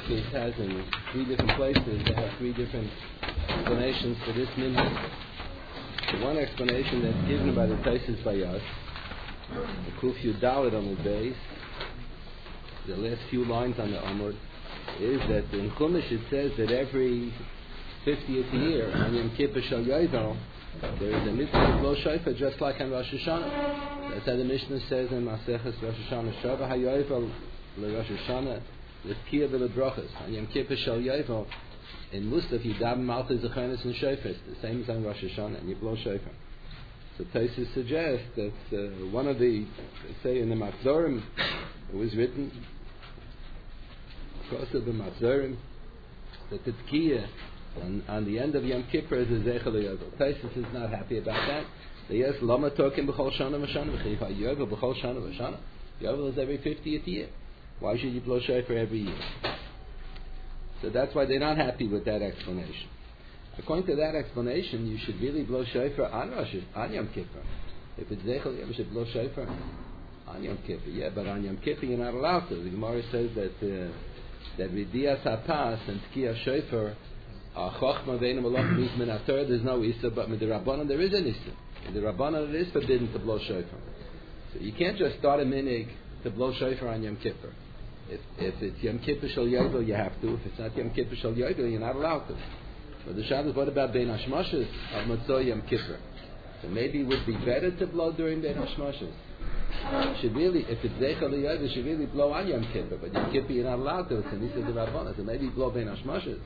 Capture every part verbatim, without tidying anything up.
Tosfos has in three different places. They have three different explanations for this minhag. The one explanation that's given by the Tosfos by us, the Kuf Yud Dalet on the base, the last few lines on the Amud, is that in Chumash it says that every fiftieth year on Yom Kippur Shal Yovel there is a mitzvah to blow shofar just like on Rosh Hashanah. That's how the Mishnah says in Maseches Rosh Hashanah, Shava HaYovel LeRosh Hashanah L'Tkiya V'Lebrachas. On Yom Kippur Shal Yovel in Musaf you daven Malchus Zechanis and Shofar, the same as on Rosh Hashanah, and you blow shofar. So Tosfos suggests that uh, one of the, say in the Machzorim, it was written across the Machzorim that the Tkiya on, on the end of Yom Kippur is a Zeichel Yovel. Tosfos is not happy about that. So yes, Lama Tokim B'chol Shana V'Shana V'chifa Yovel B'chol Shana V'Shana. Yovel is every fiftieth year. Why should you blow shofar every year? So that's why they're not happy with that explanation. According to that explanation, you should really blow shofar on Rosh on Yom Kippur. If it's Zeichel, you should blow shofar on Yom Kippur. Yeah, but on Yom Kippur you're not allowed to. The Gemara says that uh, that Vidiyas HaPas and Tkiyah Shofar are Chochma Ve'enu Malach means Min HaTorah. There's no Issa, but with the Rabbanan there is an Issa. In the Rabbanan it is forbidden to blow shofar. So you can't just start a minig to blow shofar on Yom Kippur. If, if it's Yom Kippur Shal Yovel, you have to. If it's not Yom Kippur Shal Yovel, you're not allowed to. So the Shabbos, what about Bein Hashmashos of Motzoi Yom Kippur? So maybe it would be better to blow during Bein Hashmashos. Should really, if it's Zeichel Yovel, should really blow on Yom Kippur. But Yom Kippur you're not allowed to. It's an Issa de Rabbanan. So maybe blow Bein Hashmashos.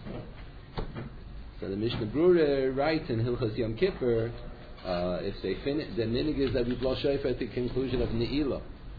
So the Mishnah Brura writes in Hilchos Yom Kippur, uh, if they finish, the minig is that we blow shofar at the conclusion of Ne'ilah.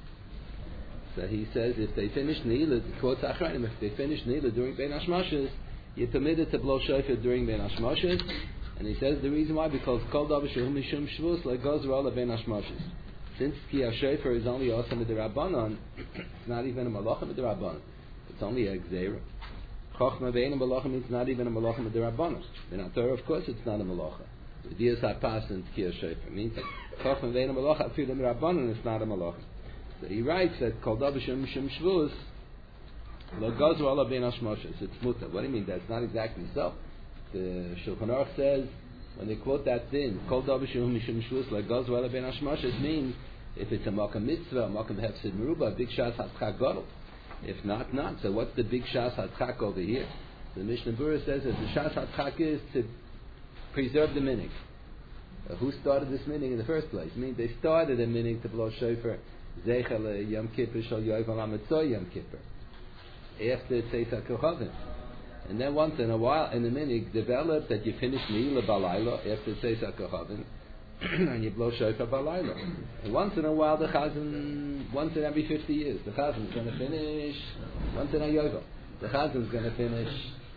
So he says if they finish Ne'ilah, quotes Achronim, if they finish Ne'ilah during Bein Hashmashos, you're permitted to blow shofar during Bein Hashmashos. And he says the reason why, because Kol Davar Shehu Mishum Shvus like goes all Bein Hashmashos. Since Tkiyah Shofar is only also with the Rabbanon, it's not even a Malacha with the Rabbanon. It's only a Gzeira. Chochma Ve'enu Malacha means not even a Malacha with the Rabbanon. In our Torah, of course, it's not a Malacha. The Dias HaPas and Tkiyah Shofar means Chochma Ve'enu Malacha after the Rabbanon, it's not a Malacha. So he writes that Kol Davar Shehu Mishum Shvus Lo goes all Bein Hashmashos. It's mutar. What do you mean? That's not exactly so. The Shulchan Aruch says when they quote that din, Kol Davar Shehu Mishum Shvus Lo goes all Bein Hashmashos means if it's a Makam Mitzvah, a Makam Hefsid Meruba, a big Shas Hatzchak Gadol. If not, not. So what's the big Shas Hatzchak over here? The Mishnah Berurah says that the Shas Hatzchak is to preserve the minig. Uh, who started this minig in the first place? I mean, they started a minig to blow shofar Zeichel Yom Kippur Shal Yovel HaMetzoy Yom Kippur after Tzeis HaKochavim. And then once in a while, in the minig developed that you finish Ne'ilah Balayla after Tzeis HaKochavim and you blow shofar Balayla. And once in a while, the Chazan, once in every fifty years, the Chazan is going to finish, once in a Yovel, the Chazan is going to finish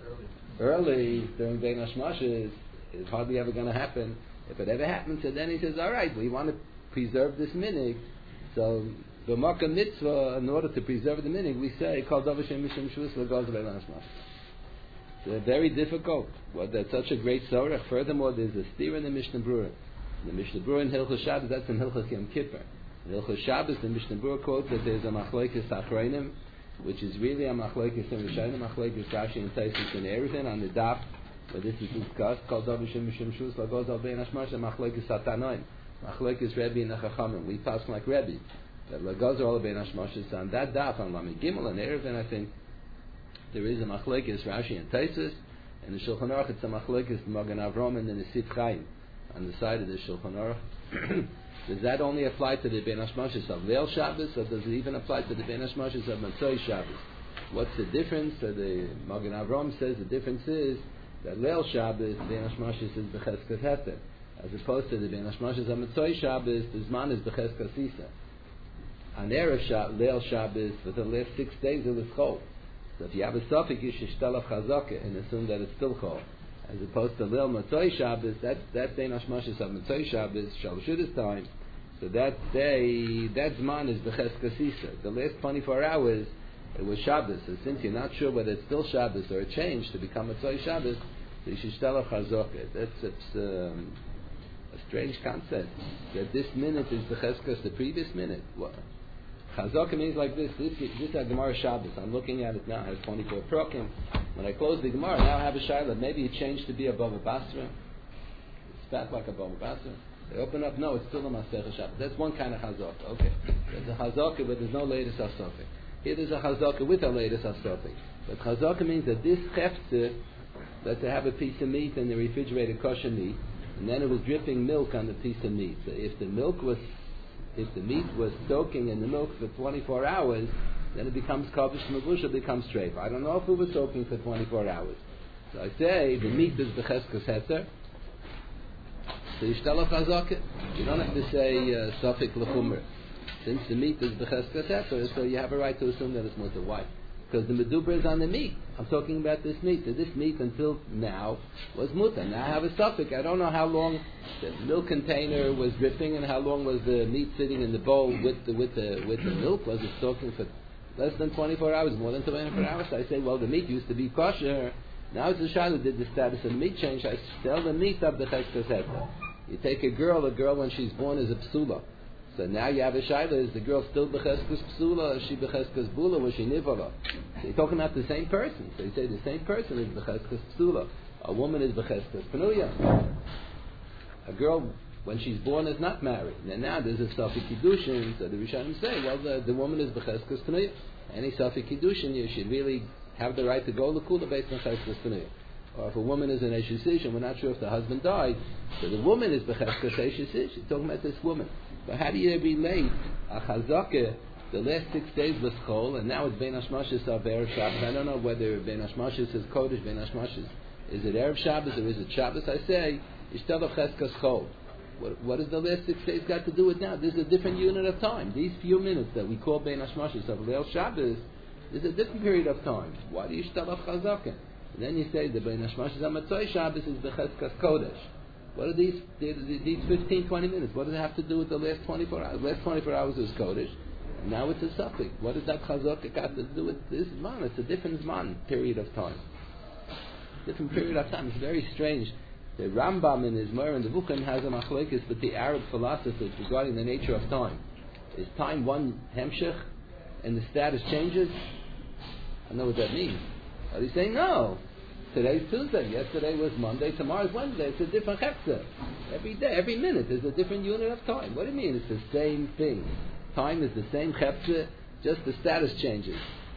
early during Bein Hashmashos. It's hardly ever going to happen. If it ever happens, so then he says, all right, we want to preserve this minig. So the Makkah Mitzvah, in order to preserve the minig, we say, Kol Davar Shehu Mishum Shvus Lo goes Bein Hashmashos. It's very difficult. Well, that's such a great sorach. Furthermore, there's a steer in the Mishnah Brura. The Mishnah Brura in Hilchos Shabbos, that's in Hilchos Yom Kippur. In Hilchos Shabbos, the Mishnah Brura quotes that there's a Machlokes Achronim, which is really a Machlokes in Rishonim, Machlokes Rashi and Tosfos and Eruvin on the daf, where this is discussed. Kol Davar Shehu Mishum Shvus Lo goes Bein Hashmashos, Machlokes Hatanoim, Machlokes Rebbe and Chachamim. We pass like Rebbe. That Lagos all Bein Hashmashos on that daf on Lamed Gimel and Eruvin. I think there is a Machlokes Rashi and Tosfos, and the Shulchan Aruch it's a Machlokes Magen Avram and the Nesif Chaim on the side of the Shulchan Aruch. Does that only apply to the Bein Hashmashos of Leil Shabbos, or does it even apply to the Bein Hashmashos of Motzoi Shabbos? What's the difference? So the Magen Avram says the difference is that Leil Shabbos, Bein Hashmashos is Becheskas Heter, as opposed to the Bein Hashmashos of Motzoi Shabbos, the Zman is Becheskas Sisa. On Erev Shabbos, Leil Shabbos, for the last six days it was Chol. So if you have a suffix, you should shtel of Chazakah and assume that it's still Chol. As opposed to Leil Motzoi Shabbos, that's that Bein Hashmashos of Motzoi Shabbos, Shalshudas time. So that day, that Zman is Becheskas Sisa. The last twenty-four hours, it was Shabbos. So since you're not sure whether it's still Shabbos or it changed to become Motzoi Shabbos, so you should shtel of Chazakah. That's it's, um, a strange concept. That this minute is Becheskas the previous minute. What? Chazaka means like this. This this is a Gemara Shabbos. I'm looking at it now. It has twenty-four prokim. When I close the Gemara, now I have a Shaila. Maybe it changed to be above a Basra. It's fat like above a Basra. They open up. No, it's still a Masechah Shabbos. That's one kind of Chazaka. Okay. There's a Chazaka, but there's no latest Asofik. Here there's a Chazaka with a latest Asofik. But Chazaka means that this Chefze, that to have a piece of meat in the refrigerated kosher meat, and then it was dripping milk on the piece of meat. So if the milk was If the meat was soaking in the milk for twenty-four hours, then it becomes kavish mavush, it becomes treif. I don't know if it was soaking for twenty-four hours. So I say the meat is becheskes heter. So you shtel of chazaka. You don't have to say safik lechumer. Since the meat is becheskes heter, so you have a right to assume that it's mutter. Why? Because the meduber is on the meat. I'm talking about this meat. So this meat until now was mutter. Now I have a suffix. I don't know how long the milk container was dripping and how long was the meat sitting in the bowl with the with the with the milk. Was it soaking for less than twenty-four hours, more than twenty-four hours? So I say, well, the meat used to be kosher. Now it's the shadow. Did the status of the meat change? I sell the meat of the cheskes heter. You take a girl. A girl when she's born is a psula. So now you have a shaila, is the girl still becheskes psula, is she becheskes bula, was she nivala? So you're talking about the same person. So you say the same person is becheskes psula. A woman is becheskes panuya. A girl, when she's born, is not married. And now there's a safik kiddushin, so the Rishonim say, well, the, the woman is becheskes panuya. Any safik kiddushin, you should really have the right to go l'kula based on cheskes panuya. Or if a woman is an eshisish, and we're not sure if the husband died, so the woman is becheskes eshisish. You're talking about this woman. But how do you relate a chazaka? The last six days was chol, and now it's bein hashmashis of erev Shabbos. I don't know whether bein hashmashis is kodesh, bein hashmashis is it erev Shabbos or is it Shabbos? I say ishtel of cheskas chol. What, what does the last six days got to do with now? There's a different unit of time. These few minutes that we call bein hashmashis of leil Shabbos is a different period of time. Why do you ishtel of chazaka? And then you say the bein hashmashis of matzoi Shabbos is becheskas kodesh. What are these, these fifteen, twenty minutes? What does it have to do with the last twenty-four hours? The last twenty-four hours was Kodesh. Now it's a suffix. What does that chazaka got to do with this Zman? It's a different Zman period of time. Different period of time. It's very strange. The Rambam in his Moira and the Vukim has a machlokes with the Arab philosophers regarding the nature of time. Is time one hemshech and the status changes? I know what that means. Are they saying no? Today's Tuesday, yesterday was Monday, tomorrow's Wednesday. It's a different chepsa. Every day, every minute, there's a different unit of time. What do you mean? It's the same thing. Time is the same chepsa, just the status changes.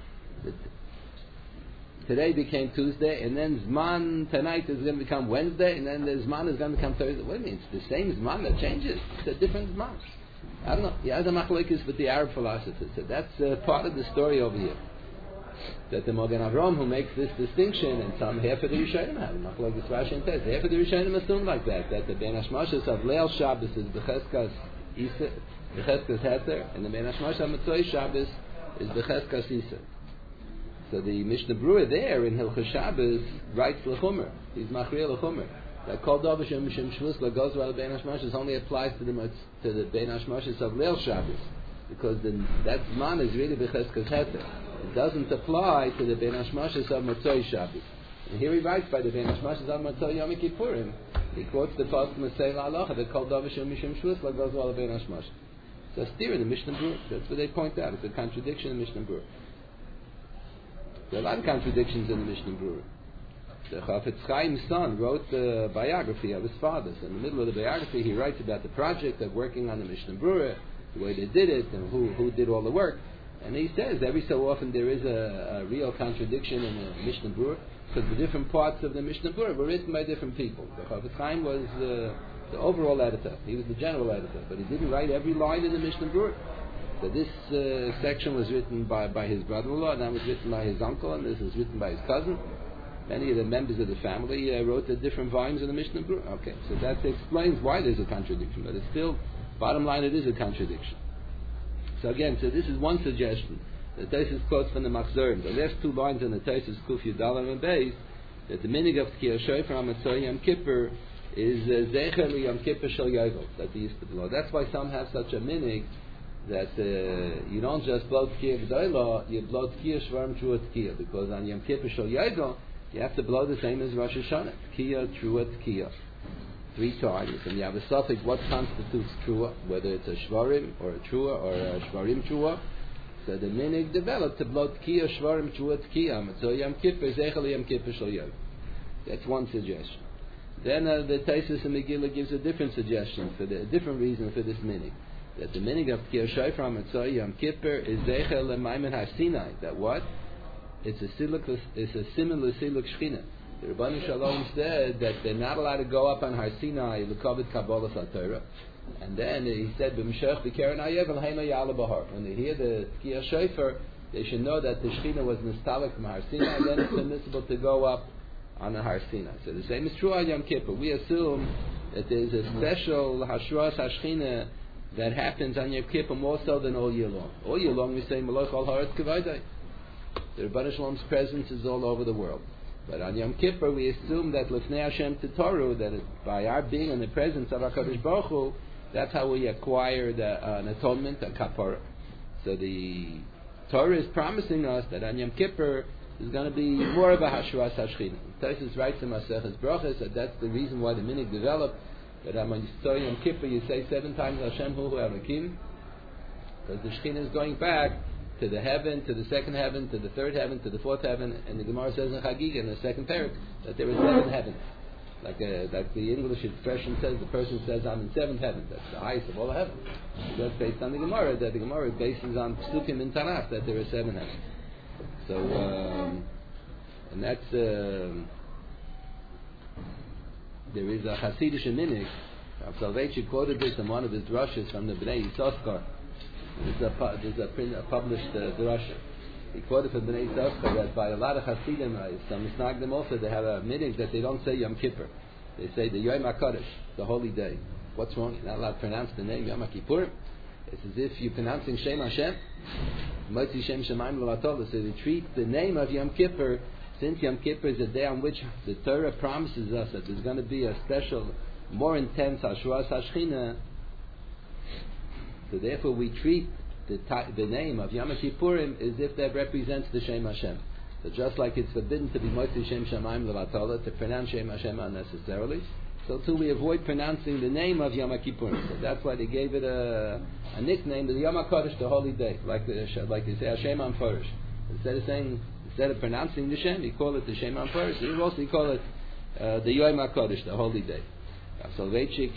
Today became Tuesday, and then Zman tonight is going to become Wednesday, and then the Zman is going to become Thursday. What do you mean? It's the same Zman that changes. It's a different Zman. I don't know. He has a machlokes with the Arab philosophers. So that's uh, part of the story over here. That the Magen Avraham who makes this distinction, and some half of the Rishonim have machlokes Rashi and Tez. Half of the Rishonim assume like that, that the bein hashmashis of Leil Shabbos is becheskas isa, becheskas heter, and the bein hashmashis of Matzoi Shabbos is becheskas isa. So the Mishnah Berurah there in Hilchos Shabbos writes lechumer. He's machriya lechumer. That kol davar shem mishum shvus lagoz al bein hashmashis only applies to the to the bein hashmashis of Leil Shabbos, because the, that zman is really becheskas heter. It doesn't apply to the bein hashmashis of Matzoi Shabbos. And here he writes by the bein hashmashis of Matzoi Yom Kippurim. He quotes the pasuk Masei La'alacha that kol davar shem mishum shvus lagoz al bein hashmashis. So it's there in the Mishnah Berurah. That's what they point out. It's a contradiction in the Mishnah Berurah. There are a lot of contradictions in the Mishnah Berurah. The Chafetz Chaim's son wrote the biography of his father. So in the middle of the biography, he writes about the project of working on the Mishnah Berurah, the way they did it, and who who did all the work. And he says every so often there is a, a real contradiction in the Mishnah Berurah, because the different parts of the Mishnah Berurah were written by different people. The Chafetz Chaim was uh, the overall editor. He was the general editor, but he didn't write every line in the Mishnah Berurah. So this uh, section was written by, by his brother-in-law, and that was written by his uncle, and this was written by his cousin. Many of the members of the family uh, wrote the different volumes of the Mishnah Berurah. Okay, so that explains why there's a contradiction, but it's still, bottom line, it is a contradiction. So again, so this is one suggestion. The Taisus quotes from the Machzorim. The last two lines in the Taisus Kuf Yudalar and Beis, that the minig of Tkiyah Shofar HaMatzoi Yom Kippur is Zecher Yom Kippur Shel Yovel, that they used to blow. That's why some have such a minig, that uh, you don't just blow Tkiyah G'dayla, you blow Tkiyah Shvarim Trua Tkiyah, because on Yom Kippur Shel Yovel, you have to blow the same as Rosh Hashanah, Tkiyah, Trua, Tkiyah, three times, and you have a suffix what constitutes Trua, whether it's a Shvarim or a Trua or a Shvarim Trua, So the minig developed to blow Tkiya, Shvarim, Shua Tkiya, Mitzvah Yom Kippur, Zeichel Yom Kippur Shal Yom. That's one suggestion. Then uh, the Taisus and Megillah gives a different suggestion, for the, a different reason for this minig. That the minig of Tkiya Shofar, Mitzvah Yom Kippur is Zeichel L'Maimen HaSinai. That what? It's a siluk, it's a similar siluk Shechina. The Rabbanu Shalom said that they're not allowed to go up on Har Sinai l'kavod Kabbalas HaTorah. And then he said, "B'mshech b'keren ayev l'heima yala b'har." When they hear the Tkiya Shofar, they should know that the Shechina was nostalgic from Har Sinai. And then it's permissible to go up on the Har Sinai. So the same is true on Yom Kippur. We assume that there's a special Hashras HaShechina that happens on Yom Kippur more so than all year long. All year long we say Malach al Haaretz Kavodai. The Rebbeinu Shalom's presence is all over the world. But on Yom Kippur, we assume that Lefnei Hashem Titoru, that it, by our being in the presence of HaKadosh Baruch Hu, that's how we acquire the, uh, an atonement, a kapara. So the Torah is promising us that on Yom Kippur is going to be more of a Hashras HaShechina. Taisus writes in Maseches Brachos that that's the reason why the minig developed, that on Yom Kippur you say seven times Hashem Hu Hu Elokim, because the Shechina is going back to the heaven, to the second heaven, to the third heaven, to the fourth heaven, and the Gemara says in Chagiga, in the second parak, that there are seven heavens. Like, a, like the English expression says, the person says, I'm in seventh heaven. That's the highest of all the heavens. That's based on the Gemara, that the Gemara bases on Psukim in Tanakh, that there are seven heavens. So, um, and that's, um, there is a Hasidic minig. Rav Soloveitchik quoted this in one of his drushes from the Bnei Yissaschar. There's a, there's a, print, a published uh, drasha. He quoted from Bnei Yissaschar that by a lot of Hasidim, uh, some Misnagdim also, they have a minig that they don't say Yom Kippur. They say the Yom HaKadosh, the holy day. What's wrong? You're not allowed to pronounce the name Yom HaKippur. It's as if you're pronouncing Shem Hashem. Motzi Shem Shemaim L'Vatol. So they treat the name of Yom Kippur, since Yom Kippur is a day on which the Torah promises us that there's going to be a special, more intense Hashras HaShechina. So therefore we treat the, the name of Yom Kippurim as if that represents the Shem Hashem. So just like it's forbidden to be Motzi Shem Shemaim L'Vatol, to pronounce Shem Hashem unnecessarily, so too we avoid pronouncing the name of Yom Kippurim. So that's why they gave it a, a nickname, the Yom HaKadosh, the holy day, like the, like they say Hashem HaMforish. Instead of saying, instead of pronouncing the Shem, he call it the Shem HaMforish. He also call it uh, the Yom HaKadosh, the holy day. Soloveitchik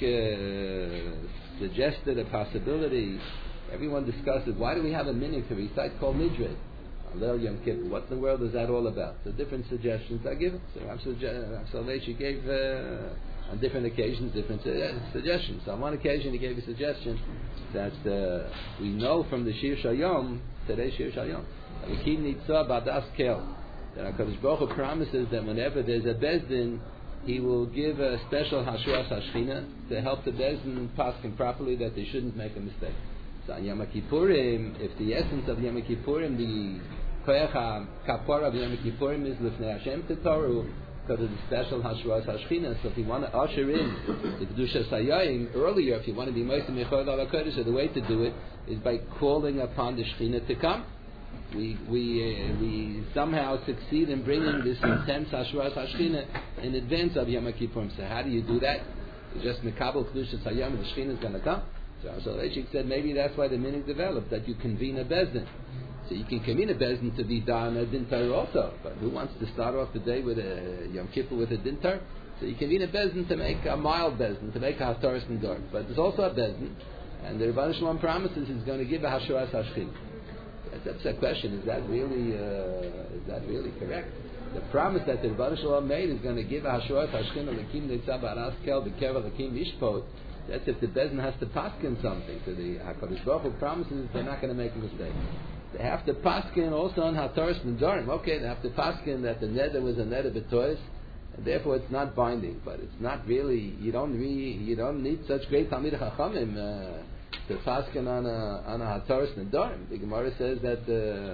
uh, suggested a possibility. Everyone discussed it. Why do we have a minig to recite Kol Nidre on Leil Yom Kippur? What in the world is that all about? So different suggestions are given. So Rav Soloveitchik gave uh, on different occasions different uh, suggestions. So on one occasion he gave a suggestion that uh, we know from the Shir Shayom, today's Shir Shayom, that Kim Nitzah Badas Kel, that HaKadosh Baruch Hu promises that whenever there's a Bezdin, he will give a special Hashras HaShechina to help the Bezdin paskin properly, that they shouldn't make a mistake. So on Yom Kippurim, if the essence of Yom Kippurim, the Koyach HaKapor of Yom Kippurim is Lefnei Hashem Titoru, because of the special Hashras HaShechina. So if you want to usher in the Kedushas HaYayim earlier, if you want to be Moshe Mechor Al HaKodesh, so the way to do it is by calling upon the Shechina to come. We we uh, we somehow succeed in bringing this intense Hashras HaShechina in advance of Yom Kippurim. So how do you do that? You just Mekabel Kedushas HaYayim and the Shechina is going to come. So Soloveitchik said maybe that's why the minig developed, that you convene a Bezdin. So you can convene a Bezdin to be done a Dintar also. But who wants to start off the day with a Yom Kippur with a Dintar? So you convene a Bezdin to make a mild Bezdin, to make a Haftaras Nidar. But there's also a Bezdin, and the Rebbeinu Shalom promises he's going to give a Hashras HaShechina. That's the question. Is that really uh, is that really correct? The promise that the Rebbeinu Shalom made is going to give a Hashras HaShechina L'kim Nitzah Baras Kel B'Kever L'kim Mishpot. That's if the Bezdin has to paskin something. So the HaKadosh Baruch Hu promises they're not going to make a mistake. They have to paskin also on Hataras Nedarim. Okay, they have to paskin that the neder was a neder b'tois, and therefore it's not binding. But it's not really. You don't really. You don't need such great Talmid Chachamim uh, to paskin on a on a Hataras Nedarim. The Gemara says that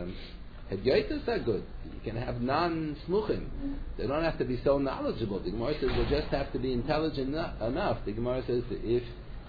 Hedyoitas uh, are good. You can have non-smuchim. They don't have to be so knowledgeable. The Gemara says they just have to be intelligent enough. The Gemara says that if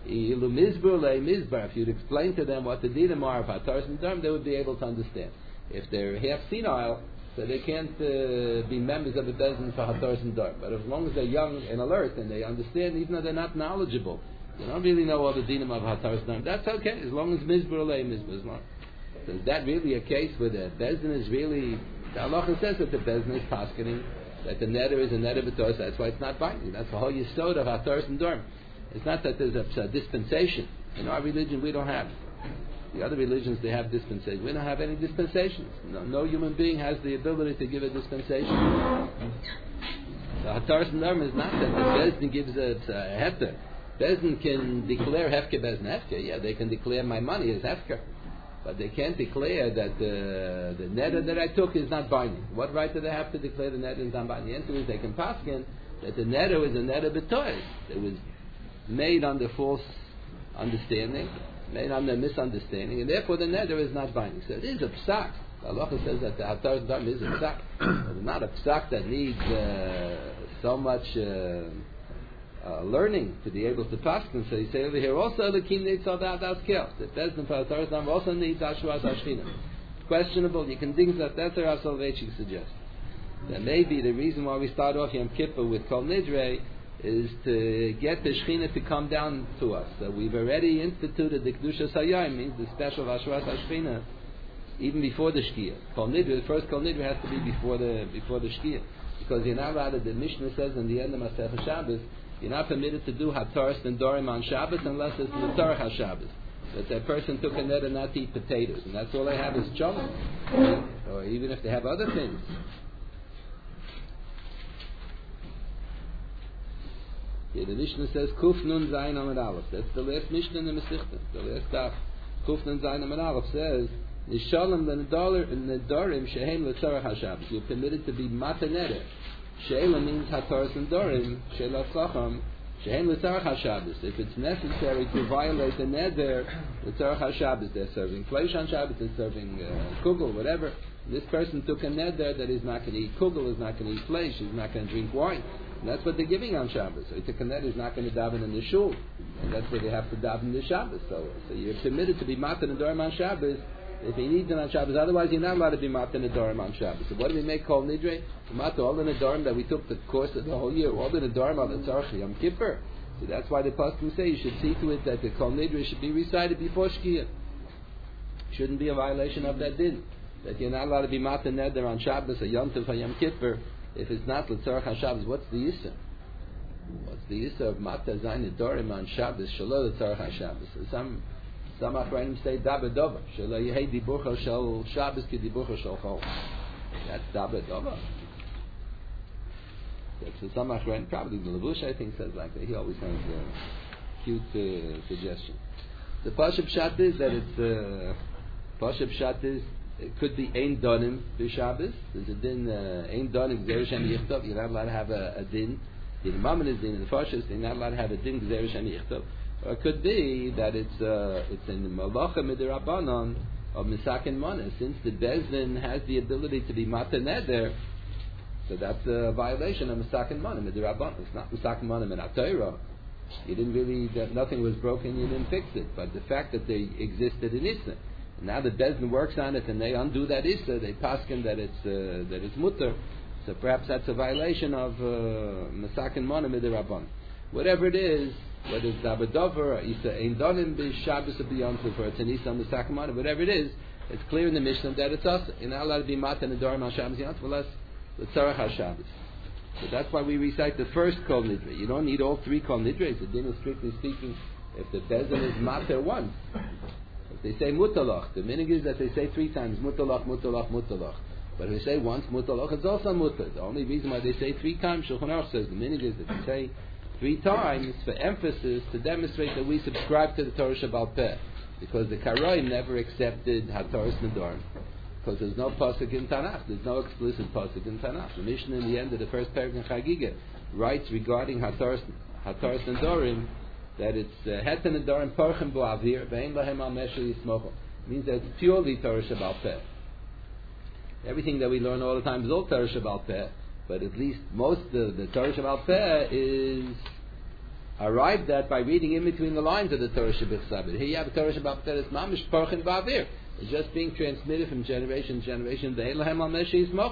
if you'd explain to them what the dinim are of Hataras Nedarim, they would be able to understand. If they're half senile, so they can't uh, be members of the Bezdin for Hataras Nedarim. But as long as they're young and alert and they understand, even though they're not knowledgeable, they don't really know all the dinim of Hataras Nedarim, that's okay, as long as Mizbur Lei Mizbur is not. So is that really a case where the Bezdin is really, the halacha says that the Bezdin is paskening, that the neder is a neder b'tos, that's why it's not binding. That's the whole yesod of hataras and dorm. It's not that there's a, a dispensation. In our religion, we don't have. The other religions, they have dispensation. We don't have any dispensations. No, no human being has the ability to give a dispensation. The hataras and dorm is not that the Bezdin gives a, a hefker. Bezdin can declare hefker Bezdin hefker. Yeah, they can declare my money as hefker. But they can't declare that the the neder that I took is not binding. What right do they have to declare the neder is not binding? The answer is they can paskin that the neder is a neder b'toy. It was made under false understanding, made under misunderstanding, and therefore the neder is not binding. So it is a psak. Allah says that the hataras dam is a psak. It's not a psak that needs uh, so much uh, Uh, learning to be able to pass them. So you say over here also the king needs all that that's killed. The Bezdin for hataras dam also needs ashwas ashchina. Questionable. You can think that that's what Rav Soloveitchik suggests. That maybe the reason why we start off Yom Kippur with Kol Nidre is to get the Shechina to come down to us. So we've already instituted the Kedushas Hayom, means the special ashwas ashchina, even before the Shkia. Kol Nidre, the first Kol Nidre has to be before the before the Shkia, because you're not allowed. The Mishnah says in the end of Masechah Shabbos, you're not permitted to do hataras and dorim on Shabbos unless it's l'tzarech HaShabbos. That that person took a net and not to eat potatoes, and that's all they have is cholent. Or even if they have other things. Yeah, the Mishnah says Kuf Nun Zayin Amud Aleph. That's the last Mishnah in the Masechta. The last daf. Kuf Nun Zayin Amud Aleph says Nishalem l'nedarim shehem l'tzarech HaShabbos. You're permitted to be mataneder. Sheila means hataras and dorim. Sheila tzacham. Shehem l'tzarech HaShabbos. If it's necessary to violate the neder, l'tzarech HaShabbos, they're serving flesh on Shabbos, they're serving uh, kugel, whatever. This person took a neder that he's not going to eat kugel, he's not going to eat flesh, he's not going to drink wine. And that's what they're giving on Shabbos. So he took a neder, he's not going to daven in the shul, and that's where they have to daven in the Shabbos. So, so you're permitted to be matan and dorim on Shabbos if he needs it on Shabbos. Otherwise, you're not allowed to be matan and dorim on Shabbos. So what do we make Kol Nidre? Mata all the nedarim that we took the course of the whole year, all the nedarim on the tzarech Yom Kippur. So that's why the pasuk say you should see to it that the Kol Nidre should be recited before Shkia. Shouldn't be a violation of that din. That you're not allowed to be matan neder on Shabbos or Yom Tov or Yom Kippur if it's not l'tzarech HaShabbos. What's the yisur? What's the yisur of mata zayin nedarim on Shabbos shelo l'tzarech HaShabbos? So some some achronim say daber dover shelo yehei dibucha shel Shabbos ki dibucha shel chol. That's daber dover. So some achronim, probably the Levush I think says like that. He always has a cute uh, suggestion. The pashup pshat is that it's uh, pashup pshat is it could be ein donim b'Shabbos. There's a din uh, ein donim gzeir shem yichtov. You're not allowed to have a, a din. The Imam is din in the Pashas. They're not allowed to have a din gzeir shem yichtov. Or it could be that it's uh, it's in the malacha midrabanan of misaken mana. Since the bezdin has the ability to be mata neder, so that's a violation of misaken mana midrabanan. It's not misaken mana min atayra. You didn't really that nothing was broken. You didn't fix it. But the fact that they existed in Issa. Now the bezdin works on it and they undo that issa. They paskin that it's uh, that it's mutter. So perhaps that's a violation of masakin mana midirabban. Whatever it is, whether it's dabadover or issa ein donim b'Shabbos or beyond for it's an issa masakin mana. Whatever it is, it's clear in the Mishnah that it's us. You're not allowed to be matan nedarim on Shabbos yontif unless the tzarech HaShabbos. So that's why we recite the first kol nidre. You don't need all three kol nidres. The din is strictly speaking if the bezdin is mater once. They say mutalach. The meaning is that they say three times mutalach, mutalach, mutalach. But if they say once mutalach, it's also mutar. The only reason why they say three times, Shulchan Aruch says the meaning is that they say three times for emphasis to demonstrate that we subscribe to the Torah Shabbal Peh. Because the Karoim never accepted Hataras Nedarim. Because there's no pasuk in Tanakh. There's no explicit pasuk in Tanakh. The Mishnah in the end of the first paragraph in Chagiga writes regarding Hataras Hataras Nedarim that it's het nedarim parchem bo avir ve'en lahem al meshel yismocho. Means that it's purely Torah Shabbal Peh. Everything that we learn all the time is all Torah Shabbal Peh, but at least most of the Torah Shabbal Peh is arrived at by reading in between the lines of the Torah Shabbal Peh. Here you have a Torah Shabbal Peh that's mamish parchem bo avir. It's just being transmitted from generation to generation. Ve'en lahem al meshel yismocho.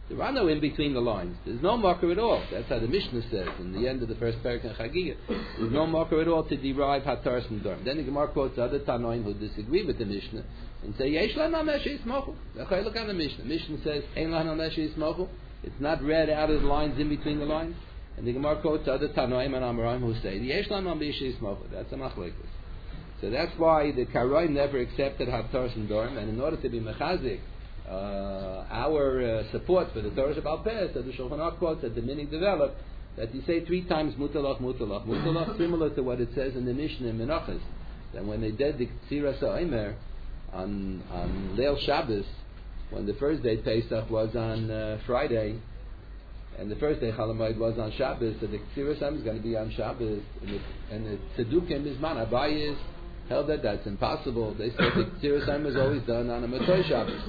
There are no in between the lines. There's no marker at all. That's how the Mishnah says in the end of the first parak in Chagiga. There's no marker at all to derive Hataras Nedarim. Then the Gemara quotes other Tanoim who disagree with the Mishnah and say, Yesh lana meshi yismochu. Look at the Mishnah. Mishnah says, Ein lana meshi yismochu. It's not read out of the lines in between the lines. And the Gemara quotes other Tanoim and Amoraim who say, Yesh lana meshi yismochu. That's a machlekes. So that's why the Karoi never accepted Hataras Nedarim, and in order to be mechazik, Uh, our uh, support for the Torah Shabbat Peh, so the Shulchan Aruch quotes that the meaning developed that you say three times mutalach, mutalach, mutalach, similar to what it says in the Mishnah in Menachos, that when they did the Ktziras HaOmer on on Leil Shabbos, when the first day Pesach was on uh, Friday, and the first day Chol Hamoed was on Shabbos, so the Ktziras HaOmer is going to be on Shabbos, and the, and the Tzedukim is man Abayis held that that's impossible. They said the Ktziras HaOmer is always done on a Motzei Shabbos.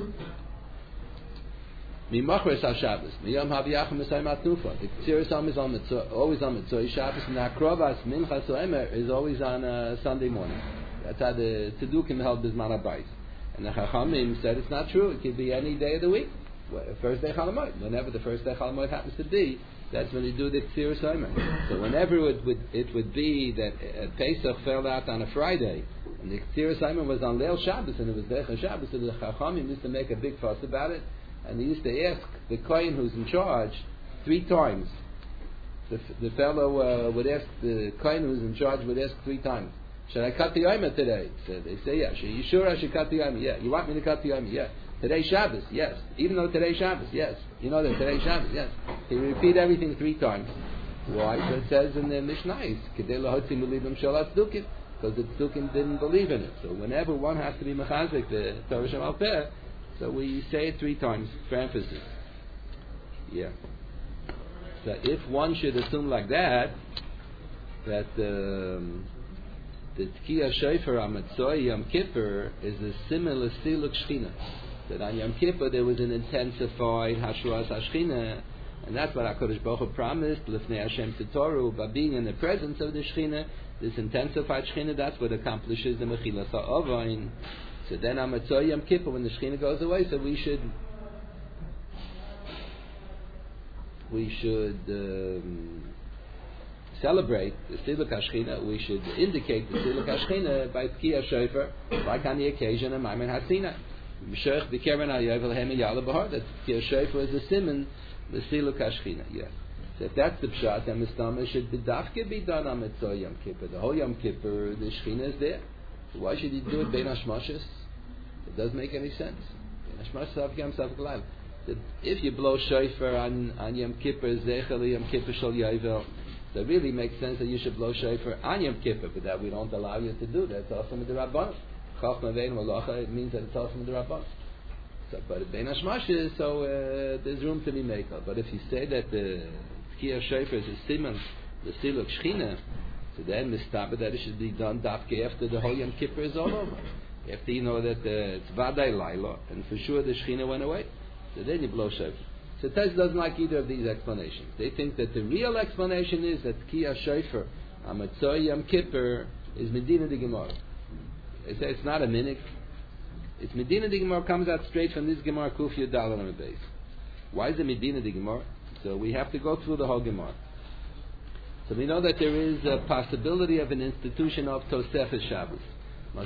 Mimachres HaShabbos, Miyom Haviyachim Mesayim Atnufa. The Ktziras HaOmer is on Mitzvah, always on Mitzvah Shabbos, and the Akrovas Minchas HaOmer is always on uh, Sunday morning. That's how the Tzedukim held Bizman HaBayis. And the Chachamim said it's not true. It could be any day of the week. First day Chol Hamoed. Whenever the first day Chol Hamoed happens to be, that's when you do the Ktziras HaOmer. So whenever it would, it would be that uh, Pesach fell out on a Friday, and the Ktziras HaOmer was on Leil Shabbos, and it was Derech Shabbos, so the Chachamim used to make a big fuss about it. And they used to ask the kohen who's in charge three times. The, the fellow uh, would ask, the kohen who's in charge would ask three times, should I cut the Yoma today? So they say, yes. Are you sure I should cut the Yoma? Yeah. You want me to cut the Yoma? Yeah. Today's Shabbos? Yes. Even though today's Shabbos? Yes. You know that today's Shabbos? Yes. He would repeat everything three times. Why? So it says in the Mishnah, because the Tzedukim didn't believe in it. So whenever one has to be mechazik, the Torah Shabbat Peh, so we say it three times for emphasis. Yeah. So if one should assume like that, that um, the Tkiya Shofar on Matzoi Yom Kippur is a similar Siluk Shechina. That on Yom Kippur there was an intensified Hashruas HaShechina, and that's what HaKadosh Baruch Hu promised, L'fnei Hashem Titoru, by being in the presence of the Shechina, this intensified Shechina, that's what accomplishes the Mechilas HaOvain. So then on Matzoi Yom Kippur, when the Shechina goes away, so we should we should um, celebrate the Siluk HaShechina. We should indicate the Siluk HaShechina by Tkiya Shofar, like on the occasion of Maimon HaSinai. Meshach B'Keren HaYovel Hem Yala Bahar. That Tkiya Shofar is a simon, the Siluk HaShechina. Yeah. So if that's the pshat, then Mistama should be dafke be done on Matzoi Yom Kippur. The whole Yom Kippur, the Shechina is there. So why should you do it Bein Hashmashos? It doesn't make any sense. If you blow shofar on, on Yom Kippur, Zechel Yom Kippur Shal Yovel, so it really makes sense that you should blow shofar on Yom Kippur, but that we don't allow you to do that. It's also with the Rabban. Chachma Vein Malacha, it means that it's also with the Rabban. So, but Bein Hashmashos, so uh, there's room to be made. But if you say that the Tkiya Shofar is a simon, the Siluk Shechina, so then Mistaba that it should be done dafke after the whole Yom Kippur is all over. After you know that uh, it's Vadai Laila, and for sure the Shechina went away, so then you blow shofar. So Tez doesn't like either of these explanations. They think that the real explanation is that Tkiya Shofar on Matzoi Yom Kippur is Medina de Gemara. They say it's not a minik. It's Medina de Gemara, comes out straight from this Gemara Kuf Yud Daled on the base. Why is it Medina de Gemara? So we have to go through the whole Gemara. So we know that there is a possibility of an institution of Tosefes Shabbos. Why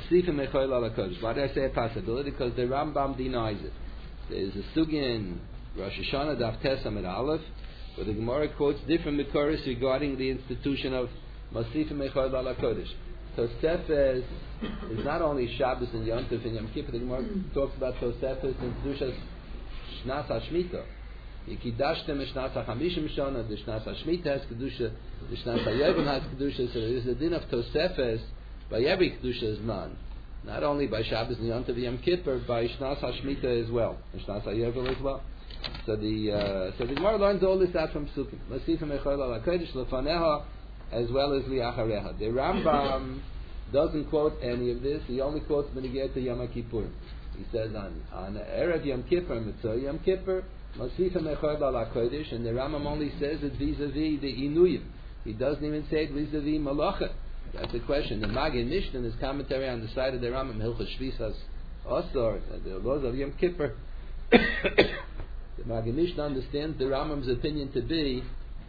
do I say a possibility? Because the Rambam denies it. There is a sugya in Rosh Hashanah Daf Tes Amud Aleph, where the Gemara quotes different Mikoros regarding the institution of Masifim Mechoil Ala Kodesh. Tosefes is not only Shabbos and Yom Tov and Yom Kippur. The Gemara talks about Tosefes and Kedushas Shnas HaShmita. Yikidashtem Shnas HaChamishim Shana, the Shnas HaShmita has Kedusha, the Shnas HaYovel has Kedusha, so there is a din of Tosefes by every Kedusha Zman. Not only by Shabbos and Yom Tov Yom Kippur, by Shnas HaShmita as well, and Shnas HaYovel as well. So the uh, so the Gemara learns all this out from Psukim. Masifim Echol Ala Kodesh Lefaneha as well as Liachareha. The Rambam doesn't quote any of this. He only quotes Menigeh to Yom Kippur. He says on on Erev Yom Kippur, Mitzvah Yom Kippur, Masifim Echol Ala Kodesh, and the Rambam only says it vis-a-vis the Inuyim. He doesn't even say it vis-a-vis Malacha. That's the question. The Magen Mishnah, in his commentary on the side of the Rambam, Hilchos Shvisas Osor, the laws of Yom Kippur, the The Magen Mishnah understands the Rambam's opinion to be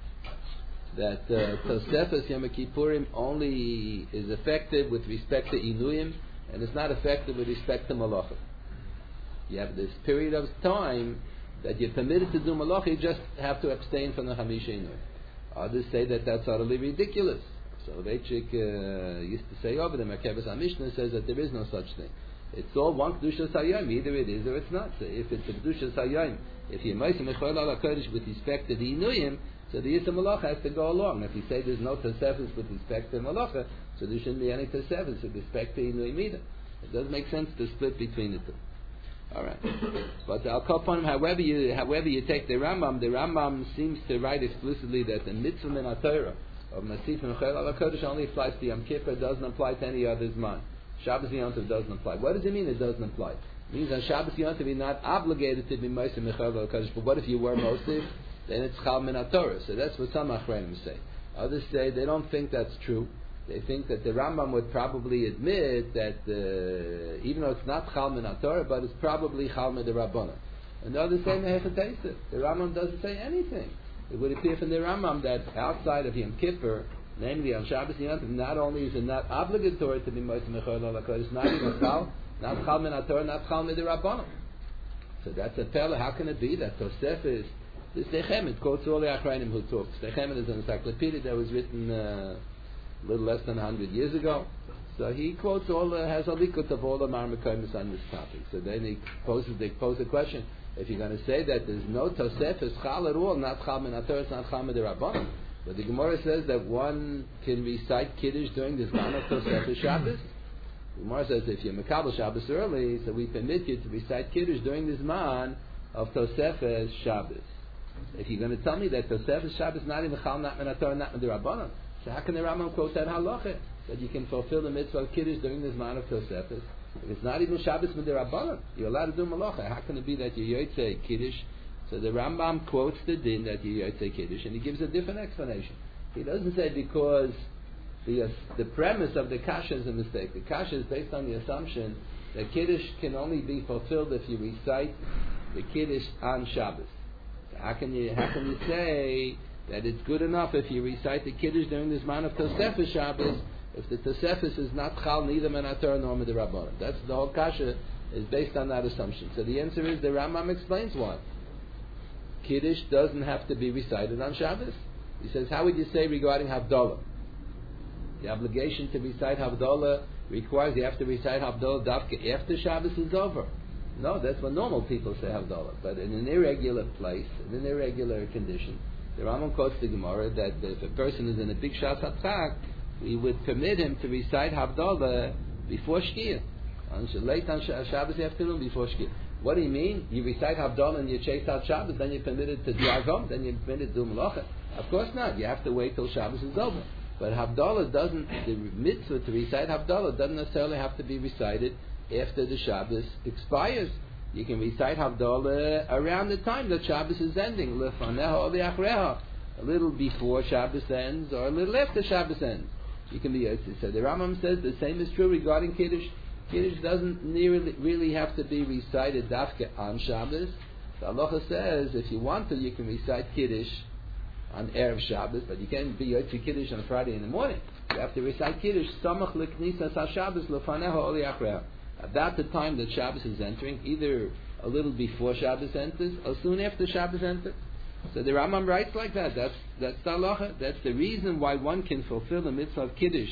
that uh, Tosefes Yom Kippurim only is effective with respect to Inuyim, and it's not effective with respect to Malachim. You have this period of time that you're permitted to do Malachim, you just have to abstain from the Hamisha Inuyim. Others say that that's utterly ridiculous. Soloveitchik uh, used to say over the Merkabas HaMishnah says that there is no such thing. It's all one Kedushas HaYom, either it is or it's not. So if it's a Kedushas HaYom, if you're Moshe Mechol Al HaKodesh with respect to the Inuyim, so the Yisra Malacha has to go along. If you say there's no Tosefes with respect to Malacha, so there shouldn't be any Tosefes with respect to Inuyim either. It doesn't make sense to split between the two. Alright. But I'll call upon him, however you, however you take the Rambam, the Rambam seems to write explicitly that the mitzvah min HaTorah of Masif and Mechol Al HaKodesh only applies to Yom Kippur, it doesn't apply to any other Zman. Shabbos Yom Tov doesn't apply. What does it mean it doesn't apply? It means on Shabbos Yom Tov you're not obligated to be Moshe Mechol Al HaKodesh, but what if you were Moshe? Then it's Chal min HaTorah. So that's what some Achreinim say. Others say they don't think that's true. They think that the Rambam would probably admit that uh, even though it's not Chal min HaTorah, but it's probably Chal min Rabbanan. And others say Mehechatesif. The Rambam doesn't say anything. It would appear from the Rambam that outside of Yom Kippur, namely on Shabbos Yom Tov, not only is it not obligatory to be Moshe Mechol Al HaKodesh, not even Chal, not Chal min HaTorah, not Chal min Rabbanan. So that's a pella. How can it be that Tosefes? This Sechemet quotes all the Achrayim who talk. Sechemet is an encyclopedia that was written uh, a little less than a hundred years ago. So he quotes all, the, has a likut of all the Marmakoimus on this topic. So then he poses, they pose a question: if you're going to say that there's no Tosefes Chal at all, not Chal min HaTorah, it's not Chal min Rabbanan, but the Gemara says that one can recite Kiddush during this time of Tosefes Shabbos. The Gemara says if you're Mekabel Shabbos early, so we permit you to recite Kiddush during this man of Tosefes Shabbos. If you're going to tell me that Tosefes Shabbos is not even Chal, not min HaTorah, not min Rabbanan, so how can the Rambam quote that halacha that you can fulfill the mitzvah of Kiddush during this man of Tosefes? If it's not even Shabbos min Rabbanan, you're allowed to do malacha. How can it be that you yotzei Kiddush? So the Rambam quotes the din that you yotzei Kiddush, and he gives a different explanation. He doesn't say because the uh, the premise of the kasha is a mistake. The kasha is based on the assumption that Kiddush can only be fulfilled if you recite the Kiddush on Shabbos. How can you how can you say that it's good enough if you recite the Kiddush during this man of Tosefes Shabbos if the Tosefes is not Chal neither min HaTorah nor min Rabbanan? That's the whole kasha is based on that assumption. So the answer is the Rambam explains why. Kiddush doesn't have to be recited on Shabbos. He says, how would you say regarding Havdalah? The obligation to recite Havdalah requires you have to recite Havdalah dafka after Shabbos is over. No, that's what normal people say Havdalah. But in an irregular place, in an irregular condition, the Rambam quotes the Gemara that if a person is in a big Shas HaTzak, we would permit him to recite Havdalah before Shkia. On late on Shabbos afternoon before Shkia. What do you mean? You recite Havdalah and you chase out Shabbos, then you're permitted to drive home, then you're permitted to do Malacha? Of course not. You have to wait till Shabbos is over. But Havdalah doesn't, the mitzvah to recite Havdalah doesn't necessarily have to be recited after the Shabbos expires. You can recite Havdalah around the time that Shabbos is ending, lefaneha or leachreha, a little before Shabbos ends or a little after Shabbos ends. You can be so the Rambam says the same is true regarding Kiddush. Kiddush doesn't nearly, really have to be recited dafka on Shabbos. The halacha says if you want to, you can recite Kiddush on Erev Shabbos, but you can't be Yotzi Kiddush on Friday in the morning. You have to recite Kiddush samach leknisas haShabbos lefaneha or leachreha, about the time that Shabbos is entering, either a little before Shabbos enters or soon after Shabbos enters. So the Rambam writes like that. That's that's the halacha. That's the reason why one can fulfill the mitzvah of Kiddush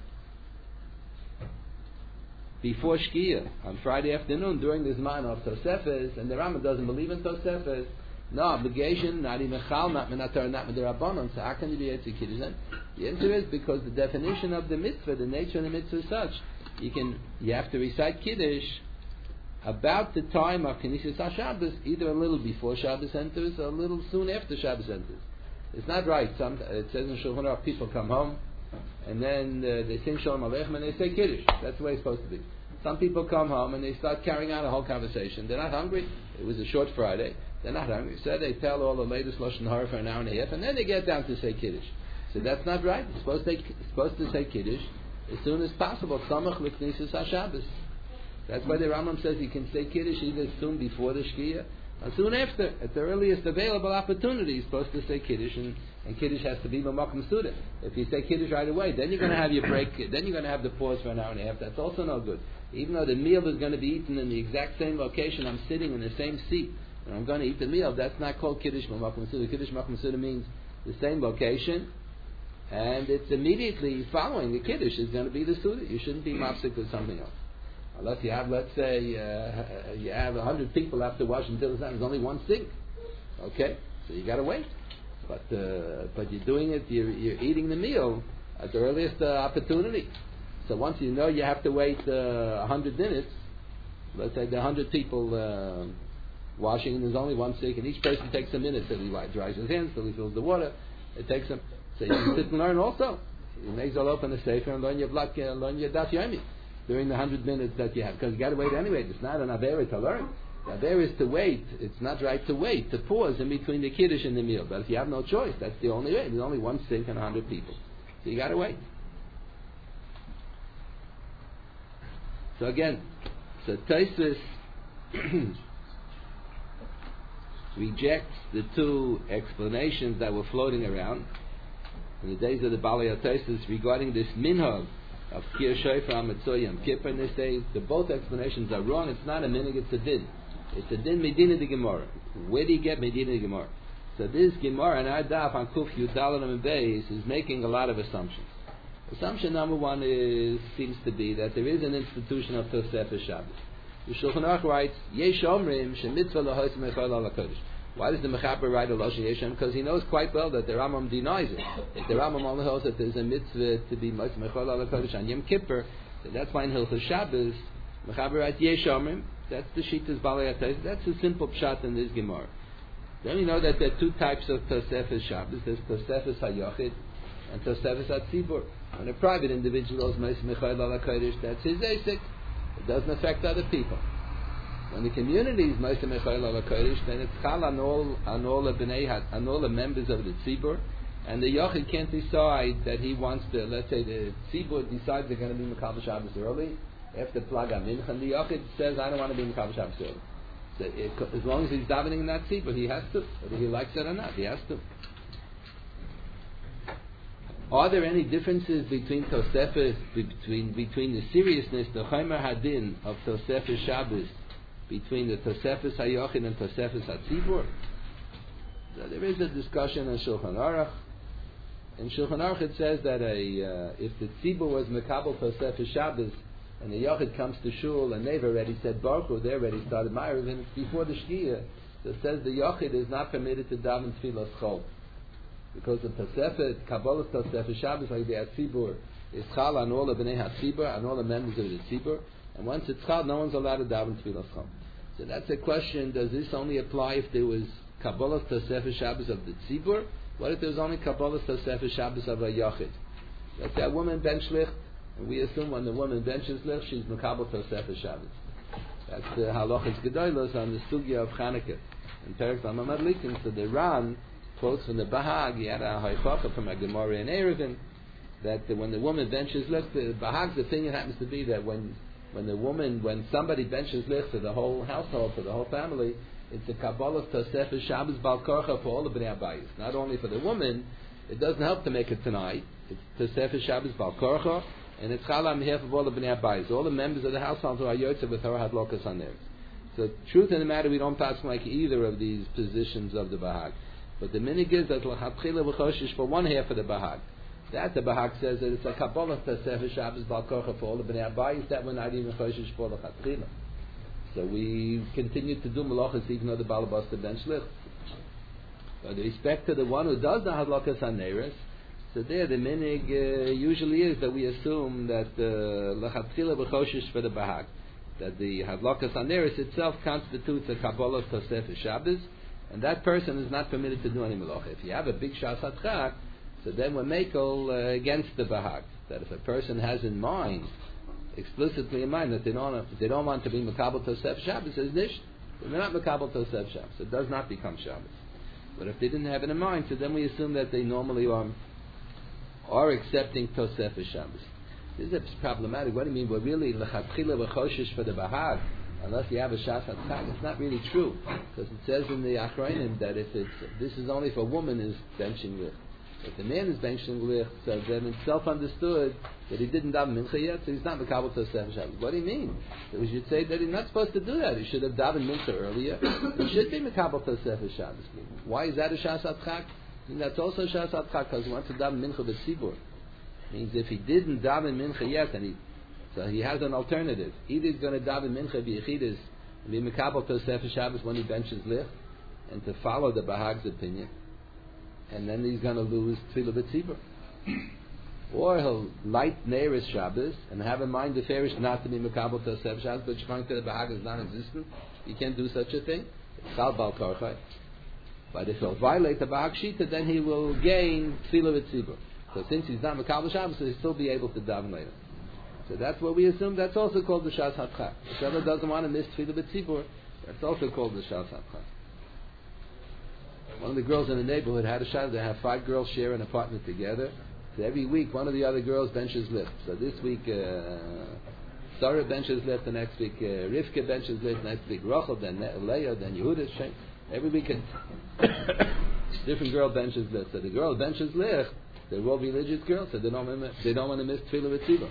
before Shkia on Friday afternoon during this man of Tosefes, and the Rambam doesn't believe in Tosefes. No obligation, not even Chal, not min HaTorah, not min Rabbanan. So how can you be Yotzi Kiddush then? The answer is because the definition of the mitzvah, the nature of the mitzvah is such. You can you have to recite Kiddush about the time of Knesset HaShabbos, either a little before Shabbos enters or a little soon after Shabbos enters. It's not right. Some, it says in Shulchan Aruch, people come home and then uh, they sing Shalom Aleichem and they say Kiddush. That's the way it's supposed to be. Some people come home and they start carrying on a whole conversation. They're not hungry. It was a short Friday. They're not hungry. So they tell all the latest Lashon Hara for an hour and a half, and then they get down to say Kiddush. So that's not right. It's supposed to, it's supposed to say Kiddush as soon as possible. Samach l'knisas haShabbos. That's why the Rambam says you can say Kiddush either soon before the Shkia And soon after, at the earliest available opportunity, he's supposed to say Kiddush, and, and Kiddush has to be Mamakam Suda. If you say Kiddush right away, then you're going to have your break, then you're going to have the pause for an hour and a half. That's also no good. Even though the meal is going to be eaten in the exact same location, I'm sitting in the same seat, and I'm going to eat the meal, that's not called Kiddush Mamakam Suda. Kiddush Mamakam Suda means the same location, and it's immediately following the Kiddush is going to be the Suda. You shouldn't be mafsik with something else. Unless you have, let's say, uh, you have a hundred people have to wash until there's only one sink. Okay, so you got to wait. But uh, but you're doing it. You're, you're eating the meal at the earliest uh, opportunity. So once you know you have to wait a uh, hundred minutes, let's say there are hundred people uh, washing, and there's only one sink, and each person takes a minute till he dries his hands, till he fills the water. It takes him. So you can sit and learn also. You may as well open the sefer and learn your block, uh, learn your daf yomi during the hundred minutes that you have, because you got to wait anyway. It's not an avera to learn. The avera is to wait. It's not right to wait, to pause in between the kiddush and the meal. But if you have no choice, that's the only way. There's only one sink and a hundred people, so you got to wait. So again, so Tosfos rejects the two explanations that were floating around in the days of the Balei Tosfos regarding this minhag of Kir Shofar Mitzvah Yom Kippur. And they say the both explanations are wrong. It's not a minhag, it's a din. It's a din medina de Gemara. Where do you get medina de Gemara? So this Gemara and our daf on Kuf Yud Daled and Beis is making a lot of assumptions. Assumption number one is seems to be that there is an institution of Tosefes Shabbos. The Shulchan Aruch writes Yesh Omrim Shemitzvah Lahosim Echol Al HaKodesh. Why does the Mechaber write a Lashon Yeshem? Because he knows quite well that the Rambam denies it. If the Rambam only holds that there's a mitzvah to be Moshe Mechol Al HaKodesh on Yom Kippur, so that's why in Hilchos Shabbos, Mechaber writes Yesh Omrim. That's the Shittas Balei HaTosfos. That's a simple pshat in this Gemara. Then we know that there are two types of Tosefes Shabbos. There's Tosefes HaYochid and Tosefes HaTzibur. When a private individual is Moshe Mechol Al HaKodesh, that's his asik. It doesn't affect other people. When the community is Moshe Mechol Al HaKodesh, then it's chal on all on all the bnei on all the members of the tzibur, and the yochid can't decide that he wants to. Let's say the tzibur decides they're going to be Mekabel Shabbos early after Plag HaMincha, and the yochid says, "I don't want to be Mekabel Shabbos early." So it, as long as he's davening in that tzibur, he has to, whether he likes it or not, he has to. Are there any differences between Tosefes, between between the seriousness, the Chomer Hadin of Tosefes Shabbos, between the Tosefes HaYochid and Tosefes HaTzibur? So there is a discussion in Shulchan Aruch. In Shulchan Aruch it says that a uh, if the Tzibur was Mekabel Tosefes Shabbos and the Yochid comes to Shul and they've already said Baruch Hu, they already started Ma'ariv, and it's before the Shkia, so it says the Yochid is not permitted to daven Tfilas Chol. Because the Tosefes, Kabbalah Tosefes Shabbos, like the Tzibur, is chal on all the bnei HaTzibur, on all the members of the Tzibur, and once it's chal, no one's allowed to daven Tfilas Chol. So that's a question, does this only apply if there was Kabbalah Tosefes Shabbos of the Tzibur? What if there was only Kabbalah Tosefes Shabbos of a Yochid? Let's say a woman bench licht, and we assume when the woman benches licht, she's Mekabel Tosefes Shabbos. That's the halachas gedolos on the sugya of Chanukah. In Perek Lamamad Likin, so the Ran quotes from the Bahag, he had a haichacha from a Gemara in Erevin, that when the woman benches licht, the Bahag's opinion happens to be that when when the woman, when somebody benches licht for the whole household, for the whole family, it's a Kabbalah Tosefes Shabbos Bal Korcha for all the Bnei Abayis. Not only for the woman, it doesn't help to make it tonight. It's Tosefes Shabbos Bal Korcha, and it's Chal on behalf of all the Bnei Abayis. All the members of the household who are Yotze with her Hadlokas on theirs. So, truth in the matter, we don't pass like either of these positions of the Bahag. But the minig is that l'chatchila v'choshish for one half of the Bahag. That the Bahag says that it's a Kabbalah Tosefes Shabbos Bal Korcha for all the Bnei Abayis, that we're not even choshish for l'chatchila. So we continue to do malachas even though the Balabasta bench licht. But with respect to the one who does the hadlakas haneres, so there the minig uh, usually is that we assume that l'chatchila uh, v'choshish for the Bahag, that the hadlakas haneres itself constitutes a Kabbalah Tosefes Shabbos, and that person is not permitted to do any malacha. If you have a big shas hatchak, so then we're makel uh, against the Bahag, that if a person has in mind, explicitly in mind, that they don't they don't want to be Mekabel Tosefes Shabbos, says nish, they're not Mekabel Tosefes Shabbos. It does not become Shabbos. But if they didn't have it in mind, so then we assume that they normally are are accepting Tosefes Shabbos. This is problematic. What do you mean? We're really l'chatchila v'choshish for the Bahag, unless you have a Shas HaTchak, it's not really true. Because it says in the Achronim that if it's, this is only if a woman is benching lich. If the man is benching lich, so then it's self-understood that he didn't daven mincha yet, so he's not mekabel Tosef Shabbos. What do you mean? So we should say that he's not supposed to do that. He should have daven mincha earlier. He should be mekabel Tosef Shabbos. Why is that a Shas HaTchak? I mean, that's also a Shas HaTchak because he wants to daven mincha b'tzibur. Means if he didn't daven mincha yet, and he so he has an alternative. Either he's going to daven mincha b'yechidus and be mekabel Tosef Shabbos when he benches lich, and to follow the Bahag's opinion, and then he's going to lose tefillah b'tzibur. Or he'll light Neiris Shabbos and have in mind the farish not to be mekabel Tosef Shabbos, but Shemang to the Bahag is non-existent. You can't do such a thing. It's Chal Bal Korchai. But if he'll violate the Bahag Shita, then he will gain tefillah b'tzibur. So since he's not mekabel Shabbos, so he'll still be able to daven later. So that's what we assume. That's also called the Shas HaTchak. If someone doesn't want to miss tefillah b'tzibur, that's also called the Shas HaTchak. One of the girls in the neighborhood had a shot. They have five girls share an apartment together. So every week, one of the other girls benches lift. So this week, uh, Sarah benches lift. The next week, uh, Rivka benches lift. Next week, Rachel. Then Leah. Then Yehuda. Every week, a different girl benches lift. So the girl benches lift. They're all religious girls, so they don't they don't want to miss tefillah v'tzibah.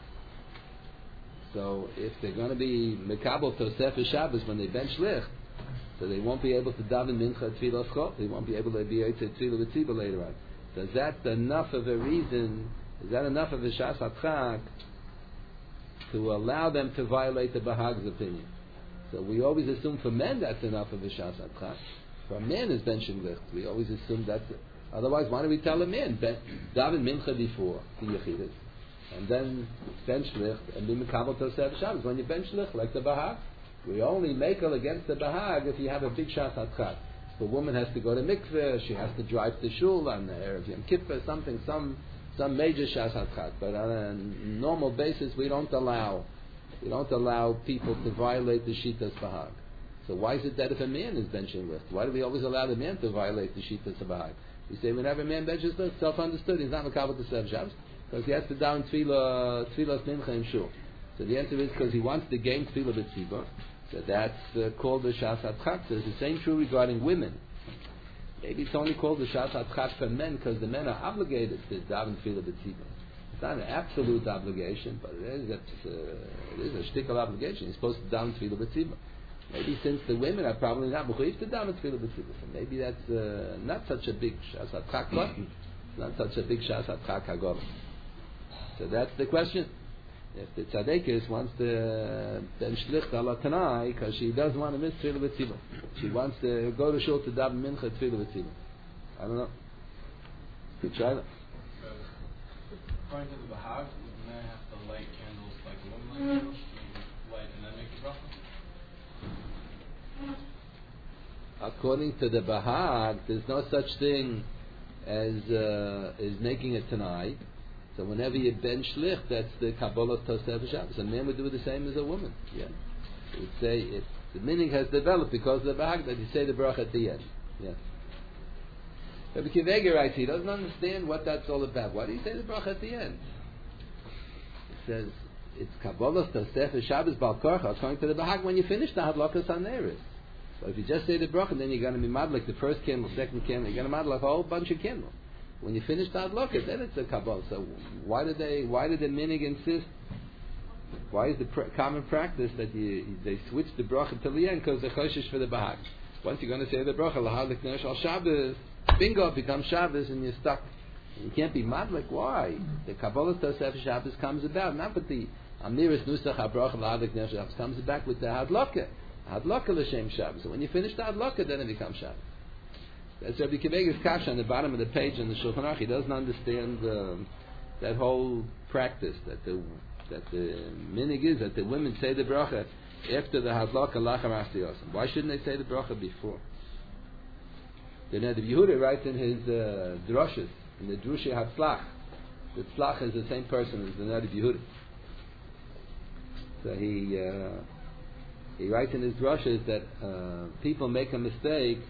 So if they're going to be mekabel Tosef Shabbos when they bench licht, so they won't be able to daven mincha tefillah schot. They won't be able to be able to tefillah v'tzibah later on. So is that enough of a reason? Is that enough of a Shas HaTchak to allow them to violate the Bahag's opinion? So we always assume for men that's enough of a Shas HaTchak. For a man is benching licht. We always assume that's it. Otherwise, why do we tell a man ben, daven mincha before the yechidus, and then bench licht and be mekabel Tosef Shabbos when you bench licht like the Bahag? We only make it against the Bahag if you have a big Shas HaTchak. The woman has to go to mikveh, she has to drive to shul on the Erev Yom Kippur, something, some some major Shas HaTchak. But on a normal basis, we don't allow we don't allow people to violate the Shitas Bahag. So why is it that if a man is benching licht, why do we always allow the man to violate the Shitas Bahag? We say whenever a man benches licht, self-understood, he's not mekabel Tosef Shabbos because he has to down tefillah tefillah mincha in shul. So the answer is because he wants to gain tefillah b'tzibur. So that's uh, called the Shas HaTchak. So it's the same true regarding women. Maybe it's only called the Shas HaTchak for men because the men are obligated to daven tefillah b'tzibur. It's not an absolute obligation, but it is, uh, it is a shtickle obligation. You're supposed to daven tefillah b'tzibur. Maybe since the women are probably not mechuyev to daven tefillah b'tzibur, so maybe that's uh, not such a big Shas HaTchak button. It's not such a big Shas HaTchak hagol. So that's the question. If the tzaddikus wants to bench licht ala tanai because she doesn't want to miss tefillah b'tzibur, she wants to go to shul to daven mincha tefillah b'tzibur. I don't know. Good try that. According to the Bahag, would men have to light candles like a woman lights candles? Light and then make the bracha? According to the Bahag, there's no such thing as uh, is making it tonight. So whenever you bench licht, that's the Kabbalah Tosef Shabbos. A man would do the same as a woman. Yeah, he would say if the meaning has developed because of the Bahag that you say the bracha at the end. Yeah. Rabbi Akiva Eiger writes he doesn't understand what that's all about. Why do you say the bracha at the end? He says it's Kabbalah Tosef Shabbos Bal Korcha according to the Bahag when you finish the Hadlakas Haneris. So if you just say the bracha, then you're going to be mad like the first candle, second candle. You're going to mad like a whole bunch of candles. When you finish the Hadlakas, then it's a Kabbalah. So why did they? Why did the minig insist? Why is the pr- common practice that you they switch the bracha till the end because the choshesh for the Bahag? Once you're going to say the bracha, lahadlik neish al Shabbos, bingo, it becomes Shabbos and you're stuck. You can't be mad like why? The Kabbalah Tosef Shabbos comes about not with the Amiris Nusach HaBracha lahadlik neish Shabbos comes back with the Hadlaka. Hadlaka l'shem Shabbos. So when you finish the Hadlaka, then it becomes Shabbos. That's Rabbi Akiva Eiger's kasha on the bottom of the page in the Shulchan Aruch. He doesn't understand um, that whole practice that the that the minig is that the women say the bracha after the Hadlaka lachar asiyosam. Why shouldn't they say the bracha before? The Neder Yehuda writes in his uh, drushes in the Drushei Hatzlach. The Tzlach is the same person as the Neder Yehuda. So he. Uh, He writes in his drushes that uh, people make a mistake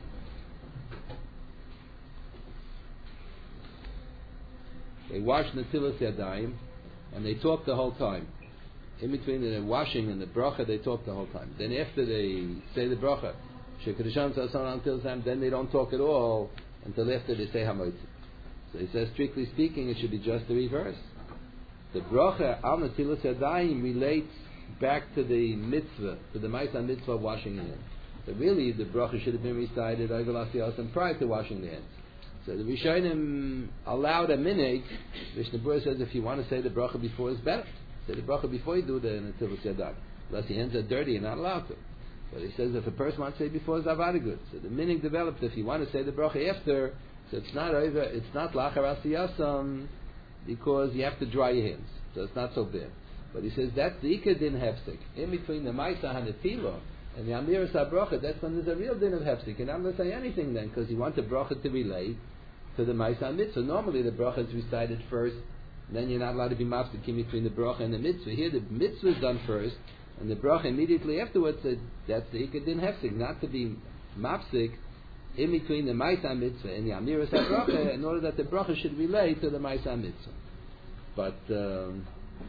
they wash Netilas Yadayim and they talk the whole time. in between the washing and the bracha, they talk the whole time. Then after they say the bracha, Shekadisham Sasan until time, then they don't talk at all until after they say Hamoitzi. So he says, strictly speaking, it should be just the reverse. The bracha al netilas yadayim relates back to the mitzvah, to the ma'aser mitzvah of washing the hands. So really, the bracha should have been recited over l'asiyasam prior to washing the hands. So the Rishonim allowed a minhag. Mishnah Berurah says if you want to say the bracha before, it's better. Say the bracha before you do the netilas yadayim. Unless your hands are dirty, you're not allowed to. But he says if a person wants to say before, it's avada good. So the minhag developed if you want to say the bracha after, so it's not over. It's not lachar asiyasam because you have to dry your hands. So it's not so bad. But he says that's the ikar din hefsek. In between the ma'aser hanetila and the amiras habracha, that's when there's a real din of hefsek. And I'm not going to say anything then because you want the bracha to relate to the ma'aser mitzvah. So normally the bracha is recited first, and then you're not allowed to be mafsek in between the bracha and the mitzvah. Here the mitzvah is done first, and the bracha immediately afterwards. So that's the ikar din hefsek, not to be mafsek in between the ma'aser mitzvah and the amiras habracha, in order that the bracha should relate to the ma'aser mitzvah. But um,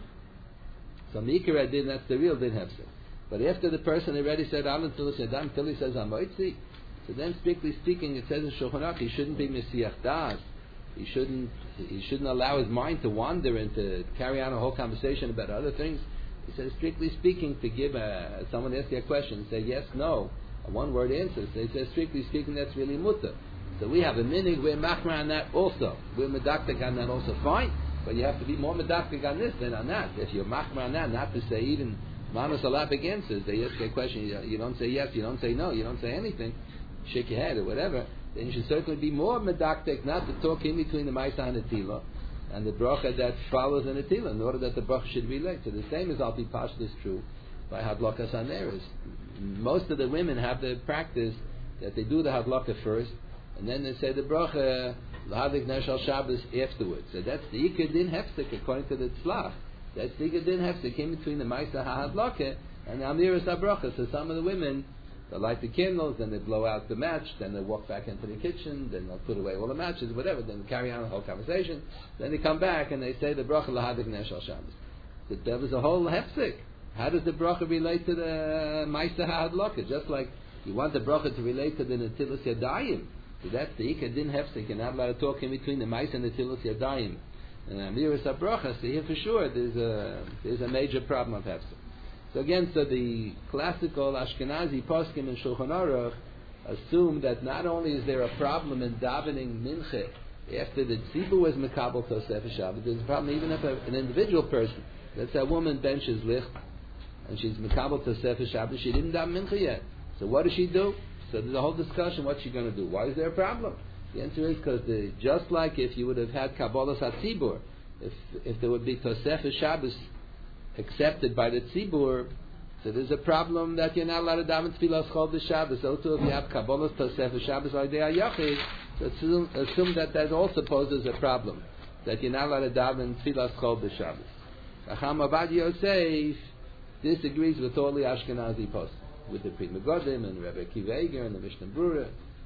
so mikra din, that's the real din hefsek. But after the person already said Alan Tilas Yadam until he says Hamoitzi, so then strictly speaking, it says in Shulchan Aruch he shouldn't be Mesiach Das. He shouldn't he shouldn't allow his mind to wander and to carry on a whole conversation about other things. He says strictly speaking, to give a, someone asks you a question, say yes, no, a one word answer. So he says strictly speaking, that's really mutter. So we have a minhag, we're machmer on that also. We're medaktik on that also, fine. But you have to be more medaktik on this than on that. If you're machmer on that, not to say even Manos Alapik answers, they ask a question, you, you don't say yes, you don't say no, you don't say anything, shake your head or whatever, then you should certainly be more medaktik, not to talk in between the ma'aser and the tila and the bracha that follows in the tila, in order that the bracha should relate. So the same as Alpi Pashta is true by Hadlakas Haneres. Most of the women have the practice that they do the Hadlaka first, and then they say the bracha, L'hadik Neshal Shabbos afterwards. So that's the Ikar Din Hefsek according to the Tzlach. That's the Ikar Din Hefsek in between the Ma'aser HaHadlaka and the Amiras HaBracha. So some of the women, they light the candles, then they blow out the match, then they walk back into the kitchen, then they'll put away all the matches, whatever, then carry on the whole conversation. Then they come back and they say the bracha L'hadik Neshal Shabbos. But there was a whole Hefsek. How does the bracha relate to the Ma'aser HaHadlaka? Just like you want the bracha to relate to the Netilas Yadayim. So that's the Ikar Din Hefsek. You're not allowed to talk in between the Ma'aser and the Netilas Yadayim. And Amiras HaBracha, so here for sure there's a there's a major problem of Hefsek. So again, so the classical Ashkenazi poskim in Shulchan Aruch assume that not only is there a problem in davening minche after the tzibur was mekabel tosef Shabbat, there's a problem even if a, an individual person, let's say a woman benches licht and she's mekabel tosef Shabbat, she didn't daven minche yet. So what does she do? So there's a whole discussion. What's she going to do? Why is there a problem? The answer is because just like if you would have had Kabbalas HaTzibur, if if there would be Tosefes Shabbos accepted by the Tzibur, so there's a problem that you're not allowed to daven Tfilas Chol B'Shabbos. So too if you have Kabbalas Tosefes Shabbos Al Dei HaYachid, so assume, assume that that also poses a problem, that you're not allowed to daven Tfilas Chol B'Shabbos. Chacham Avad Yosef disagrees with all the Ashkenazi posts, with the Pri Megadim and Rebbe Akiva Eiger and the Mishnah Berurah.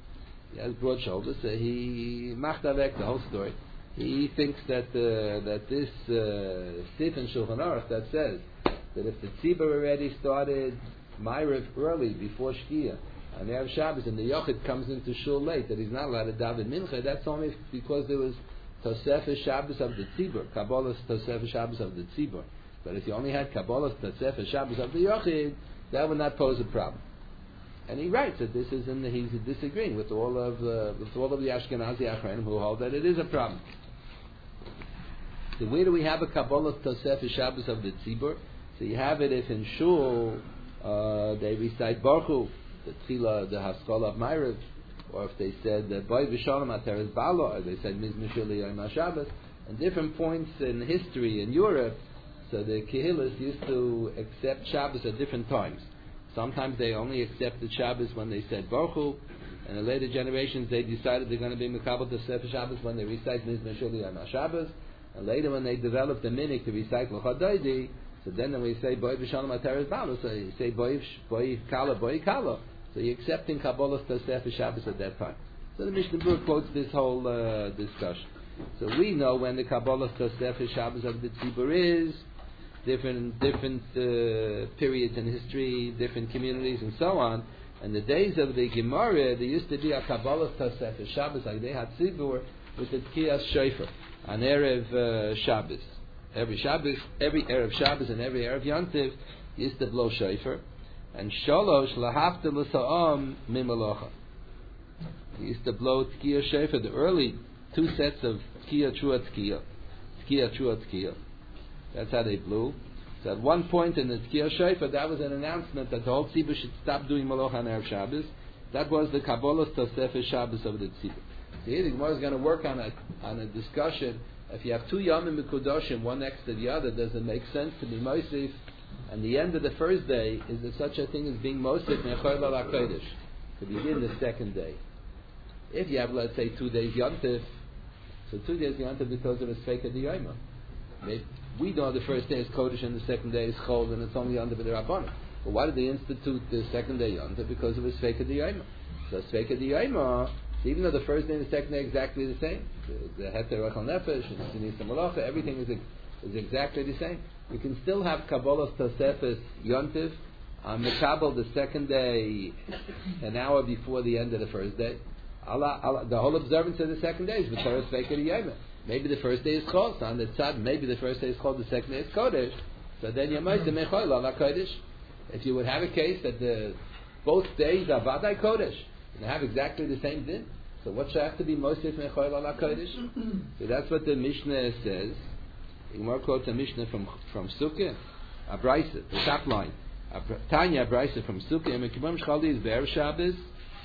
He has broad shoulders, so he machtavek the whole story. He thinks that uh, that this uh, Sif in Shulchan Aruch that says that if the tzibur already started Ma'ariv early before Shkia on Erev Shabbos and the Yochid comes into Shul late, that he's not allowed to daven Mincha, that's only because there was Tosefes Shabbos of the tzibur, Kabbalas Tosefes Shabbos of the tzibur. But if you only had Kabbalas Tosefes Shabbos of the Yochid, that would not pose a problem. And he writes that this is in the, he's disagreeing with all of uh, with all of the Ashkenazi Achronim who hold that it is a problem. So where do we have a Kabbalah Tosefes Shabbos of the Tzibur? So you have it if in Shul uh, they recite Baruch Hu, the Tchila, the Haskalah of Ma'ariv, or if they said Boy V'Shalom Ateres Balo, or they said Mizmor Shuli Yom HaShabbos, and different points in history in Europe. So the Kehillas used to accept Shabbos at different times. Sometimes they only accepted Shabbos when they said Baruch Hu, and in later generations they decided they're going to be Mekabel Tosefes Shabbos when they recite Mizmor Shuli Yom HaShabbos, and later when they developed the minhag to recite L'chad Doidi, so then when we say Boy V'Shalom Ateres Balo, so you say Boy Boy Kala Boy Kala, so you're accepting Kabbalas Tosefes Shabbos at that time. So the Mishnah Berurah quotes this whole uh, discussion. So we know when the Kabbalas Tosefes Shabbos of the Tzibur is different different uh, periods in history, different communities, and so on. In the days of the Gemara, there used to be a Kabbalah Tosefes Shabbos, like they had Tzibur, with the Tkiyas Shofar on Erev uh, Shabbos. Every Shabbos, every Erev Shabbos and every Erev Yontiv used to blow Shofar. And Sholosh Lahafta L'Sa'am Mimalocha. He used to blow Tkiyas Shofar, the early two sets of Tkiya Trua Tkiya. Tkiya Trua Tkiya. That's how they blew. So at one point in the Tkiya Shofar, that was an announcement that the whole Tzibur should stop doing Malocha on Erev Shabbos. That was the Kabbalah Tosefes Shabbos of the Tzibur. So here the Gemara is going to work on a, on a discussion. If you have two Yomim Mekudoshim, one next to the other, does it make sense to be Mosif? And the end of the first day, is there such a thing as being Mosif Mechol Al HaKodesh? To begin the second day. If you have, let's say, two days Yontif, so two days Yontif because of a Sfeika D'Yoma. Maybe we know the first day is Kodesh and the second day is Chol, and it's only Yontif B'Derabbanan. But why did they institute the second day Yontif? Because of a Sfeika D'Yoma. So Sfeika D'Yoma, even though the first day and the second day are exactly the same, the Heter Rachel Nefesh and the Sinis Malacha, everything is, is exactly the same. You can still have Kabbalah Tosefes Yontif on Mekabel the second day, an hour before the end of the first day. Allah, Allah, the whole observance of the second day is V'Torah Sfeika D'Yoma. Maybe the first day is Chol, so on the tzad, maybe the first day is Chol, the second day is Kodesh. So then you might say Mechol Al HaKodesh. If you would have a case that the both days are Vadai Kodesh, and they have exactly the same din, so what should have to be Mosif Mechol Al HaKodesh? So that's what the Mishnah says. Gemara quotes a Mishnah from from Sukkah, a Brisa, the top line. Tanya Brisa from Sukkah, and Kibbutz Chaldi is Be'er Shabbos.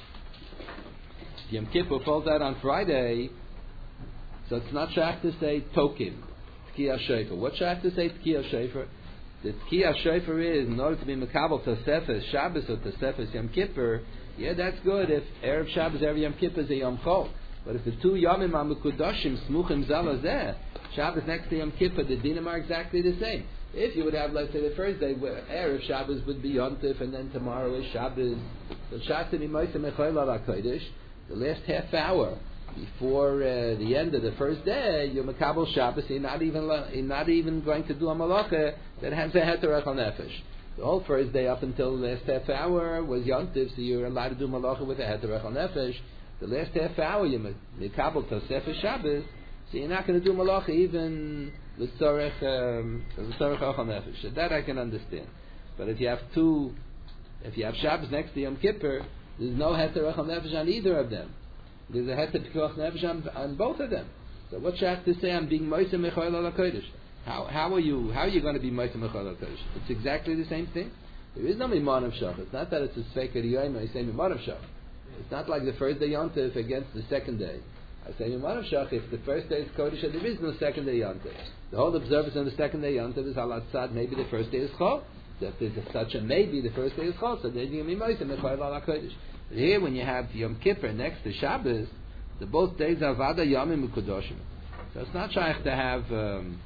Yom Kippur falls out on Friday. So it's not shach to say tokim, Tkiya Shofar. What shach to say Tkiya Shofar? The Tkiya Shofar is, in order to be Mekabel Tosefes Shabbos or Tosefes Yom Kippur, yeah, that's good if Erev Shabbos, Erev Yom Kippur is a Yom Chol. But if the two Yomim are Mekudoshim, Smuchim Zalazeh, Shabbos next to Yom Kippur, the dinim are exactly the same. If you would have, let's say, the first day, where Erev Shabbos would be Yontif, and then tomorrow is Shabbos, so shach to be Moshe Mechol Al HaKodesh, the last half hour, before uh, the end of the first day, you're Makabel Shabbos, you're not even you're not even going to do a malacha that has a heter rachel nefesh. The whole first day up until the last half hour was yontiv, so you're allowed to do malacha with a heter rachel nefesh. The last half hour you're Makabel Tosefes Shabbos, so you're not going to do malacha even with tzorech tzorech rachel nefesh. So that I can understand. But if you have two, if you have Shabbos next to Yom Kippur, there's no heter rachel nefesh on either of them. There's a heter pikuach nefesh on, on both of them. So what should I have to say? I'm being Moshe Mechol Al HaKodesh. How how are you? How are you going to be Moshe Mechol Al HaKodesh? It's exactly the same thing. There is no Miman of Shach. It's not that it's a Sfeika D'Yoma. I say Miman of Shach. It's not like the first day Yontif against the second day. I say Miman of Shach. If the first day is Kodesh, there is no second day Yontif. The whole observance on the second day Yontif is Al Tzad. Maybe the first day is Chol. So if there's a, such a maybe the first day is Chol, so then you're going to be Moshe Mechol Al HaKodesh. But here, when you have Yom Kippur next to Shabbos, the both days are Vada Yomim Mekudoshim. So it's not shaykh to have um,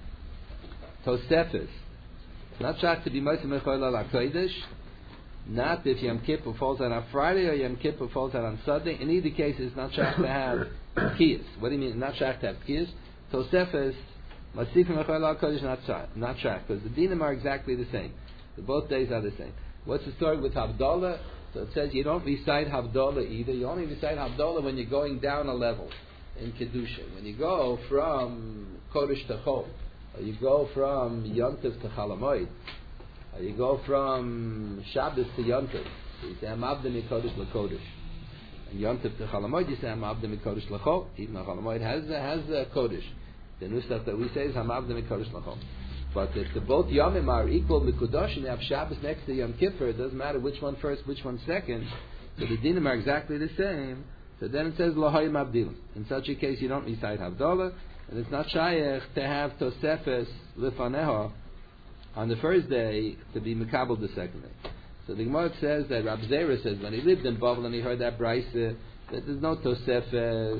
Tosefes. It's not shaykh to be Moshe Mechol Al HaKodesh. Not if Yom Kippur falls out on Friday or Yom Kippur falls out on Sunday. In either case, it's not shaykh to have Tkiyas. What do you mean? Not shaykh to have Tkiyas. Tosefes, Masif Mechol Al HaKodesh, not shaykh. Not shaykh, because the dinim are exactly the same. The both days are the same. What's the story with Havdalah? So it says you don't recite Havdalah either. You only recite Havdalah when you're going down a level in Kedusha. When you go from Kodesh to Chol, or you go from Yontif to Chalamoid, or you go from Shabbos to Yontif, so you say Amavda Mikodesh LaKodesh. And Yontif to Chalamoid, you say Amavda Mikodesh LaChol. Even though Chalamoid has, has a Kodesh. The new stuff that we say is Amavda Mikodesh LaChol. But if the both Yomim are equal Mikudosh and you have Shabbos next to Yom Kippur, it doesn't matter which one first, which one second. So the dinim are exactly the same. So then it says Lohayim Abdilim. In such a case, you don't recite Havdalah, and it's not shayach to have Tosefes Lifaneha on the first day to be Mekabel the second day. So the Gemara says that Rab Zera says when he lived in Bavel and he heard that Brisa, that there's no Tosefes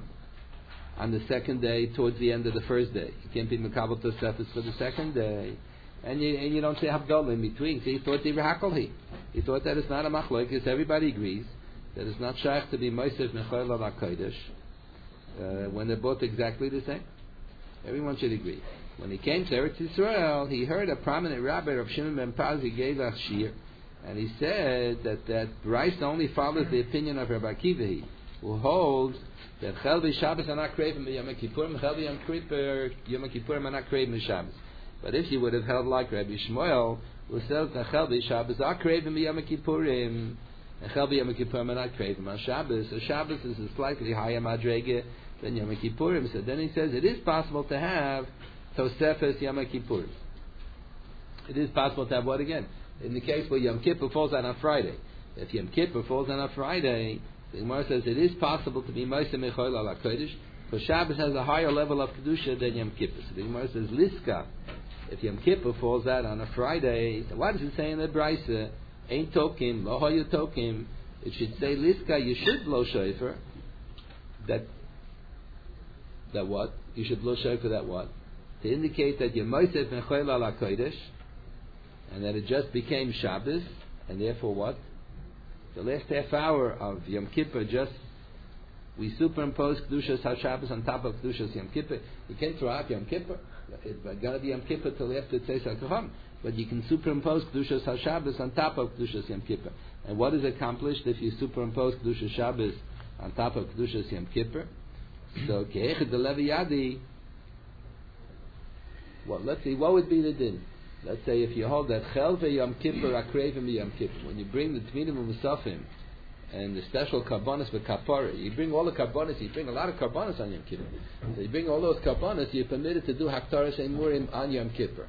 on the second day towards the end of the first day. You can't be Mekabel Tosefes for the second day. And you, and you don't say Havdalah in between. So he thought they were Hakolhi. He thought that it's not a Machlokes. Everybody agrees that it's not shaykh to be Moshe Mechol Al HaKodesh uh, when they're both exactly the same. Everyone should agree. When he came to Eretz Yisrael, he heard a prominent rabbi, Rav Shimon ben Pazi, gave a shir, and he said that that Bryce only follows the opinion of Rabbi Akiva, who holds that Chelvi Shabbos are not craving Yom Kippurim, Chelvi Yom Kippur, Yom Kippurim are not craving Shabbos. But if you would have held like Rabbi Shmuel, who says that Chelvi Shabbos are craving Yom Kippurim, and Chelvi Yom Kippurim are not craving on Shabbos, so Shabbos is a slightly higher madrege than Yom Kippurim. So then he says it is possible to have Tosefes Yom Kippurim. It is possible to have what again? In the case where Yom Kippur falls out on Friday. If Yom Kippur falls out on Friday, the Gemara says it is possible to be Moshe Mechol Ala Kodesh, because Shabbos has a higher level of Kedusha than Yom Kippur. So the Gemara says Liska, if Yom Kippur falls out on a Friday, so why does it say in the Brisa, Ain't Tokim, Lo Hoyu Tokim, it should say Liska, you should blow shofar, that, that what? You should blow shofar that what? To indicate that you're Moshe Mechol Ala Kodesh, and that it just became Shabbos, and therefore what? The last half hour of Yom Kippur, just we superimpose Kedushas HaShabbos on top of Kedushas Yom Kippur. You can't throw out Yom Kippur. It's got to be Yom Kippur till after Tzeis HaKacham. But you can superimpose Kedushas HaShabbos on top of Kedushas Yom Kippur. And what is accomplished if you superimpose Kedushas Shabbos on top of Kedushas Yom Kippur? So, Ke'echad the Levi Yadi, well, let's see, what would be the din? Let's say if you hold that Chel Yom Kippur Akrevim Yom Kippur, when you bring the Tminim Musafim and the special Karbonis with Kapara, you bring all the Karbonis, you bring a lot of Karbonis on Yom Kippur. So you bring all those Karbonis, you're permitted to do Haktaras Emurim on Yom Kippur.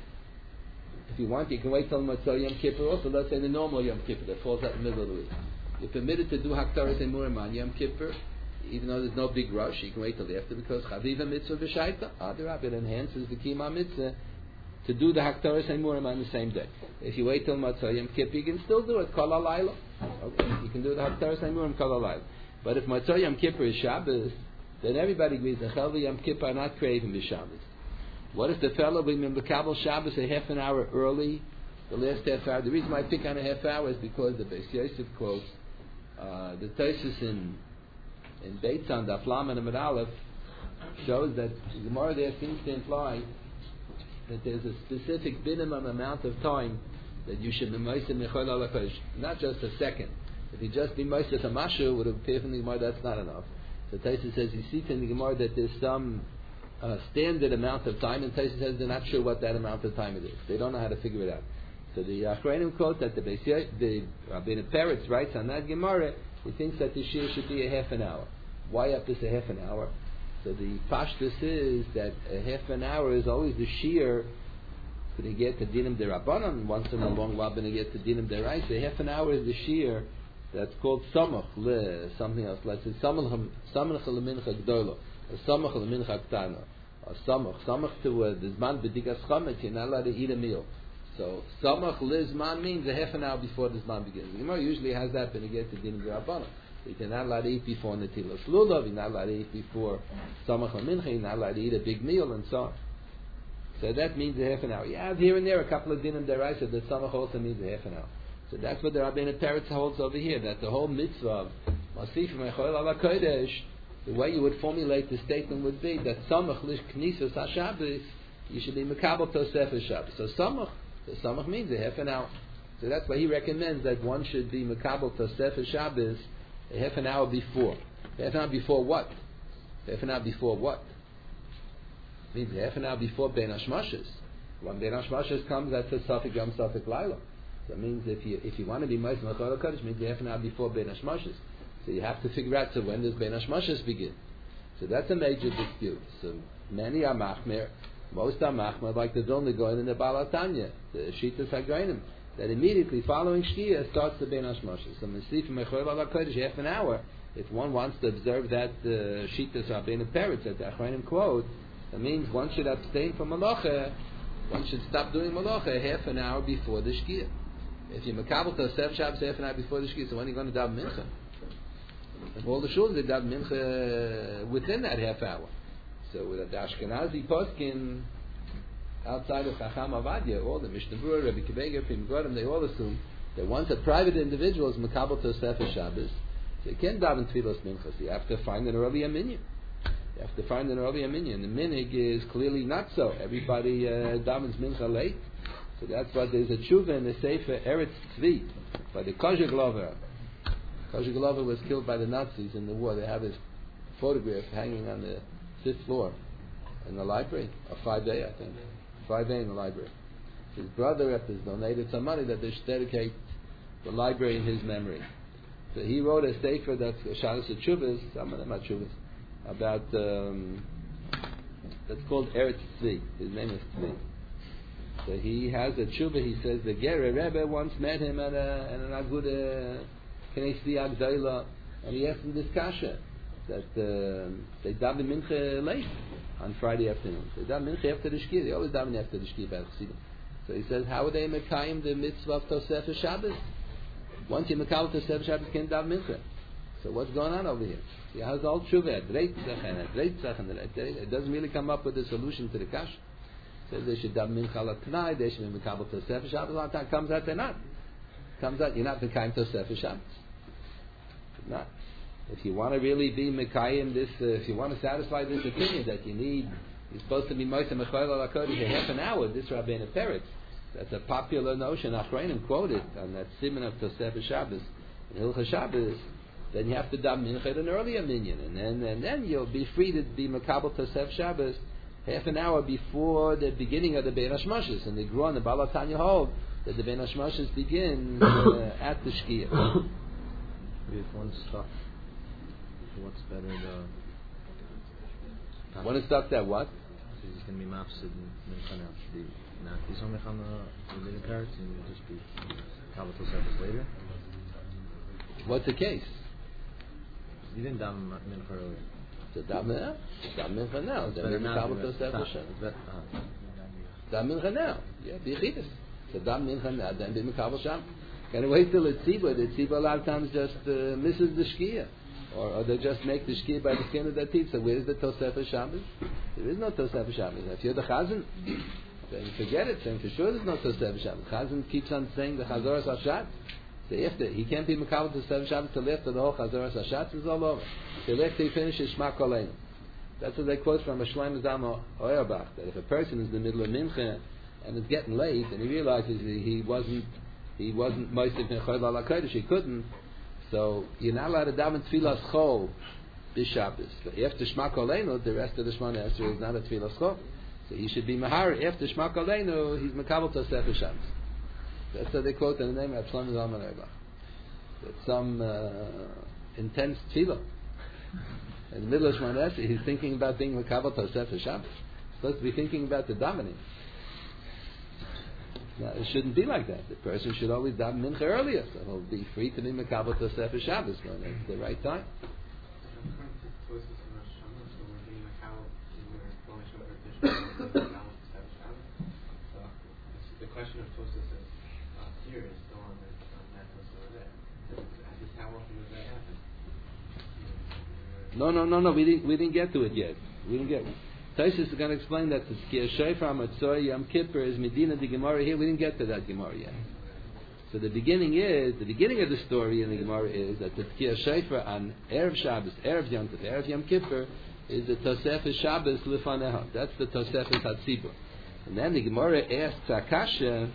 If you want, you can wait till Matzah Yom Kippur also, let's say the normal Yom Kippur that falls out in the middle of the week. You're permitted to do Haktaras Emurim on Yom Kippur, even though there's no big rush, you can wait till after, because Chaviva Mitzvah V'Shaita, Adarab, it enhances the Kima Mitzvah to do the Haktaras Emurim on the same day. If you wait till Matzah Yom Kippur, you can still do it Kol HaLayla. Okay, you can do the Haktaras Emurim Kol HaLayla. But if Matzah Yom Kippur is Shabbos, then everybody agrees that Chel Yom Kippur are not craving the Shabbos. What if the fellow brings the Kabbalah Shabbos a half an hour early, the last half hour? The reason why I pick on a half hour is because the Beis Yosef quotes uh, the Tosfos in in Beitzan, the Aflam and the Amud Aleph, shows that the Gemara there seems to imply that there's a specific minimum amount of time that you should be Moshe Mechol Ala Kodesh, not just a second. If you just be Moshe Tamashu, would have appeared from the Gemara that's not enough. So Tosfos says you see in the Gemara that there's some uh, standard amount of time, and Tosfos says they're not sure what that amount of time it is. They don't know how to figure it out. So the Achreinim quote that the Beis the Rabbeinu Peretz writes on that Gemara, he thinks that the shir should be a half an hour. Why up this a half an hour? So the pashtus is that a half an hour is always the shir to get to dinim derabanan. Once in a long while, when you get to dinim deraisa, a half an hour is the shir that's called samach le something else. Let's say samach samach lemincha gdola, or samach lemincha ktana, or samach samach to uh, the zman b'digas chametz. You're not allowed to eat a meal. So samach le zman means a half an hour before the zman begins. The Gemara usually has that when you get to dinim derabanan. You're not allowed to eat before Netilas Lulav, you're not allowed to eat before Samach HaMincha, you're not allowed to eat a big meal, and so on. So that means a half an hour. You have here and there a couple of dinim deraisa that Samach also means a half an hour. So that's what the Rabbeinu Peretz holds over here, that the whole mitzvah of Masif Mechol Ala Kodesh, the way you would formulate the statement would be that Samach Lish Knisas HaShabbos, you should be Mekabel Tosefes Shabbos. So Samach, the Samach means a half an hour. So that's why he recommends that one should be Mekabel Tosefes Shabbos a half an hour before. Half an hour before what? Half an hour before what? It means half an hour before Ben Hashmashas. When Ben Hashmashas comes, that's a Safik Yom Safik Laila. So it means if you if you want to be Moshe Mechol Kodesh, it means half an hour before Ben Hashmashas. So you have to figure out, so when does Ben Hashmashas begin? So that's a major dispute. So many are Machmer, most are Machmer, like there's only going in the Baal HaTanya, the Shitas HaGreinim, that immediately following Shkia starts the Ben Hashmashas. So Masif Mechol Ala Kodesh, half an hour, if one wants to observe that uh, Shitas Rabbeinu Peretz that the Achronim quote, that means one should abstain from Malacha, one should stop doing Malacha half an hour before the Shkia. If you Makabel Tosef Shabbos half an hour before the Shkia, so when are you going to daven Mincha? And all the shuls they daven Mincha within that half hour. So with the Ashkenazi poskin outside of Chacham Avadia, all the Mishnah Berurah, Rabbi Kiveger, Pim Godim, they all assume that once a private individual is Makabel Tosef Shabbos, so you can't daven Tfilos Minchas. You have to find an earlier minyan. You have to find an earlier minyan. The minig is clearly not so. Everybody uh, davens mincha late. So that's why there's a tshuva in the Sefer Eretz Tzvi by the Kozher Glover. Kozher Glover was killed by the Nazis in the war. They have his photograph hanging on the fifth floor in the library, or five A, I think. five A in the library. His brother has donated some money that they should dedicate the library in his memory. So he wrote a sefer that's Shalos Tshuvas, some of them are Tshuvas, about, um, that's called Eretz Tzvi. His name is Tzvi. So he has a tshuva. He says the Gerer Rebbe once met him at, a, at an Aguda Knesset Agdayla, and he asked him this kasha that uh, they daven mincha late on Friday afternoon. They daven mincha after the shkia. They always daven after the shkia by Chassidim. So he says, how are they mekayim the mitzvah of Tosefes Shabbos? Once you mekayim Tosefes Shabbos, can't daven mincha. So what's going on over here? He has all tshuva, dreitzach and dreitzach and it doesn't really come up with a solution to the kasha. Says they should daven mincha latnai, they should be mekayim Tosefes Shabbos. A lot of times comes out they're not. Comes out you're not mekayim Tosefes Shabbos. Not. If you want to really be mekayim this, uh, if you want to satisfy this opinion that you need, you're supposed to be moisem mechoil al hakodesh for half an hour. This Rabbeinu Peretz, that's a popular notion. Achronim quoted on that siman of Tosefes Shabbos, in Hilchos Shabbos. Then you have to daven mincha at an earlier minyan, and then and then you'll be free to be mekabel Tosefes Shabbos half an hour before the beginning of the Bein Hashmoshes. And the Gron, the Baal HaTanya hold that the Bein Hashmoshes begin uh, at the shkia. If one's stuck, what's better? The one is stuck that what? He's going to be mafsid mincha now. The not he's on the minyan parrots, and you'll just be kabel Tosefes later. What's the case? You didn't daven mincha earlier. So daven daven mincha now. Then maybe kabel Tosefes Shabbos. Daven mincha now. Yeah, bichidus. So daven mincha now. Then be kabel Shabbos. Can you wait till it's tzibah? The tzibah a lot of times just uh, misses the shkia. Or, or they just make the shkia by the skin of their teeth. So where's the Tosefes Shabbos? There is no Tosefes Shabbos. If you're the chazan, then forget it. Then for sure there's no Tosefes Shabbos. Chazan keeps on saying the Chazoras Hashatz. So after, he can't be Mekabel Tosefes Shabbos till after the whole Chazoras Hashatz is all over. Till after he finishes Shema Koleinu. That's what they quote from a Shlomo Zalman Auerbach, that if a person is in the middle of Mincha and it's getting late and he realizes he wasn't he wasn't Moisef Mechoil Al HaKodesh, he couldn't, so you're not allowed to daven Tfilas Chol b'Shabbos. But after Shema Koleinu, the rest of the Shemona Esrei is not a Tfilas Chol. So he should be Mahar. After Shema Koleinu, he's Mekabel Tosefes Shabbos. That's what they quote in the name of Shlomo Zalman Auerbach. It's some uh, intense tefillah. In the middle of Shemona Esrei, he's thinking about being Mekabel Tosefes Shabbos. He's supposed to be thinking about the davening. Now, it shouldn't be like that. The person should always daven mincha earlier, so he'll be free to be mekabel Tosefes Shabbos when it's the right time. The question of Tosefes here is still on that over there. How often does that happen? No, no, no, no. We didn't. We didn't get to it yet. We didn't get. Taisus is going to explain that the Tzkiya Shofar Matzoy Yom Kippur is Medina the Gemara here. We didn't get to that Gemara yet. So the beginning is the beginning of the story in the Gemara is that the Tzkiya Shofar on Erev Shabbos, Erev Yom Kippur, Erev Yom Kippur is the Tosefes Shabbos Lefaneha. That's the Tosefes Hatzibur. And then the Gemara asks Akasha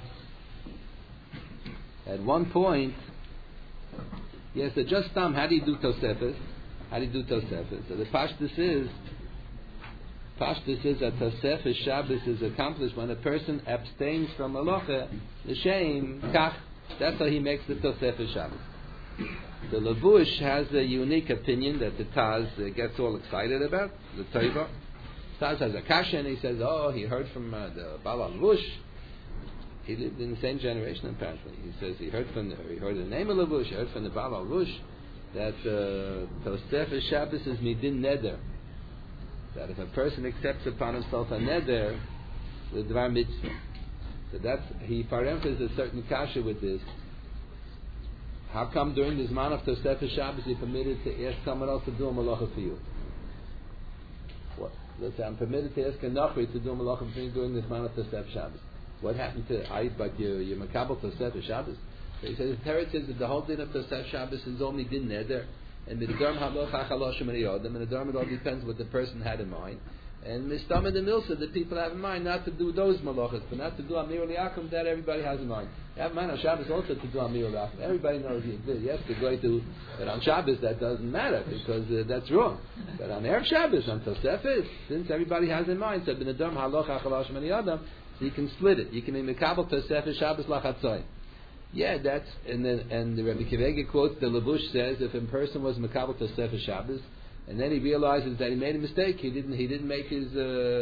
at one point. Yes, so just Tom, how do you do Tosefes? How do you do Tosefes? So the Pashtus is. Pashtus is that Tosefes Shabbos is accomplished when a person abstains from Malacha, the shame, kach. That's how he makes the Tosefes Shabbos. The Levush has a unique opinion that the Taz uh, gets all excited about, the Teiva. Taz has a kasha and he says, oh, he heard from uh, the Baal Levush. He lived in the same generation apparently. He says he heard from the, he heard the name of Levush, he heard from the Baal Levush that uh, Tosefes Shabbos is midin neder. That if a person accepts upon himself a neder, the dvar mitzvah. So that's, he parentheses a certain kasha with this. How come during this man of Tosefes Shabbos you're permitted to ask someone else to do a malacha for you? What? Let's say I'm permitted to ask a nachri to do a malacha for me during this man of Tosefes Shabbos. What happened to I? But you, you're makabel Tosefes Shabbos. So he says the Torah says that the whole din of Tosefes Shabbos is only din neder, and Midarm Halocha Chaloshim Yodim, and Midarm it all depends what the person had in mind. And Mistam and the Milsa that people have in mind not to do those malachas, but not to do Amir Liakum that everybody has in mind. You have in mind on Shabbos also to do Amir Liakum. Everybody knows you did. Yes, to go to, but on Shabbos that doesn't matter because uh, that's wrong. But on Erev Shabbos, on Tosefes, since everybody has in mind, so B'nadam Halocha Chaloshim and Yadam, so you can split it. You can make Mekabel Tosefes Shabbos Lachatzoy. Yeah, that's and then and the Rabbi Kivege quotes the Levush says if a person was Mekabel Tosefes Shabbos. And then he realizes that he made a mistake. He didn't. He didn't make his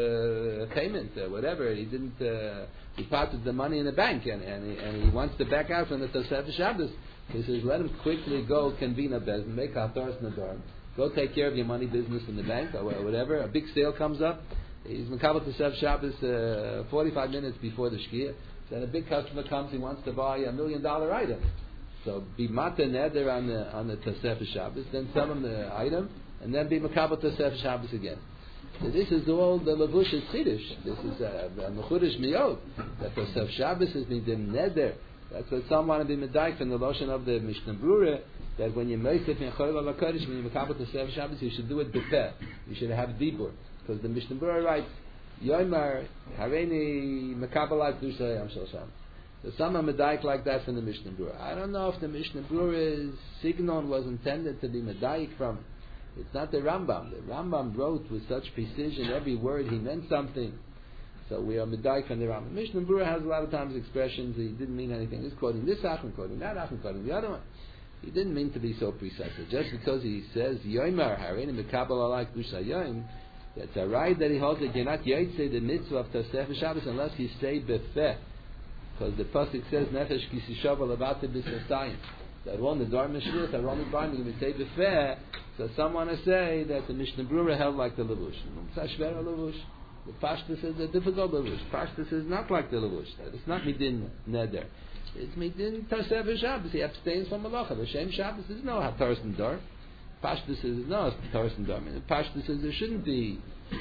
uh, payment, or whatever. He didn't. Uh, he parted the money in the bank, and and he, and he wants to back out from the Tosefes Shabbos. He says, "Let him quickly go convene a bezin, make haftaras nadar, go take care of your money business in the bank, or whatever. A big sale comes up. He's mekabel Tosefes Shabbos uh, forty-five minutes before the shkia. Then a big customer comes. He wants to buy a million dollar item. So be mata neder on the on the Tosefes Shabbos. Then sell him the item." And then be Makabel Tosefes Shabbos again. So this is all the Levush's Chiddush. This is a Mechudesh Miyod. That Tosefes Shabbos is being neder. That's what some want to be medaik from the lotion of the Mishnah Brura. That when you meisef in Chol Al Kodesh, when you Makabel Tosefes Shabbos, you should do it befeh. You should have dibur, because the Mishnah Brura writes Yoimar Hareini Makabel Kedusha Yom Shel Sham. So some are medaik like that from the Mishnah Brura. I don't know if the Mishnah Brura's signon was intended to be medaik from. It's not the Rambam. The Rambam wrote with such precision every word he meant something. So we are medaik from the Rambam. Mishnah Brura has a lot of times expressions he didn't mean anything. He's quoting this achim, quoting that achim, quoting the other one. He didn't mean to be so precise. Just because he says Yoimar Hareini Mekabel Alai Kedusha Yom, that's a right that he holds that you're not yotzei the mitzvah of Tosefes Shabbos unless you say befeh, because the pasuk says Nefesh Kisishav Alavate B'Sasayim. That one the Dar Mishliach, that one the Binding, we say befeh. So some want to say that the Mishnah Brura held like the Levush. Tzashver Levush. The Pashtus is a difficult Levush. Pashtus is not like the Levush. It's not Midin Neder. It's Midin Tosefes Shabbos. He abstains from Malacha. The Shem Shabbos is no Hataras Nadar. Pashtus is no Hataras Nadar. I mean, the Pashtus is there shouldn't be.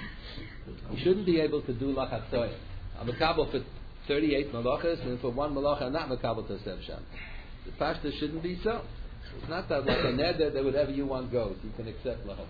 You shouldn't be able to do Lachat Toy. I'm a Kabbalah for thirty-eight Malachas, and for one Malacha, I'm not Makabel Tosefes Shabbos. The Pashtus shouldn't be so. It's not that like a neder that whatever you want goes. You can accept lachat.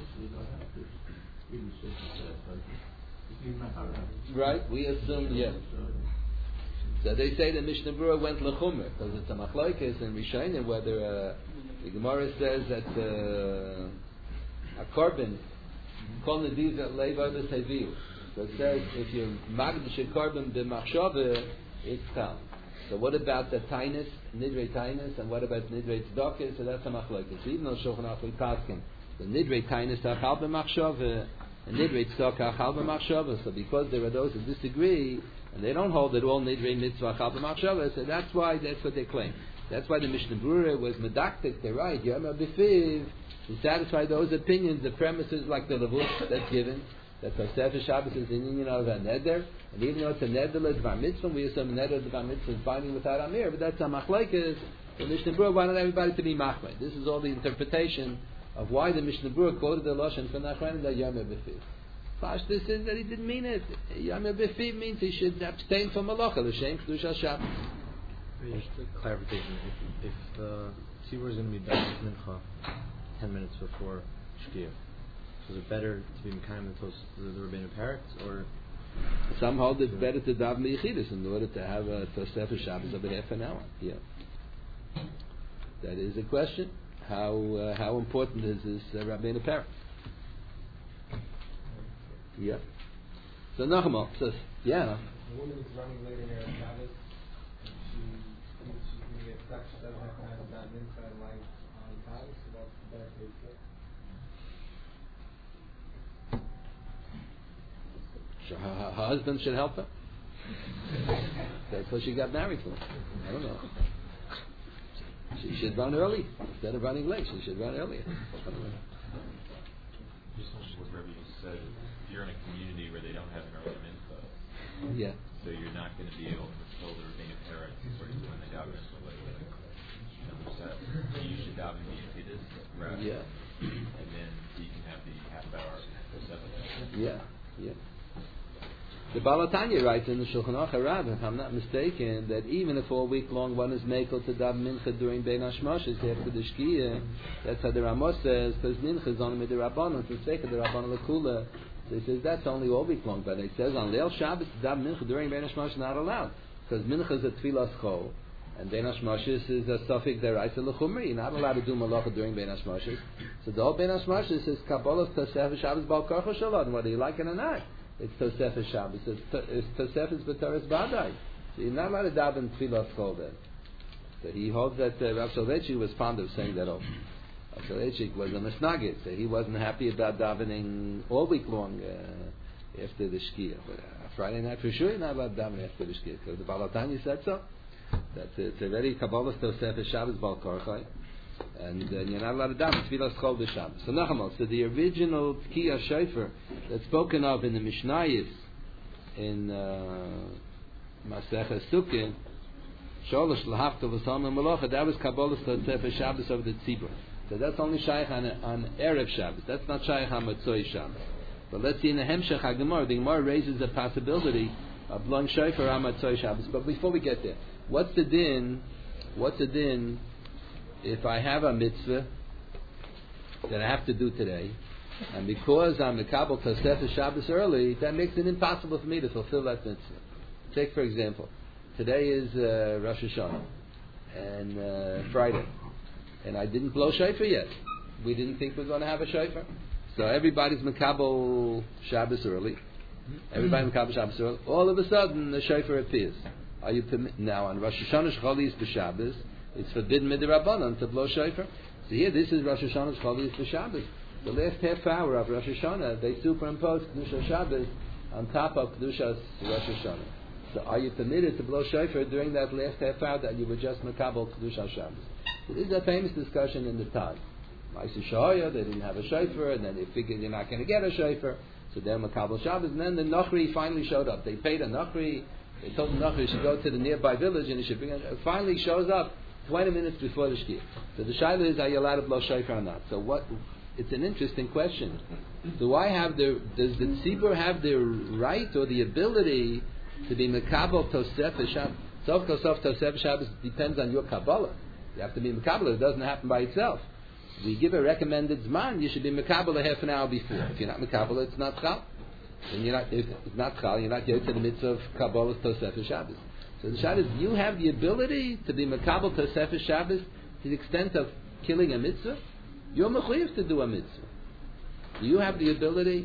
Right? We assume yes. So they say the Mishnah Brura went lechumer because it's a machlokes in Rishonim whether uh, the Gemara says that uh, a korban kol nediv leiva b'seviu. So it says if you magdish a korban b'machshava, it's chal. So what about the tainus, nidrei tainus, and what about nidrei tzedakah? So that's a machlokes. Even though Shulchan Aruch we paskin, the nidrei tainus are chal b'machshava, and nidrei tzedakah are chal b'machshava. So because there are those who disagree, and they don't hold that all nidrei mitzvah chal b'machshava, so that's why that's what they claim. That's why the Mishnah Brura was medaktik. They're right. Yomer b'fiv to satisfy those opinions. The premises like the levush that's given. That Tosefes Shabbos is in union of a neder, and even though it's a nederless bar mitzvah, we assume a neder bar mitzvah is binding without amir, but that's a machlekes. The Mishnah Brura wanted everybody to be machmei. This is all the interpretation of why the Mishnah Brura quoted the lashon from Nachman that Yomer b'fiv. Pashtus says that he didn't mean it. Yomer b'fiv means he should abstain from malacha, l'shem kedusha Shabbos. Just a clarification: if if the tzibur is going to be done with mincha ten minutes before shkia. So is it better to be mekayim the, the, the Rebbeinu Parrots, or some hold it's better to daven b'yichidus in order to have a Tosefes Shabbos of half an hour? Yeah, that is a question. How uh, how important is this uh, Rebbeinu Parrot? Yeah. So Nachman says, yeah. The woman is running late in her Shabbos, and she thinks she's going to get stuck. She doesn't have to have that inside light on time, so that's the better case. Her, her, her husband should help her. That's what she got married for. I don't know. She should run early instead of running late. She should run earlier. Just what Rebbe said, if you're in a community where they don't have an early mincha, yeah. So you're not going to be able to fill the Rebbeinu Parrots according to when they daven it. So you should daven the Yechidus, right? Yeah. And then you can have the half hour or seven. Yeah, yeah. The Balatanya writes in the Shulchan Aruch Harav, if I'm not mistaken, that even if all week long one is makel to daven mincha during Bein Hashmashos after the Shkia, that's how the Ramos says, because mincha is only the Rabbanon, to sake of the Rabbanon Lakula. So he says that's only all week long, but it says on Leil Shabbos to daven mincha during Bein Hashmashos is not allowed, because mincha is a tfilas chol, and Bein Hashmashos is a suffix deraisa l'chumri. You're not allowed to do malacha during Bein Hashmashos. So the whole Bein Hashmashos is Kabbalah Tosefes Shabbos Bal Karcha Shalom, whether you like it or not. It's Tosefes Shabbos. It's Tosefes B'Toras Badai. So you're not allowed to daven tfilas chol then. So he holds that uh, Rav Soloveitchik was fond of saying that. Oh, Rav Soloveitchik was a misnagid, so he wasn't happy about davening all week long uh, after the Shkia. But uh, Friday night for sure you're not allowed to daven after the Shkia, because the Balatanya said so. That it's a very Kabbalah Tosefes Shabbos Bal Karchai, and uh, you're not allowed to daven tfilas chol b'Shabbos. So Nachamol, so the original Tkiyah Shofar that's spoken of in the Mishnayos in uh, Masechah Sukkot, Sholosh L'Hafta V'Salma Malacha, that was Kabbalah Tosefes Shabbos of the Tzibur. So that's only Shaykh on, on Erev Shabbos. That's not Shaykh on Matzoi Shabbos. But let's see in the Hemshech HaGemara, the Gemara raises the possibility of blowing Shofar on Matzoi Shabbos. But before we get there, what's the din? What's the din if I have a mitzvah that I have to do today, and because I'm Mekabel Tosefes Shabbos early, that makes it impossible for me to fulfill that mitzvah. Take for example, today is uh, Rosh Hashanah and uh, Friday, and I didn't blow shofar yet. We didn't think we were going to have a shofar, so everybody's Mekabel Shabbos early. Everybody Mekabel Shabbos early. All of a sudden, the shofar appears. Are you permi- now on Rosh Hashanah Shcholi b'Shabbos? It's forbidden midrabanan to blow shofar. So here, this is Rosh Hashanah Shcholi b'Shabbos. The last half hour of Rosh Hashanah, they superimpose Kedusha Shabbos on top of Kedusha Rosh Hashanah. So are you permitted to blow shofar during that last half hour that you were just Mekabel Kedusha Shabbos? So this is a famous discussion in the Taz. Ma'aseh Shahaya, they didn't have a shofar, and then they figured you're not going to get a shofar, so they're Mekabel Shabbos, and then the Nachri finally showed up. They paid a Nachri. They told the Nachri he should go to the nearby village and he should bring it. Finally shows up twenty minutes before the Shkia. So the Shaila is, are you allowed to blow shofar or not? So what? It's an interesting question. Do I have the? Does the tzibur have the right or the ability to be mekabel tosefes Shabbos? Sof kosof tosefes Shabbos depends on your Kabbalah. You have to be mekabel. It doesn't happen by itself. We give a recommended zman. You should be mekabel a half an hour before. If you're not mekabel, it's not chal. Then you're not. If it's not chal, you're not yet to the mitzvah of Kabbalah tosefes Shabbos. So the shad is, you have the ability to be mekabel tosefes Shabbos to the extent of killing a mitzvah. You're mechuyev to do a mitzvah. Do you have the ability?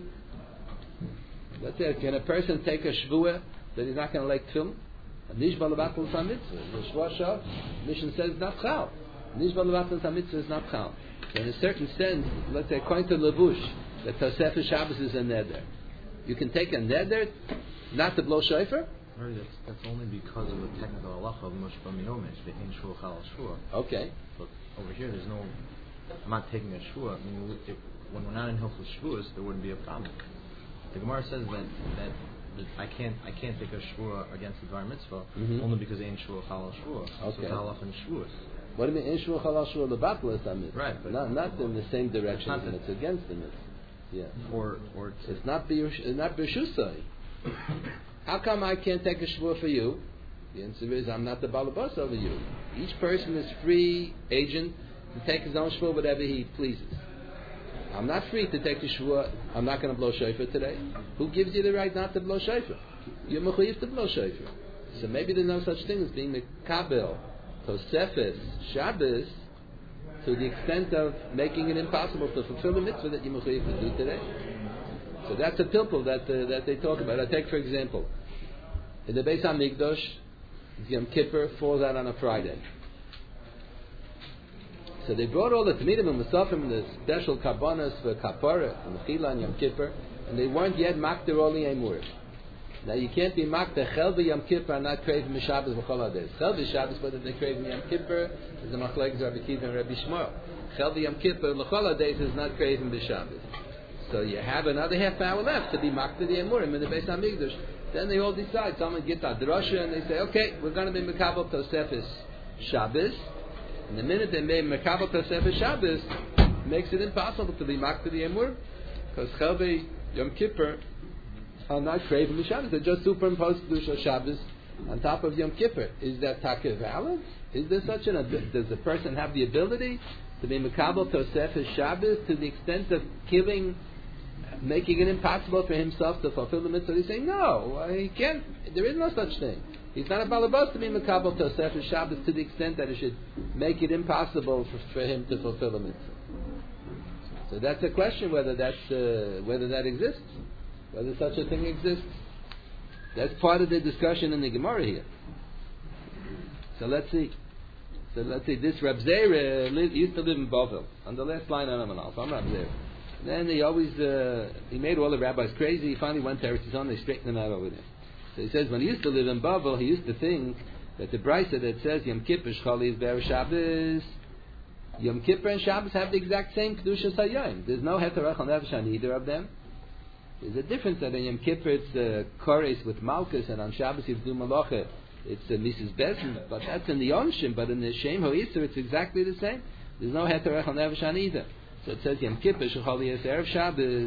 Let's say, can a person take a shvuah that he's not going to like tefillin? Nishba levatel is a mitzvah. The shvuah shav, Mishnah says it's not chal. Nishba levatel is a mitzvah is not chal. So in a certain sense, let's say, according to Levush, that tosefes Shabbos is a neder. You can take a neder not to blow shofar. Right, that's, that's only because of the technical halacha of Moshe Miyomesh, the in shul chal shua. Okay. But over here, there's no. I'm not taking a shua. I mean, if, when we're not in Hilchos Shvuos, there wouldn't be a problem. The Gemara says that, that that I can't I can't take a shua against the Dvar Mitzvah mm-hmm. only because ain't shua chal shua. Okay. So it's halacha in Shvuos. What do you mean? In shua chal shua levatel is a mitzvah. Right, but not not in the same direction. It's, and it's against the mitzvah. Yeah. Or or to, it's not b'yush, it's not b'shusai. How come I can't take a shvur for you? The answer is, I'm not the balabas over you. Each person is free agent to take his own shvur whatever he pleases. I'm not free to take a shvur. I'm not going to blow shofar today. Who gives you the right not to blow shofar? You're mechuyev to blow shofar. So maybe there's no such thing as being mekabel tosefes Shabbos to the extent of making it impossible to fulfill the mitzvah that you're mechuyev to do today. So that's a pilpul that uh, that they talk about. I take for example, in the Beis Hamikdash, Yom Kippur falls out on a Friday. So they brought all the Tamidim and Musafim, the special karbanos for Kapara and Mechila and Yom Kippur, and they weren't yet makter oli emur. Now you can't be makter Chel b'Yom Kippur and not crave Mishabbos v'chol hades. Chel b'Shabbos, whether they crave Yom Kippur is the machlekes Rabbi Kiva and Rabbi Shmuel. Chel b'Yom Kippur l'chol hades is not craving b'Shabbos. So you have another half hour left to be makter the emurim in the Beis Hamikdash. Then they all decide. Someone gets a drasha and they say, okay, we're going to be mekabel tosefes Shabbos. And the minute they made mekabel tosefes Shabbos, makes it impossible to be makter the emurim, because Chelbe Yom Kippur are not craving the Shabbos. They just superimpose Kedusha Shabbos on top of Yom Kippur. Is that taka valid? Is there such an ability? Does the person have the ability to be Mekabel Tosefes Shabbos to the extent of killing, making it impossible for himself to fulfill the mitzvah? He's saying, no, he can't. There is no such thing. He's not a balabas to be Mekabel Tosefes Shabbos to the extent that it should make it impossible for, for him to fulfill the mitzvah. So that's a question whether that's uh, whether that exists, whether such a thing exists. That's part of the discussion in the Gemara here. So let's see. So let's see. This Reb Zera used to live in Bovel on the last line on Amanal. I'm Reb Zera. Then he always uh, he made all the rabbis crazy. He finally went to Eretz Yisrael. They straightened him out over there. So he says when he used to live in Bovel, he used to think that the brisa that says Yom Kippur Shchali is Ber Shabbos, Yom Kippur and Shabbos have the exact same Kedusha Hayom. There's no Heterach on Nefesh on either of them. There's a difference that in Yom Kippur it's uh, Kores with Malkus, and on Shabbos you do Malacha, it's uh, Missus Bezin, but that's in the Onshim, but in the Shem HaIsur it's exactly the same. There's no Heterach on Nefesh on either. So it says Yom Kippur Shechali es Erev Shabbos.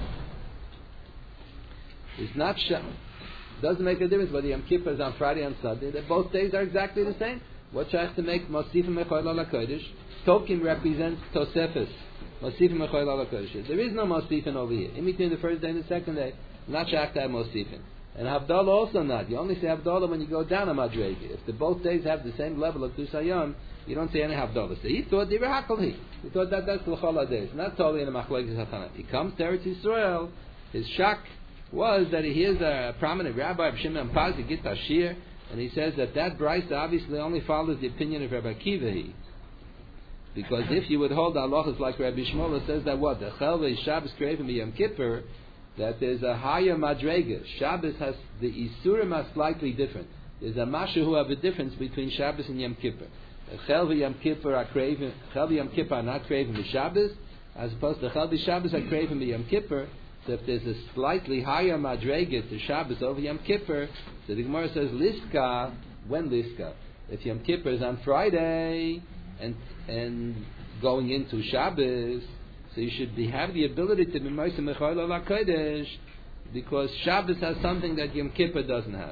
It's not Shabbos. Doesn't make a difference whether Yom Kippur is on Friday and Sunday. That both days are exactly the same. What you have to make Mosifim Mechoil Ala Kodesh. Tokim represents Tosefes. Mosifim Mechoil Ala Kodesh. There is no Mosifim over here. In between the first day and the second day, not Shach to have Mosifim. And Havdalah also not. You only say Havdalah when you go down a Madrege. If the both days have the same level of Tusayam, you don't say any Havdalah. So he thought they were Hakalhi. He thought that that's L'chol days. Not totally in a Machlekes HaTanah. He comes to Eretz Yisrael. His Shak was that he hears a prominent rabbi, Shimon Paz, he gets Ashir, and he says that that brisa obviously only follows the opinion of Rabbi Kiva. Because if you would hold halachas like Rabbi Shmuel, says that what? The Chelva Shabbos Krevim Yom Kippur, that there's a higher madrega. Shabbos has, the Isurim are slightly different. There's a mashu who have a difference between Shabbos and Yom Kippur. Chelva Yom Kippur are Krevim, Chelva Yom Kippur are not Krevim Shabbos, as opposed to Chelva Shabbos are Krevim Yom Kippur. So if there's a slightly higher madrega to Shabbos over Yom Kippur, so the Gemara says Liska, when Liska? If Yom Kippur is on Friday and and going into Shabbos, so you should be, have the ability to be Moshe Mechoil Ala Kodesh, because Shabbos has something that Yom Kippur doesn't have.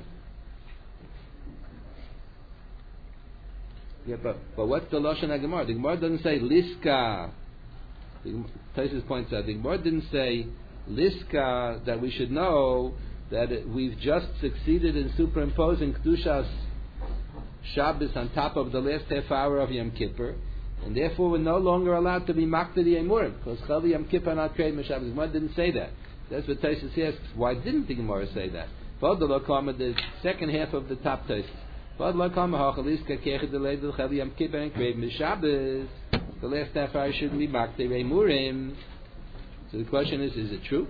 Yeah, but, but what's the Lashon HaGemara? The Gemara doesn't say Liska. The Taisus points out, the Gemara didn't say Liska, that we should know that it, we've just succeeded in superimposing Kedushas Shabbos on top of the last half hour of Yom Kippur, and therefore we're no longer allowed to be Maktadi Emurim, because Chali Yom Kippur not Kreid Shabbos. The Gemara didn't say that. That's what Taisus asks. Why didn't the Gemara say that? The second half of the top Taisus. The last half hour shouldn't be Maktadi Emurim. So the question is, is it true?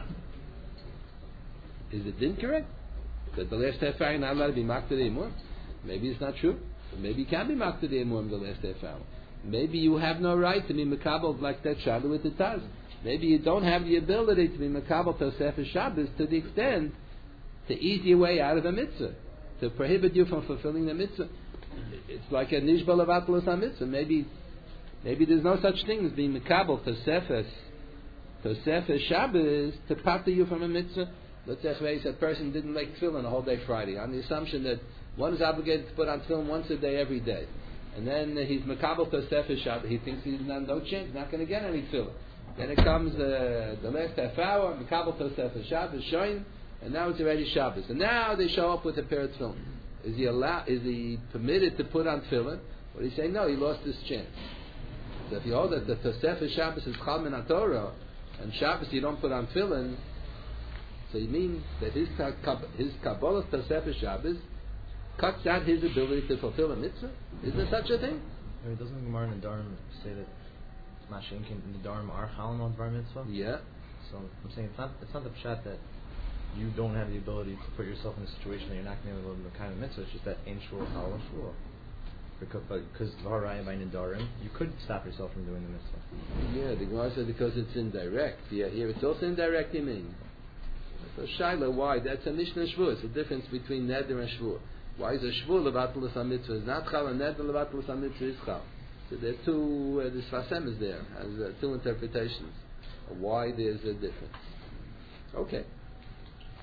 Is it incorrect? That the last half hour you're not allowed to be Maktadi Emurim? Maybe it's not true. Maybe you can be Maktadi Emurim the last half hour. Maybe you have no right to be Mekabel like that Shabbos with the Taz. Maybe you don't have the ability to be Mekabel Tosefes Shabbos to the extent to ease your way out of a mitzvah, to prohibit you from fulfilling the mitzvah. It's like a Nishbal of Atlas HaMitzvah. Maybe, maybe there's no such thing as being Mekabel Tosefes Tosefes Shabbos to pater you from a mitzvah. Let's say a person didn't make tefillin a whole day Friday, on the assumption that one is obligated to put on tefillin once a day every day, and then uh, he's Mekabel Tosefes Shabbos. He thinks he's not, no chance, not going to get any tefillin. Then it comes uh, the last half hour, Mekabel Tosefes Shabbos, showing, and now it's already Shabbos. And now they show up with a pair of tefillin. Is he allowed? Is he permitted to put on tefillin? Or he say no? He lost his chance. So if you hold that the Tosefes Shabbos is Chal Min HaTorah, and Shabbos you don't put on tefillin, so you mean that his his Kabbalah Tosefes Shabbos cuts out his ability to fulfill a mitzvah? Is there such a thing? I mean, doesn't the Gemara in the Dharm say that Mashin in the Dharm are Chalam on Bar Mitzvah? Yeah. So I'm saying it's not it's not the pshat that you don't have the ability to put yourself in a situation that you're not going to be able to do the kind of mitzvah. It's just that Ein Shvur Chalam Shvur. Because because Dvarayim by Nidarim, you could stop yourself from doing the mitzvah. Yeah, the Gemara said because it's indirect. Yeah, here it's also indirect. You mean? So Shaila, why? That's a Mishnah Shvur. It's the difference between Neder and Shvur. Why is a Shvur levatul mitzvah is not Chal, and Neder levatul mitzvah is Chal? So there are two. Uh, the Sfasem is there has uh, two interpretations of why there's a difference. Okay.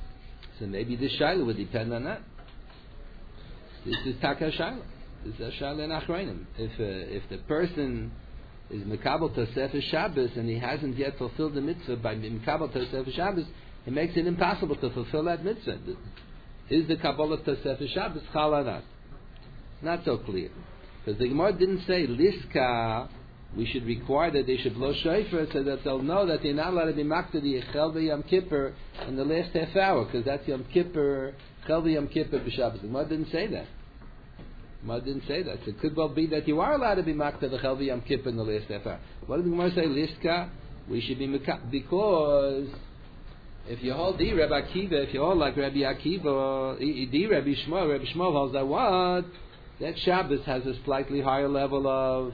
So maybe this Shaila would depend on that. This is Taka Shaila. This is a Shaila in Achrayim. If, uh, if the person is Mekabel Tosefes Shabbos and he hasn't yet fulfilled the mitzvah by Mekabel Tosefes Shabbos, it makes it impossible to fulfill that mitzvah. Is the Kabbalah Tosefes Shabbos Chal or not? Not so clear. Because the Gemara didn't say Liska, we should require that they should blow shofar so that they'll know that they're not allowed to be makta the Chel Yom Kippur in the last half hour, because that's Yom Kippur, Chel Yom Kippur b'Shabbos. The Gemara didn't say that. The Gemara didn't say that. So it could well be that you are allowed to be makta the Chel Yom Kippur in the last half hour. What did the Gemara say? Liska, we should be makta, because if you hold the Rabbi Akiva, if you hold like Rabbi Akiva, the Rabbi Shmuel, Rabbi Shmuel holds that what? That Shabbos has a slightly higher level of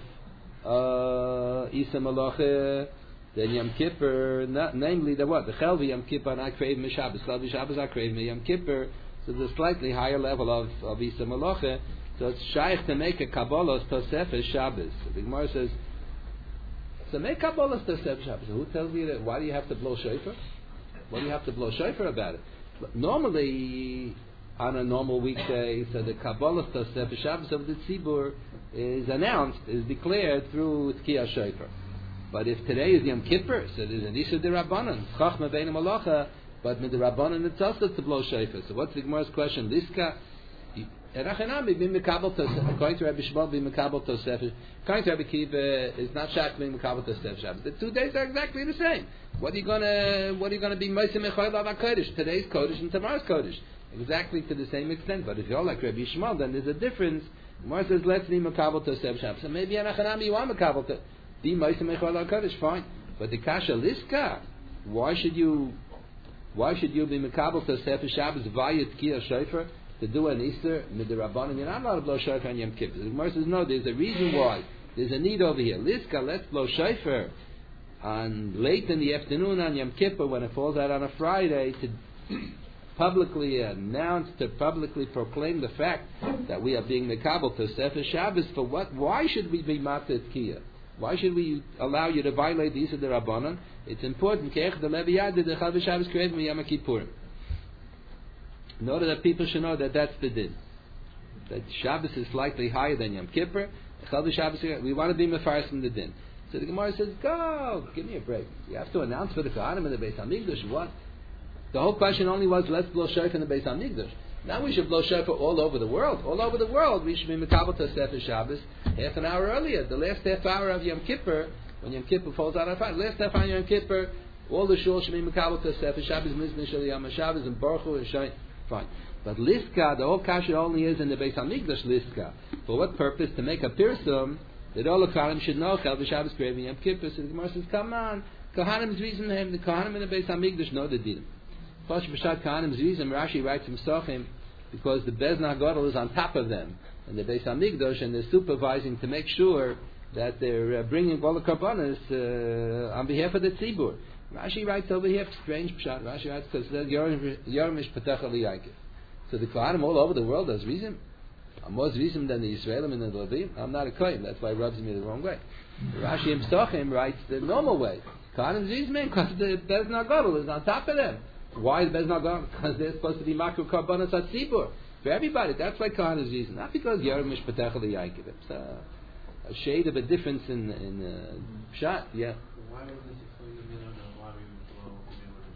uh, Isa Malacha than Yom Kippur, not, namely the what? The Chelvi Yom Kippur and I crave me Shabbos. Chelvi Shabbos I crave me Yom Kippur. So there's a slightly higher level of, of Isa Malacha. So it's shaykh to make a Kabbalah Tosefes Shabbos. So the Gemara says, so make Kabbalah Tosefes Shabbos. So who tells you that? Why do you have to blow shofar? Why do you have to blow shofar about it? Normally, on a normal weekday, so the Kabbalah Tosefes Shabbos of the Tzibur is announced, is declared through Tkiyah Shofar. But if today is Yom Kippur, so there's an Isha de Rabbanan, Chachma Bein Malacha, but with the Rabbanan it's also to blow shofar. So what's the Gemara's question? Liska, according to Rabbi Shmuel, be Mekabel Tosefes. According to Rabbi Kiva, is not shak being Mekabel Tosefes Shabbos. The two days are exactly the same. What are you gonna, what are you gonna be Moshe Mechayil Av HaKodesh? Today's Kodesh and tomorrow's Kodesh. Exactly to the same extent. But if you're like Rabbi Shmuel, then there's a difference. The Gemara says, let's be Mekabel Tosefes Shabbos. So maybe Anachanami you are Mekabel to be Moshe Mechayil Av HaKodesh, fine. But the Kasha Liska, why should you, why should you be Mekabel Tosefes Shabbos via Tkiyah Shofar? To do an Easter midrabanan, you're not allowed to blow shofar on Yom Kippur. The Gemara says no. There's a reason why. There's a need over here. Liska, let's blow shofar on late in the afternoon on Yom Kippur when it falls out on a Friday to publicly announce, to publicly proclaim the fact that we are being mekabel Tosefes Shabbos. For what? Why should we be matzah tkiyah? Why should we allow you to violate the Easter derabanan? It's important. Keich the Levi Yad the Chal Shabbos created me Yom Kippurim. In order that people should know that that's the din. That Shabbos is slightly higher than Yom Kippur. Shabbos, we want to be mefaris from the din. So the Gemara says, go, give me a break. You have to announce for the Kohanim in the Beis HaMikdash. What? The whole question only was, let's blow shofar in the Beis HaMikdash. Now we should blow shofar all over the world. All over the world, we should be mekabel Tosefes Shabbos half an hour earlier. The last half hour of Yom Kippur, when Yom Kippur falls out on Friday, the last half hour of Yom Kippur, all the shul should be mekabel Tosefes Shabbos, Mizbeach Shel Yom HaShabbos, and Baruch Hu, and Shai. Fine. But Liska, the whole kasha only is in the Beis HaMikdash Liska. For what purpose? To make a pirsum that all the Kohanim should know Chel V'Shabbos Krevim Yom Kippur. So the Gemara says, come on, Kohanim's reason him. The Kohanim in the Beis HaMikdash know the din. Posh B'Shat Kohanim's reason, Rashi writes in Sochim, because the Bezna Gadol is on top of them in the Beis HaMikdash, and they're supervising to make sure that they're uh, bringing all the karbanos uh, on behalf of the Tzibur. Rashi writes over here, strange Pshat. Rashi writes because Yormish Patach Ali Yaakov. So the Kohanim all over the world has reason. I'm more reason than the Israelim and the Levim. I'm not a Kohen, that's why it rubs me the wrong way. Rashi in Psachim writes the normal way. Kohanim's reason because the Bezna Gadol is on top of them. Why the Bezna Gadol? Because they're supposed to be Makru Karbanos HaTzibur. For everybody, that's why Kohanim's reason. Not because Yormish Patach Ali Yaakov. It's a, a shade of a difference in, in uh, Pshat, yeah. Why was this explained to me? I don't know why we would blow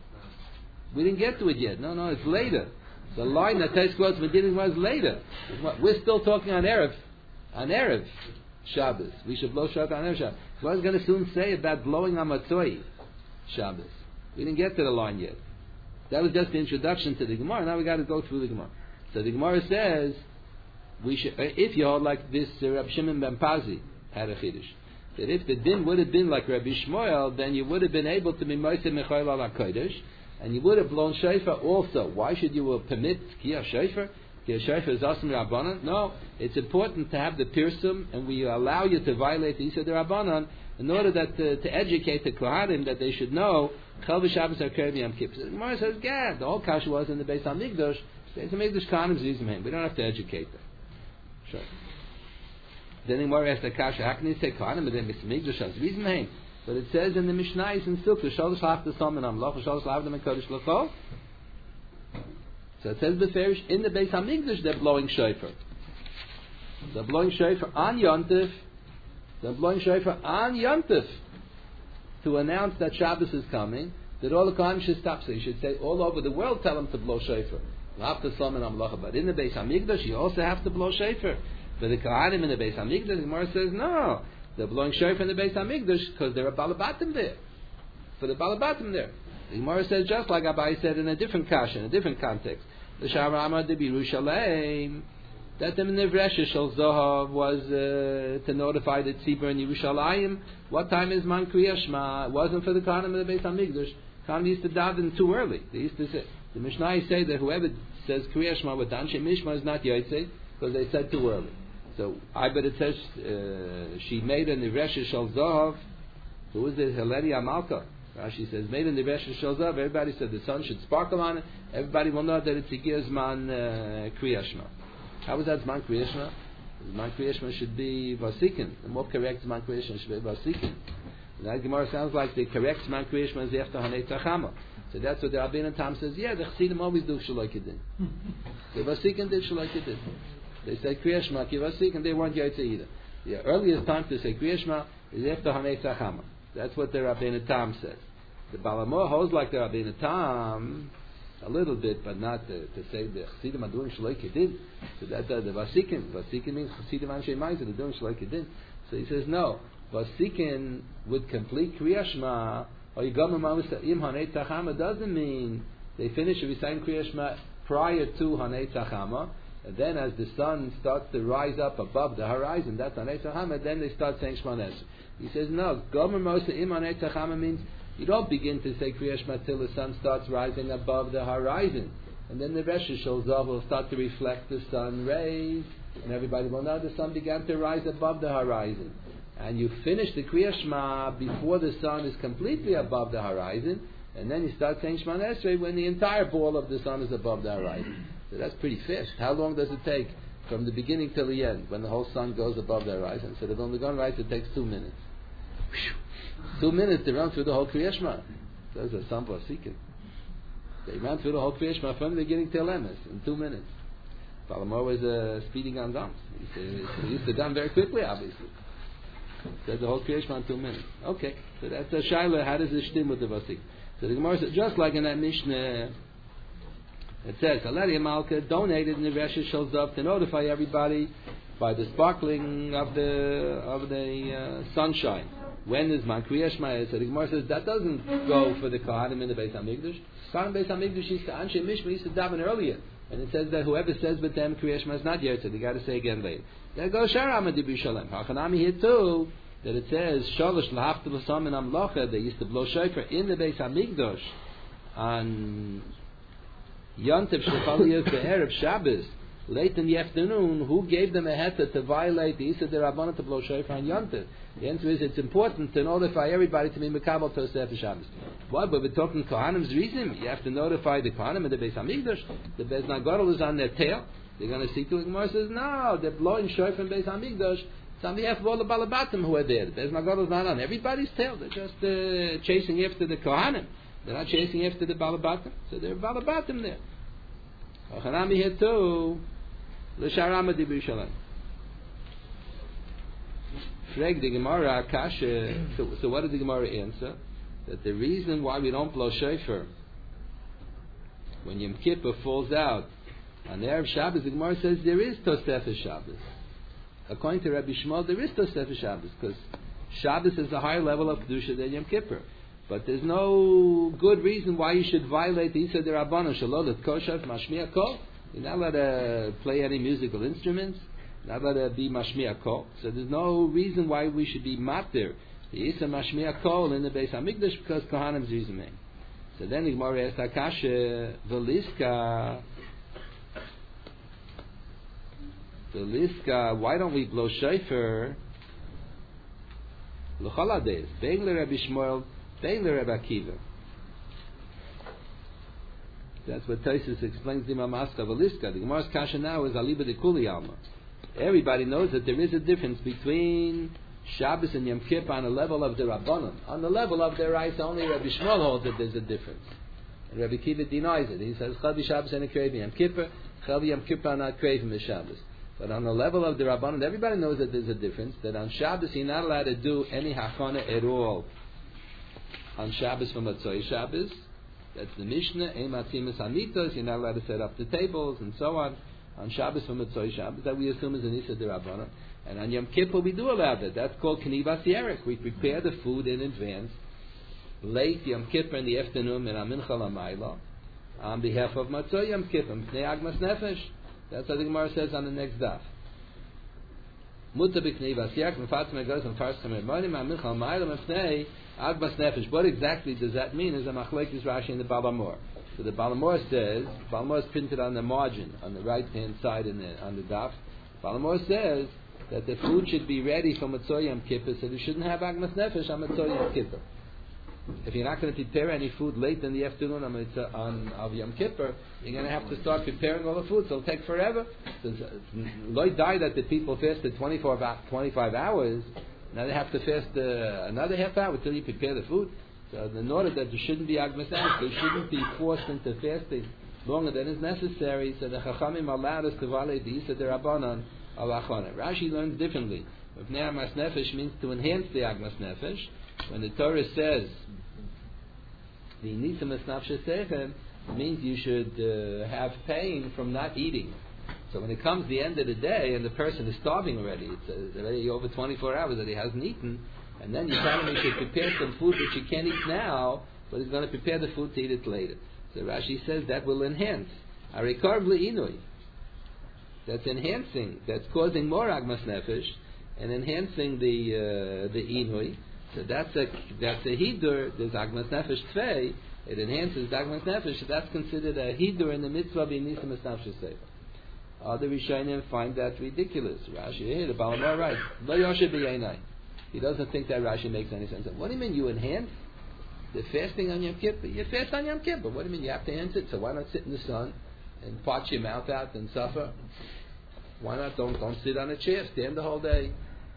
We didn't get to it yet. No, no, it's later. The line that takes quotes Medina was later. We're still talking on Erev, on Erev Shabbos. We should blow shofar on Erev Shabbos. So I was going to soon say about blowing on Matzoi Shabbos. We didn't get to the line yet. That was just the introduction to the Gemara. Now we got to go through the Gemara. So the Gemara says, we should, if you hold like this, uh, Rabbi Shimon ben Pazi had a chiddush, that if the din would have been like Rabbi Shmuel, then you would have been able to be Moshe Mechayil Al HaKodesh, and you would have blown shofar also. Why should you uh, permit Tkiyah shofar? Tkiyah shofar is Asam Rabbanan. No, it's important to have the pirsum, and we allow you to violate the Isa de Rabbanan in order that uh, to educate the Kohanim that they should know Chel V'Shabbos HaKrev Yom Kippur. The Gemara says, "Gad, the whole kasha was in the Beis HaMikdash. Beis HaMikdash Kohanim Zizim. We don't have to educate them." Sure. Then the Gemara asks the kasha, "How can you say Kohanim and then Beis HaMikdash has Zizim?" But it says in the Mishnah in Sukkah, Shalosh Lachta Som and Amloch, Shalosh Lavdam and Kodesh L'Chol. So it says beferish in the Beis Hamikdash they're blowing shofar. They're blowing shofar on Yontif. They're blowing shofar on Yontif to announce that Shabbos is coming. That all the Kohanim should stop. So you should say all over the world, tell them to blow shofar. But in the Beis Hamikdash, you also have to blow shofar. But the Kohanim in the Beis Hamikdash, the Gemara says no. They're blowing shofar in the Beis Hamikdash because there are balabatim there. For the balabatim there. The Gemara says just like Abai said in a different kasha, in a different context. The Sharama de Yerushalayim, that the Nevresha Shel Zohav was uh, to notify the Tzibur in Yerushalayim. What time is Man Kriya Shema? It wasn't for the Kohanim in the Beis Hamikdash. Kohanim used to daven too early. They used to say, the Mishnah say that whoever says Kriya Shema with Anshe Mishma is not Yotzei because they said too early. So I bet it says uh, she made a Nevresha Shel Zohav. Who is it? Hileli Amalka. Rashi says, made in the Nevresha Shel Zohav. Everybody said the sun should sparkle on it. Everybody will know that it's Igir Zman uh, Kriya Shema. How is that Zman Kriya Shema? Zman Kriya Shema should be Vasikin. The more correct Zman Kriya Shema should be Vasikin. That Gemara sounds like the correct Zman Kriya Shema is after Hanei Tachama. So that's what the Rabbeinu Tam says. Yeah, the Chassidim always do Shaloi Kedin. The Vasikin did Shaloi Kedin. They said Kriya Shema ki Vasikin. They weren't Yaitse either. The earliest time to say Kriya Shema is after Hanei Tachama. That's what the Rabbeinu Tam says. The Balamor holds like the Rabbeinu Tam a little bit, but not to, to say the Chassidim are doing Shaloi Kedin. So that's uh, the Vasikin. Vasikin means Chassidim Anshe Ma'aser, they're doing Shaloi Kedin. So he says no. Vasikin with complete Kriya Shema or Yigam Ma'aser Im Hanei Tachama doesn't mean they finish reciting Kriya Shema prior to Hanei Tachama, and then as the sun starts to rise up above the horizon, that's Hanei Tachama, then they start saying Shema Nesr. He says no. Gomer Ma'aser Im Hanei Tachama means you don't begin to say Kriya Shema till the sun starts rising above the horizon. And then the Resha Shel Zohav will start to reflect the sun rays, and everybody will know the sun began to rise above the horizon. And you finish the Kriya Shema before the sun is completely above the horizon, and then you start saying Shema Nesrei when the entire ball of the sun is above the horizon. So that's pretty fast. How long does it take from the beginning till the end when the whole sun goes above the horizon? So the Vilna writes it takes two minutes. Two minutes to run through the whole Kriya Shema. Those are some Vasikin. They ran through the whole Kriya Shema from the beginning till Emes in two minutes. Palamor was uh, speeding on gums. He, he used to done very quickly, obviously. Said the whole Kriya Shema in two minutes. Okay, so that's a Shaila. How does it stem with the Vasik? So the Gemara says, just like in that Mishnah, it says, Alari Malka donated in the Resha Shel Zohav to notify everybody by the sparkling of the of the uh, sunshine. When is Man Kriya Shema? So the Gemara says that doesn't go for the Kohanim in the Beis Hamikdash. Kohanim Beis Hamikdash used to Anshe Mishma used to daven earlier, and it says that whoever says with them Kriya Shema is not Yertzeh. They got to say again later. There goes Sharama de B'Shalem. Hachanami here too that it says Shalosh Lahafta L'Sam in Amlocha. They used to blow shofar in the Beis Hamikdash on Yontif Shechaliyah the Erev Shabbos. Late in the afternoon, who gave them a heta to violate the Issa de Rabbanah to blow shofar on Yontif? The answer is it's important to notify everybody to be Mekabel Tosef Shabbos. Why? But we're talking Kohanim's reason. You have to notify the Kohanim in the Beis Hamikdash. The Beis Nagadol is on their tail. They're going to see to it. Gemara says, no, they're blowing shofar in Beis Hamikdash. It's on behalf of all the Balabatim who are there. The Beis Nagadol is not on everybody's tail. They're just uh, chasing after the Kohanim. They're not chasing after the Balabatim. So they're Balabatim there. Hachanami here too. L'sharama di B'Yushalayim. Freg the Gemara Kasha. So, so what did the Gemara answer? That the reason why we don't blow shofar when Yom Kippur falls out on the Erev Shabbos, the Gemara says there is Tosefes Shabbos. According to Rabbi Shmuel, there is Tosefes Shabbos because Shabbos is a higher level of Kedusha than Yom Kippur. But there's no good reason why you should violate the Issa de Rabbanah Shalol Koshav Mashmiya Kol. You're not allowed to play any musical instruments. Not allowed to be Mashmiya Kol. So there's no reason why we should be matir the Issa Mashmiya Kol in the Beis Hamikdash because Kohanim's using it. So then the Gemara asks Hakasha Veliska Veliska. Why don't we blow shofar? L'cholades Bein LeRabbi Shmuel Bein LeRabbi Akiva. That's what Taisus explains the Mamaska Veliska. The Gemara's kasha now is Aliba de Kuli Alma. Everybody knows that there is a difference between Shabbos and Yom Kippur on the level of the Rabbanon. On the level of the Raisa, only Rabbi Shmuel holds that there's a difference. And Rabbi Kiva denies it. He says, Chal b'Shabbos and a craving Yom Kippur, Chal b'Yom Kippur are not craving b'Shabbos. But on the level of the Rabbanon, everybody knows that there's a difference, that on Shabbos you're not allowed to do any hachana at all. On Shabbos for Matzoi Shabbos, that's the Mishnah, Ein Matzimas Hamitos, you're not allowed to set up the tables and so on. On Shabbos for Matzoi Shabbos, that we assume is an Issa de Rabbanon. And on Yom Kippur we do allow that. That's called Knivas Yerek. We prepare the food in advance, late Yom Kippur in the afternoon, in Amincha Lamayla, on behalf of Matzoi Yom Kippur, Pnei Agmas Nefesh. That's what the Gemara says on the next daf. Muta b'knivas yak mefatzim egos and farsim ermonim amincha l'mayla mefnei agbas nefesh. What exactly does that mean? Is a machlekes Rashi in the Balamor. So the Balamor says, Balamor is printed on the margin, on the right hand side in the, on the daf. Balamor says that the food should be ready for Matzoi Yom Kippur, so you shouldn't have agmas nefesh on Matzoi Yom Kippur. If you're not going to prepare any food late in the afternoon on, on of Yom Kippur, you're going to have to start preparing all the food. So it'll take forever. So Lloyd died that the people fasted twenty-four, about twenty-five hours. Now they have to fast uh, another half hour until you prepare the food. So in order that there shouldn't be agmas nefesh, they shouldn't be forced into fasting longer than is necessary. So the Chachamim allowed us to violate the Issa Derabanan al Achana. Rashi learns differently. If Agmas Nefesh means to enhance the Agmas Nefesh, when the Torah says the Nisim Esnafshe Sechem, means you should uh, have pain from not eating. So when it comes the end of the day and the person is starving already, it's uh, already over twenty-four hours that he hasn't eaten, and then you tell him he should prepare some food which he can't eat now, but he's going to prepare the food to eat it later. So Rashi says that will enhance. Arikar Inui. That's enhancing, that's causing more Agmas Nefesh and enhancing the uh, the Inui. So that's a that's a hidur. There's Agmas Nefesh Tvei. It enhances Agmas Nefesh. So that's considered a hidur in the mitzvah of Nisim Esnafshe Sefer. Other Rishonim find that ridiculous. Rashi, here the Balamar writes, Lo Yoshe B'Yainai. He doesn't think that Rashi makes any sense. What do you mean you enhance the fasting on Yom Kippur? You fast on Yom Kippur. What do you mean you have to enhance it? So why not sit in the sun and parch your mouth out and suffer? Why not? Don't don't sit on a chair. Stand the whole day.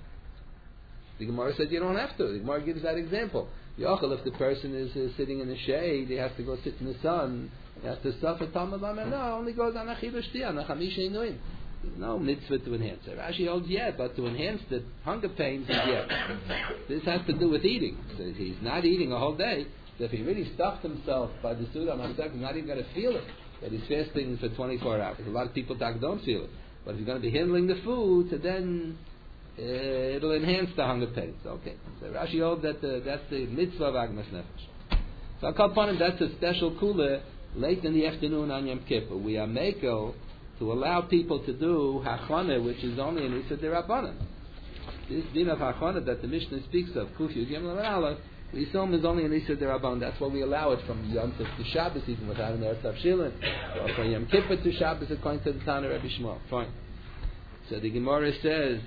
The Gemara said you don't have to. The Gemara gives that example. Yochel, if the person is uh, sitting in the shade, he has to go sit in the sun. He has to suffer. Talmud Lamed, no, only goes on Achilu Shti, on Chamisha Inuim. There's no mitzvah to enhance it. Rashi holds yeah, but to enhance the hunger pains, yeah. This has to do with eating. So if he's not eating a whole day, so if he really stuffed himself by the Suda Matzah, he's not even going to feel it that he's fasting for twenty-four hours. A lot of people don't feel it. But if you're going to be handling the food, so then uh, it'll enhance the hunger pains. Okay. So Rashi holds that uh, that's the mitzvah of Agmas Nefesh. So I'll call upon him, that's a special kula late in the afternoon on Yom Kippur. We are meko to allow people to do hachana, which is only an Issa Derabanan. This din of hachana that the Mishnah speaks of, Kufi Gimel and Aleph, we assume is only an Issa Derabanan. That's why we allow it from Yom Tov to Shabbos, even without an Eretz Avshilin, or from Yom Kippur to Shabbos, according to the Tana Rebbe Shmuel. Fine. So the Gemara says,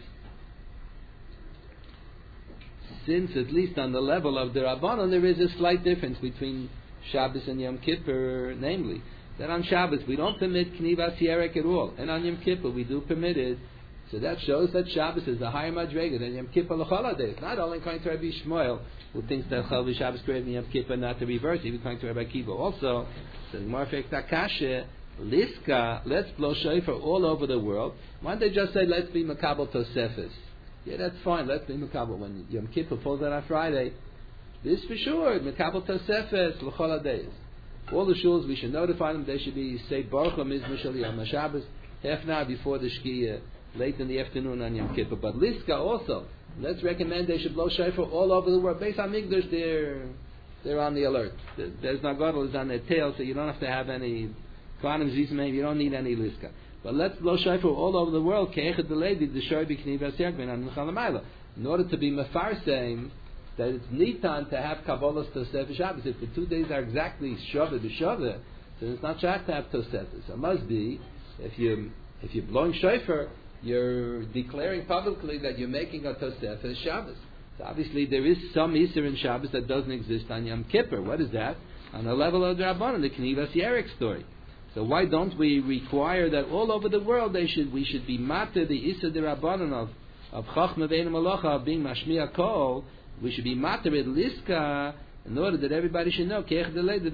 since at least on the level of the Rabbanon there is a slight difference between Shabbos and Yom Kippur, namely, that on Shabbos we don't permit Knivas Yerek at all, and on Yom Kippur we do permit it. So that shows that Shabbos is a higher madrega than Yom Kippur l'chol days. Not only according to Rabbi Shmuel, who thinks that Chol v'Shabbos greater than Yom Kippur, not the reverse, even according to Rabbi Akiva. Also, so the Gemara fixed Akasha, Liska, let's blow shofar all over the world. Why don't they just say, let's be Makabel Tosefes? Yeah, that's fine, let's be Makabel. When Yom Kippur falls out on Friday, this for sure, Makabel Tosefes l'chol days. All the shuls, we should notify them, they should be, say, Baruch HaMizmor Shel Yom Shabbos, half an hour before the Shkia, late in the afternoon on Yom Kippur. But Liska also, let's recommend they should blow shofar all over the world. Based on Migdash, they're, they're on the alert. There's Nagadol is on their tail, so you don't have to have any Kvanim Zizmei, you don't need any Liska. But let's blow shofar all over the world, Ke'echad B'Levi, the Shor B'Knivas Yerek, on Mechalamayla. In order to be Mefarseim, that it's nitan to have Kabbalas Tosefes Shabbos. If the two days are exactly Shavah b'Shavah, then it's not shach to have Tosefes. It must be, if you if you're blowing shofar, you're declaring publicly that you're making a Tosefes Shabbos. So obviously there is some Isser in Shabbos that doesn't exist on Yom Kippur. What is that? On the level of the Rabbanon, the Knivas Yerek story. So why don't we require that all over the world they should we should be matter the Isser the Rabbanon of of Chachma Ve'en Malacha of being Mashmiya Kol. We should be matter with Liska in order that everybody should know. So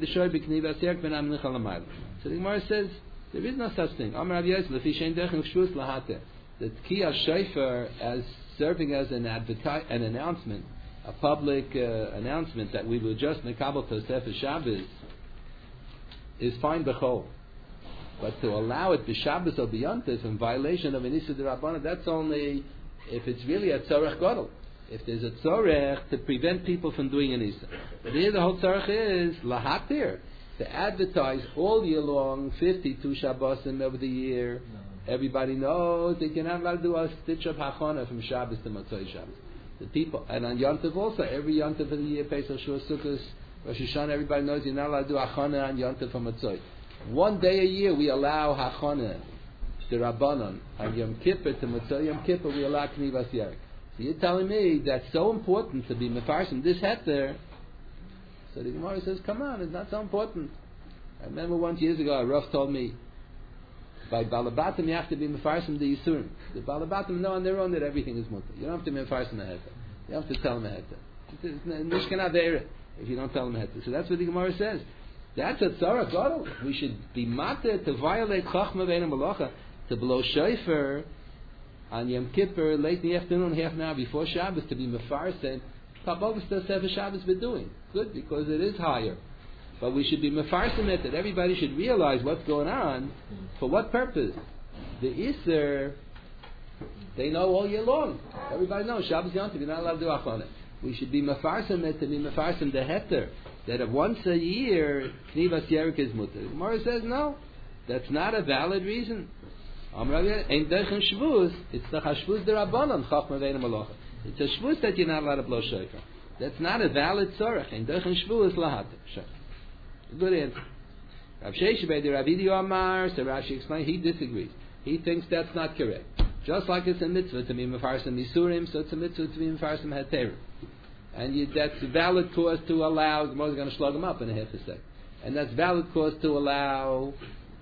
the Gemara says there is no such thing. The Tkiyah Shofar as serving as an adverti- an announcement, a public uh, announcement that we will just Mekabel Tosefes Shabbos is fine b'chol. But to allow it b'Shabbos or b'Yontif in violation of an Issa D'Rabbanan, that's only if it's really a tzorech gadol. If there's a tzorech to prevent people from doing an Issa. But here the whole tzorech is lahatir, to advertise all year long, fifty-two Shabbosim over the year. Everybody knows that you're not allowed to do a stitch of hachana from Shabbos to Motzei Shabbos. The people, and on Yontif also, every Yontif of the year, Pesach, Shua, Sukkot, Rosh Hashanah, everybody knows you're not allowed to do hachana on Yontif from Motzei. One day a year we allow hachana to Rabbanon. On Yom Kippur to Motzei Yom Kippur we allow Knivas Yerek. So you're telling me that's so important to be mefarsim this heter. So the Gemara says, come on, it's not so important. I remember once years ago, a Rav told me, by Balabatim you have to be mefarsim the Yisurim. The Balabatim know on their own that everything is mutter. You don't have to be mefarsim the heter. You have to tell them a heter. It's Mishkan Aveira if you don't tell them a heter. So that's what the Gemara says. That's a tzara gadol. We should be matter to violate chachma ve'ena malacha, to blow shofar on Yom Kippur late in the afternoon, half an hour before Shabbos, to be mefarsim. Kabbalah does have a Shabbos we're doing. Good, because it is higher. But we should be mefarsim it, that everybody should realize what's going on. For what purpose? The Isser, they know all year long. Everybody knows Shabbos Yom Tov, you're not allowed to do achana. We should be mefarsim it, to be mefarsim the heter, that if once a year Knivas Yerek is mutter. Gemara says no, that's not a valid reason. It's the Chashvus D'Rabbanan Chachma Ve'ena Malacha. It's a shvus that you're not allowed to blow shofar. That's not a valid tzorech. In derech shvus lahat. Good answer. Rav Sheshe Beit Ravidi Amar, so Rashi explained, he disagrees. He thinks that's not correct. Just like it's a mitzvah to be mefarsim Yisurim, so it's a mitzvah to be mefarsim Heterim. And you, that's a valid cause to allow, the Gemara is going to slug him up in a half a sec. And that's valid cause to allow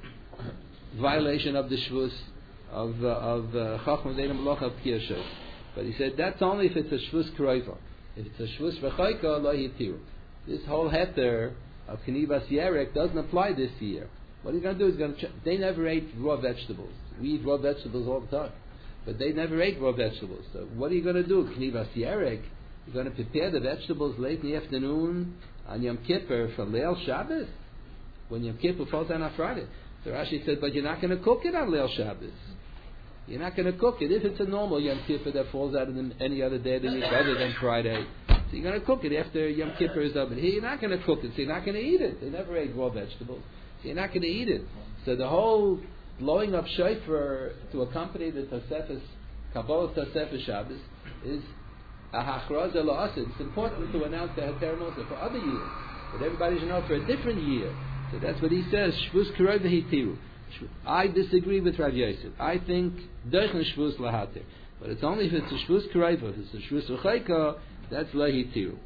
violation of the shvus of uh, of Chachma Ve'ena Malacha of Kiyah. But he said that's only if it's a shvus kroiva. If it's a shvus v'chayka, lo yitiru. This whole heter of Knivas Yerek doesn't apply this year. What he's going to do is going to. Ch- they never ate raw vegetables. We eat raw vegetables all the time, but they never ate raw vegetables. So what are you going to do? Knivas Yerek. You're going to prepare the vegetables late in the afternoon on Yom Kippur for Leil Shabbos, when Yom Kippur falls on a Friday. So Rashi said, but you're not going to cook it on Leil Shabbos. You're not going to cook it if it's a normal Yom Kippur that falls out of any other day of the week other than Friday. So you're going to cook it after Yom Kippur is over. Here you're not going to cook it, so you're not going to eat it. They never ate raw vegetables, so you're not going to eat it. So the whole blowing up shofar to accompany the Tosefes, Kabbalah Tosefes Shabbos, is a hachraz ela'asid. It's important to announce the Heter Moshe for other years, but everybody should know for a different year. So that's what he says. Shvus kiroi v'hitiru. I disagree with Rav Yosef. I think Deichen Shvus Lahatir. But it's only if it's a Shvus Karaiva, if it's a Shvus Uchaika, that's Lahitiru.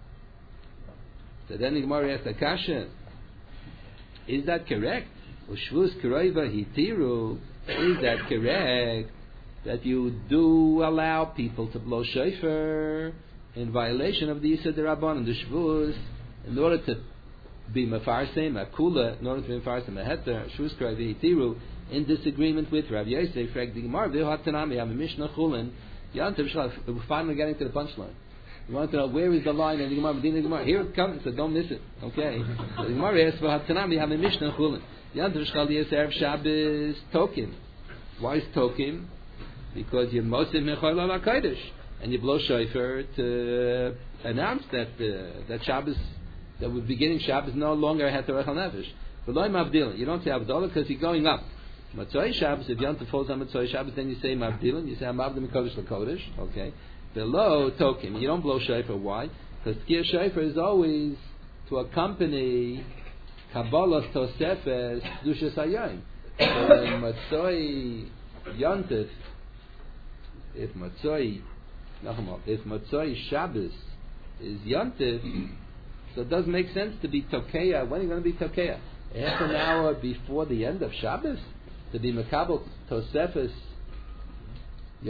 So then the Gemara asks the Kasha, is that correct? Well, Shvus Karaiva Hitiru, is that correct? That you do allow people to blow shofar in violation of the Yisad Rabban and the Shvus in order to be mefarsim a kula, in order to be mefarsim a heter shvus karei v'hitiru, in disagreement with Rav Yosef. Frag the Gemara v'hatanami have a mishnah chulin. Yantiv shal. We're finally getting to the punchline. You want to know where is the line in the Gemara? Medina Gemara. Here it comes. So don't miss it. Okay. So the Gemara asks v'hatanami have a mishnah chulin. Yantiv shal erev Shabbos token. Why is token? Because you're mosif mechol al hakodesh and you blow shofar to announce that uh, that Shabbos. That we're beginning Shabbos no longer had to rechal nefesh. But loy mavdilin, you don't say avdala because you're going up. Matzoi Shabbos, if Yom Tov falls on Matzoi Shabbos, then you say mavdilin. You say mavdim kodesh l'kodesh. Okay. Below token, you don't blow shofar. Why? Because tkiyah shofar is always to accompany Kabbalah Tosefes Kedushas Hayom. Matzoi Yom Tov, if Matzoi, if Matzoi Shabbos is Yom Tov, so it doesn't make sense to be Tokeya. When are you going to be Tokeya? Half an hour before the end of Shabbos? To be Makabel Tosefes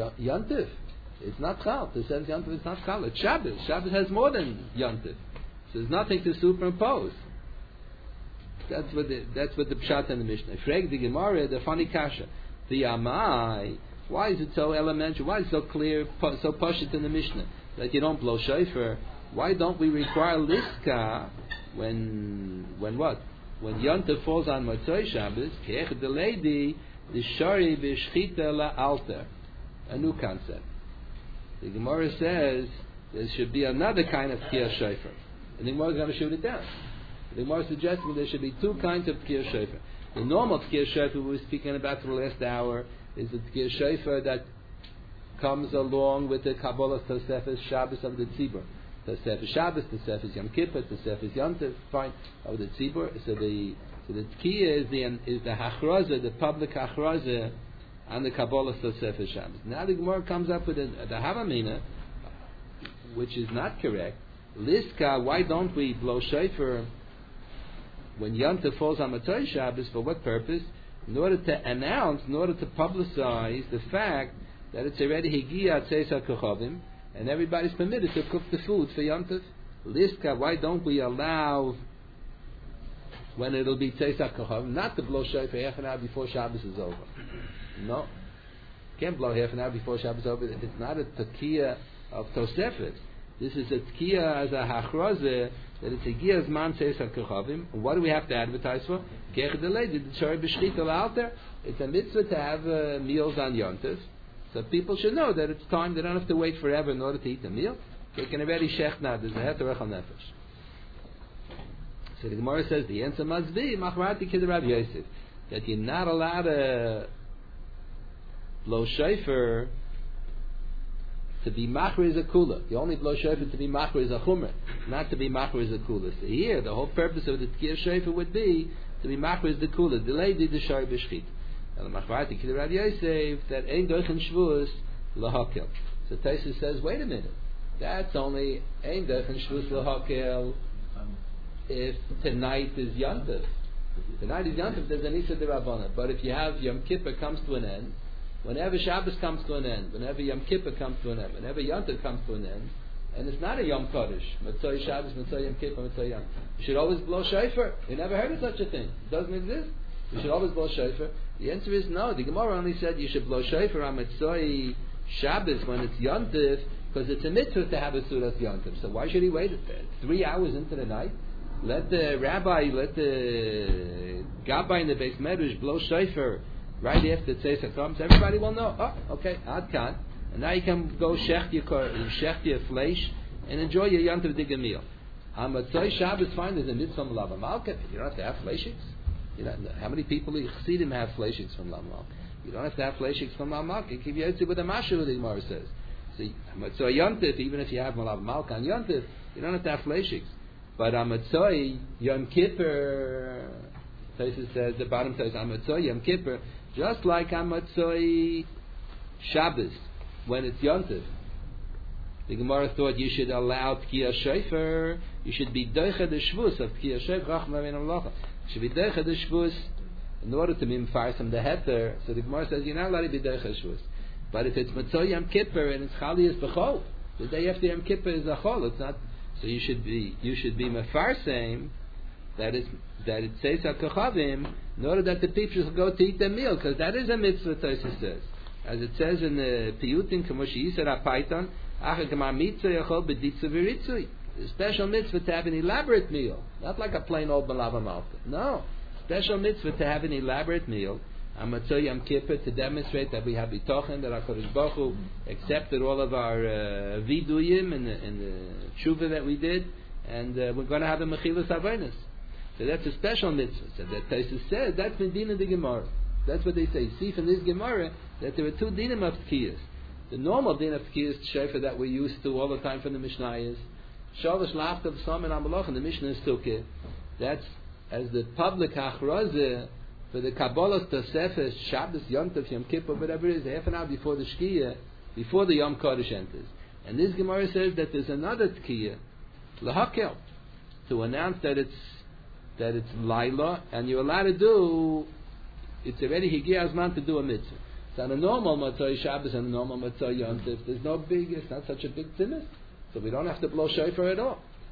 Yontif? It's not Chal. To say Yontif is not Chal. It's Shabbos. Shabbos has more than Yontif. So there's nothing to superimpose. That's what the, that's what the pshat in the Mishnah. Frag the Gemara, the funny kasha. The Amai, why is it so elementary? Why is it so clear, so pashut in the Mishnah that you don't blow shofar? Why don't we require liska when when what? When Yontif falls on Motzei Shabbos, Keich the lady, the Shari b'shchita la alter, a new concept. The Gemara says there should be another kind of Tkiyah Shofar, and the Gemara is going to shoot it down. The Gemara suggests there should be two kinds of Tkiyah Shofar. The normal Tkiyah Shofar we were speaking about for the last hour is the Tkiyah Shofar that comes along with the Kabbalah Tosefes Shabbos of the Tzibur. Tosefes Shabbos, Tosefes Yom Kippur, Tosefes Yom Tov, fine, of the Tzibur. So the so the Tkiyah is the is the Hachraza, the public Hachraza on the Kabbalah Tosefes Shabbos. Now the Gemara comes up with a, the Havamina, which is not correct. Liska, why don't we blow shofar when Yom Tov falls on Motzei Shabbos? For what purpose? In order to announce, in order to publicize the fact that it's already Higia Tzeis HaKochavim, and everybody's permitted to cook the food for Yom Tov. Liska, why don't we allow, when it'll be Tzeis HaKochavim, not to blow shofar half an hour before Shabbos is over? No. Can't blow half an hour before Shabbos is over. It's not a Tekiyah of Tosefet. This is a Tekiyah as a Hachrazeh, that it's a Giyah Zman Tzeis HaKochavim. What do we have to advertise for? Keich the lady, the Shari b'shchita la'alter. It's a mitzvah to have uh, meals on Yom Tov. So people should know that it's time. They don't have to wait forever in order to eat the meal. They can already shech now. There's a heter echal nefesh. So the Gemara says the answer must be machrati kid Rav Yosef, that you're not allowed to blow shofar to be machri is a kula. You only blow shofar to be machri is a chumrah, not to be machri is a kula. So here, the whole purpose of the tkiyah shofar would be to be machri is the kula. The lady the shari b'shchit. And the machrati kid Rav Yosef that ain't doichin shvus lahakel. So Taisus says, wait a minute, that's only ain't doichin shvus lahakel if tonight is Yom Tov. Tonight is Yom Tov. There's an Issa D'Rabbanan. But if you have Yom Kippur comes to an end, whenever Shabbos comes to an end, whenever Yom Kippur comes to an end, whenever Yom Tov comes to an end, and it's not a Yom Kodesh, Motzei Shabbos, Motzei Yom Kippur, Motzei Yom, you should always blow shofar. You never heard of such a thing. It doesn't exist. You should always blow shofar. The answer is no. The Gemara only said you should blow shofar on Motzei Shabbos when it's Yom Tov, because it's a mitzvah to have a Sudas Yom Tov. So why should he wait three hours into the night? Let the rabbi, let the gabbai in the Beis Medrash blow shofar right after Tzeis comes. Everybody will know. Oh, okay, Ad Kan. And now you can go shech your shech your flesh and enjoy your Yom Tov Digga meal. On Motzei Shabbos, fine, there's a mitzvah from Lava Malka. You don't have to have fleshiks. You know, how many people in Chassidim have fleshiks from Lava Malka? You don't have to have fleshiks from Lava Malka. Give you with a mashu, the Gemara says. So, so Yom Tov, even if you have Lava Malka on Yom Tov, you don't have to have fleshiks. But on Motzei Yom Kippur, Taisus says, the bottom says, on Motzei Yom Kippur, just like on Motzei Shabbos, when it's Yom Tov, the Gemara thought you should allow Tkiyah Shofar, you should be Doicha the Shvus of Tkiyah Shofar, you should be Doicha the Shvus in order to be Mfarsam the Heter. So the Gemara says, you're not allowed to be Doicha Shvus. But if it's Motzei Yom Kippur and it's Chali is B'chol, the day after Yom Kippur is a Chol, it's not. So you should be you should be mefarsem that it's that it says HaKochavim in order that the people should go to eat their meal, because that is a mitzvah. Tosfos says, as it says in the Piyutin, Kamoshi Yisar HaPaitan, Acha Gama Mitzvah Yachol B'Ditzah V'Ritzui. A special mitzvah to have an elaborate meal, not like a plain old Malava Malka. No, special mitzvah to have an elaborate meal. On Motzei Yom Kippur to demonstrate that we have bitochen, that HaKadosh Baruch Hu accepted all of our uh, viduyim and the, and the tshuva that we did, and uh, we're going to have a mechilas avonos. So that's a special mitzvah. So that Taisus said that's the din of the Gemara. That's what they say. See from this Gemara that there are two dinim of tkiyas. The normal din of tkiyas shofar that we're used to all the time from the Mishnah is shalosh laftav sam and amalach, and the Mishnah is tukeh. That's as the public hachrazeh for the Kabbalah Tosefes, Shabbos, Yom Tov, Yom Kippur, whatever it is, half an hour before the Shkiyah, before the Yom Kodesh enters. And this Gemara says that there's another Tkiyah, Lahakel, to announce that it's that it's Laila, and you're allowed to do, it's already Higiyah Azman to do a mitzvah. So on a normal Motzei Shabbos and a normal Motzei Yom Tov, there's no big, it's not such a big tzimmus, so we don't have to blow shofar at all.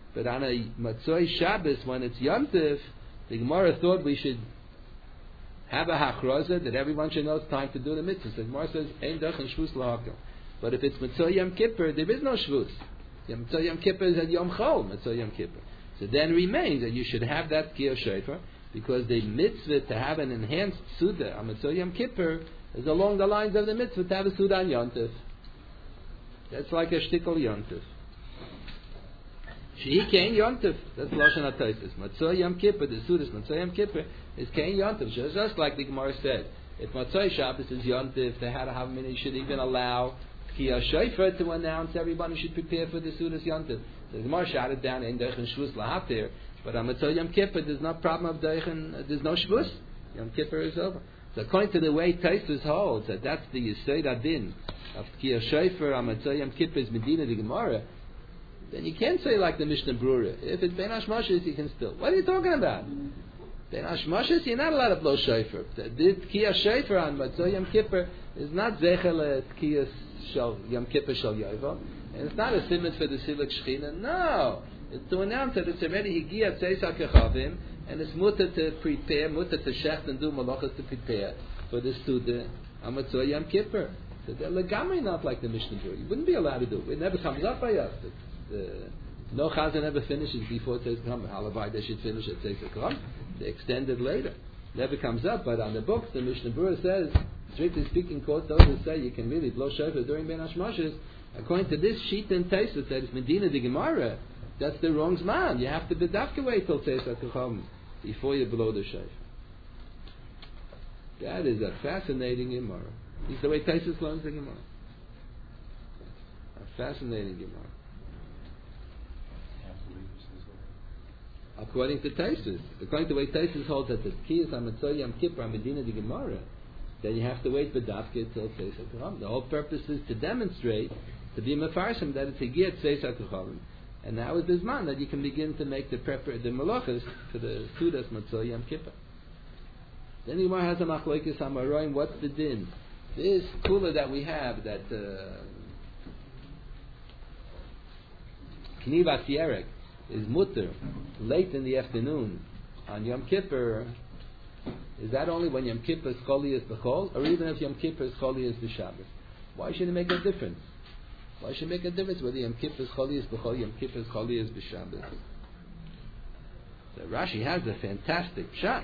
But on a Matzoi Shabbos, when it's Yom Tov, the Gemara thought we should have a hachraza that everyone should know it's time to do the mitzvahs. The Gemara says, Ein dach and shvus lahakel. But if it's Matzoi Yom Kippur, there is no shvus. Matzoi Yom Kippur is at Yom Chol, Matzoi Yom Kippur. So then remains that you should have that Tkiyah Shofar, because the mitzvah to have an enhanced Suda on Matzoi Yom Kippur is along the lines of the mitzvah to have a Suda on Yom Tov. That's like a shtickle Yom Tov. Shehi kein Yom Tov. That's Lashon HaTosfos. Matzoi Yom Kippur, the Sudas Matzoi Yom Kippur is kein Yom Tov. Just, just like the Gemara said, if Matzoi Shabbos is Yom Tov, they had to have a minute, should even allow Tkiyah Shofar to announce everybody should prepare for the Sudas Yom Tov. So the Gemara shouted down in Deichen Shvus Lahatir, but on Matzoi Yom Kippur there's no problem of Deichen, there's no Shvus. Yom Kippur is over. So according to the way Tosfos holds that that's the Yesod Adin of Tkiyah Shofar on Matzoi Yom Kippur is Medina the Gemara, then you can't say like the Mishnah Brura. If it's Ben Hashmashis, you can still. What are you talking about? Ben Hashmashis, you're not allowed to blow Shofar. The Tkiyah Shofar on Matzoi Yom Kippur is not Zechel Tkiyah Yom Kippur Shal Yovel, and it's not a simon for the Siluk Shechina. No, it's to announce that it's already Higiyat Tzeisa Kechavim, and it's mutter to prepare, mutter to shecht and do malachas to prepare for the student on Matzoi Yom Kippur. So they're legamri not like the Mishnah Brura. You wouldn't be allowed to do it. It never comes up by us. Uh, no chazan ever finishes before it says come. Halavai they should finish at Tzeisa Kechavim. They extend it later. Never comes up, but on the books the Mishnah Brura says, strictly speaking, quotes those who say you can really blow shofar during Ben Hashmashis. According to this sheet and Tosfos that it's Medina the Gemara, that's the wrong zman. You have to bedafka wait till Tzeisa Kechavim before you blow the shofar. That is a fascinating Gemara. This is the way Tosfos learns the Gemara. A fascinating Gemara. According to Tosfos, according to the way Tosfos holds that the Tkiyas on Matzoi Yom Kippur on Medina the Gemara, then you have to wait for Dafka till Tzeisa Kechavim. The whole purpose is to demonstrate, to be mefarshim that it's a Giyat Tzeisa Kechavim, and now is the Zman that you can begin to make the prepar the malachas for the Sudas Matzoi Yom Kippur. Then the Gemara has a machlokes amaroim. What's the din? This kula that we have that Knivas Yerek is mutter late in the afternoon on Yom Kippur. Is that only when Yom Kippur is Choli B'chol, or even if Yom Kippur is Choli B'Shabbos? Why should it make a difference? Why should it make a difference whether Yom Kippur is Choli B'chol, Yom Kippur is Choli B'Shabbos? So Rashi has a fantastic shot.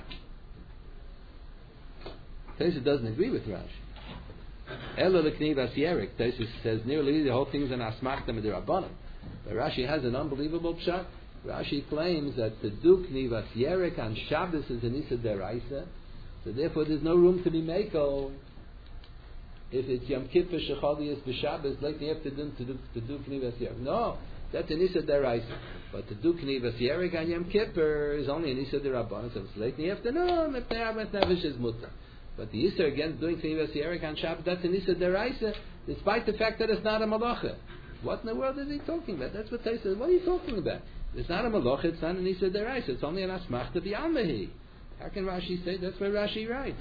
Tosfos doesn't agree with Rashi. Elo l'knivas yerek. Tosfos says nearly the whole thing is an asmachta midrabanan. But Rashi has an unbelievable shot. Rashi claims that to do knivas yerek on Shabbos is an isa deraisa, so therefore there's no room to be mekel if it's Yom Kippur shechali is b'Shabbos late in the afternoon to do to do knivas yerek. No, that's an isa deraisa. But to do knivas yerek on Yom Kippur is only an isa derabbanan. So it's late in the afternoon. If they have nevish is mutter. But the isa against doing knivas yerek on Shabbos, that's an isa deraisa, despite the fact that it's not a malacha. What in the world is he talking about? That's what they said. What are you talking about? It's not a malach, it's not an isa deraisa, it's only an asmachta b'yalmehi. How can Rashi say that's where Rashi writes?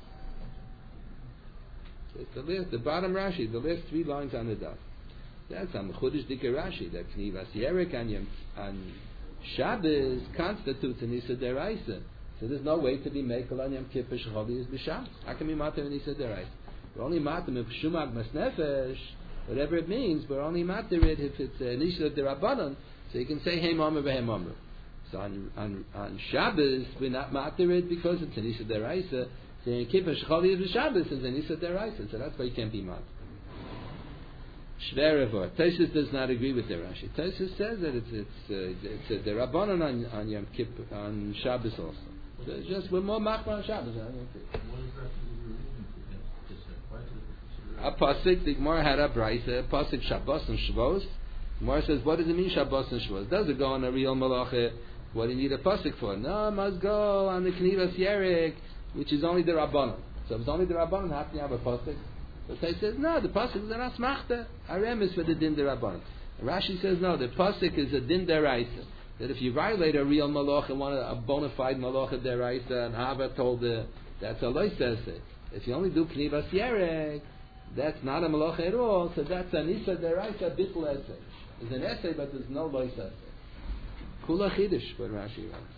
It's the last, the bottom Rashi, the last three lines on the daf. That's on the Chudish Dika Rashi, that Knivas Yerek on, Yom, on Shabbos constitutes an isa deraisa. So there's no way to be mekel on Yom Kippur shecholi is b'Shabbos. How can we matter an isa deraisa? We're only matter if shumag masnefesh, whatever it means, we're only matter it if it's an isa derabanan. So you can say hey mamre v'hem mamre. So on, on on Shabbos we're not matir it because it's an isa deraisa. So in Kippur shecholi is Shabbos is an isa deraisa. So that's why you can't be matir. Shverevor. Tosfos does not agree with the Rashi. Tosfos says that it's it's uh, it's a derabanan on on Yom Kippur on Shabbos also. So it's just we're more machmir on Shabbos. A pasuk the Gemara had a brayse. A pasuk Shabbos and Shavuos. Gemara says, what does it mean Shabbos and Shavuos? Does it go on a real malacha? What do you need a pasuk for? No, it must go on the Knivas Yerek, which is only the Rabbanon. So if it's only the Rabbanon, how can you have a pasuk? So they says, no, the pasuk is an asmachta. Arem is for the din derabanan. Rashi says, no, the pasuk is a din deraisa. That if you violate a real malacha and want a, a bona fide malacha deraisa, and Hava told the, that's a loy says it. If you only do Knivas Yerek, that's not a malacha at all, so that's an isa deraisa bittul essay. There's an essay, but there's no lois essay. Kula Chidish, what Rashi writes.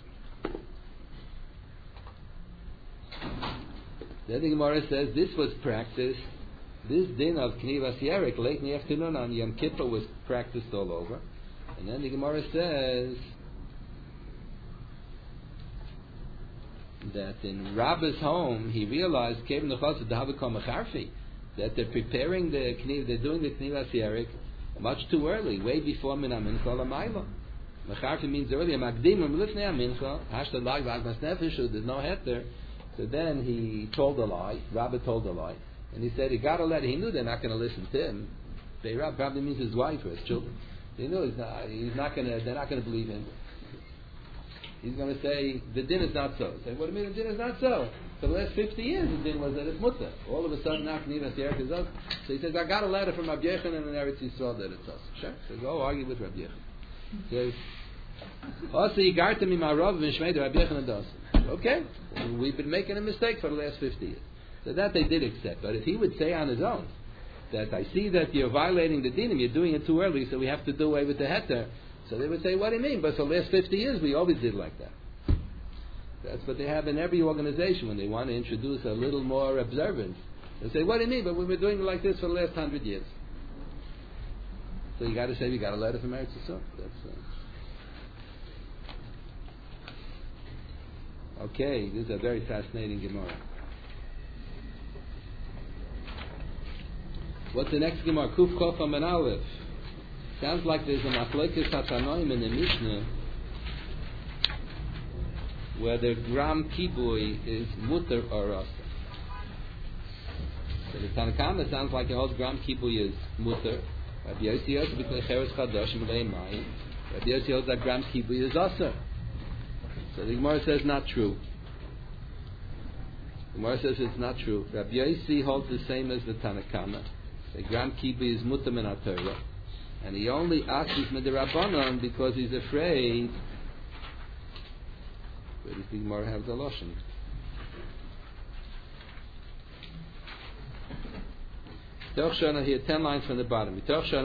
Then the Gemara says this was practiced, this din of Knivas Yerek late in the afternoon on Yom Kippur was practiced all over. And then the Gemara says that in Rabba's home he realized that they're preparing the Kniv, they're doing the Knivas Yerek much too early, way before Min HaMincha L'mayla. Mecharfi means earlier, Magdimim Lifnei HaMincha, Hashta Lag V'Agmas Nefesh, there's no heter. So then he told a lie, Rabbi told a lie, and he said he got to let it, he knew they're not going to listen to him. Beirab probably means his wife or his children. He knew he's not, he's not going to, they're not going to believe him. He's going to say, the din is not so. Say, what do you mean the din is not so? For the last fifty years the din was that it's mutter. All of a sudden now Knivas Yerek is us. So he says, I got a letter from Rabbi Yochanan in Eretz Yisrael that it's us. Sure. So go argue with Rabbi Yochanan. Says, also Yigartem im Harav v'Shmei Rabbi Yochanan does. Okay, we've been making a mistake for the last fifty years. So that they did accept. But if he would say on his own that I see that you're violating the dinim, you're doing it too early, so we have to do away with the heter. So they would say, what do you mean? But for the last fifty years we always did like that. That's what they have in every organization when they want to introduce a little more observance. They say, what do you mean? But we were doing it like this for the last hundred years. So you got to say, we got a letter from Eretz Yisrael. That's uh... okay. This is a very fascinating Gemara. What's the next Gemara? Kuf Kof Amar Aleph. Sounds like there's a Machlokes HaTanoim in the Mishnah where the gram kibui is mutter or rasa. So the Tanakama sounds like the whole gram kibui is mutter. Rabbi Yossi also because cheres chadashim le'mayim. Rabbi Yossi holds that gram kibui is aser. So the Gemara says not true. The Gemara says it's not true. Rabbi Yossi holds the same as the Tanakama. The gram kibui is mutter min haTorah, and he only asks midirabanan because he's afraid. Where does the Gemara have the lashon? Here, ten lines from the bottom.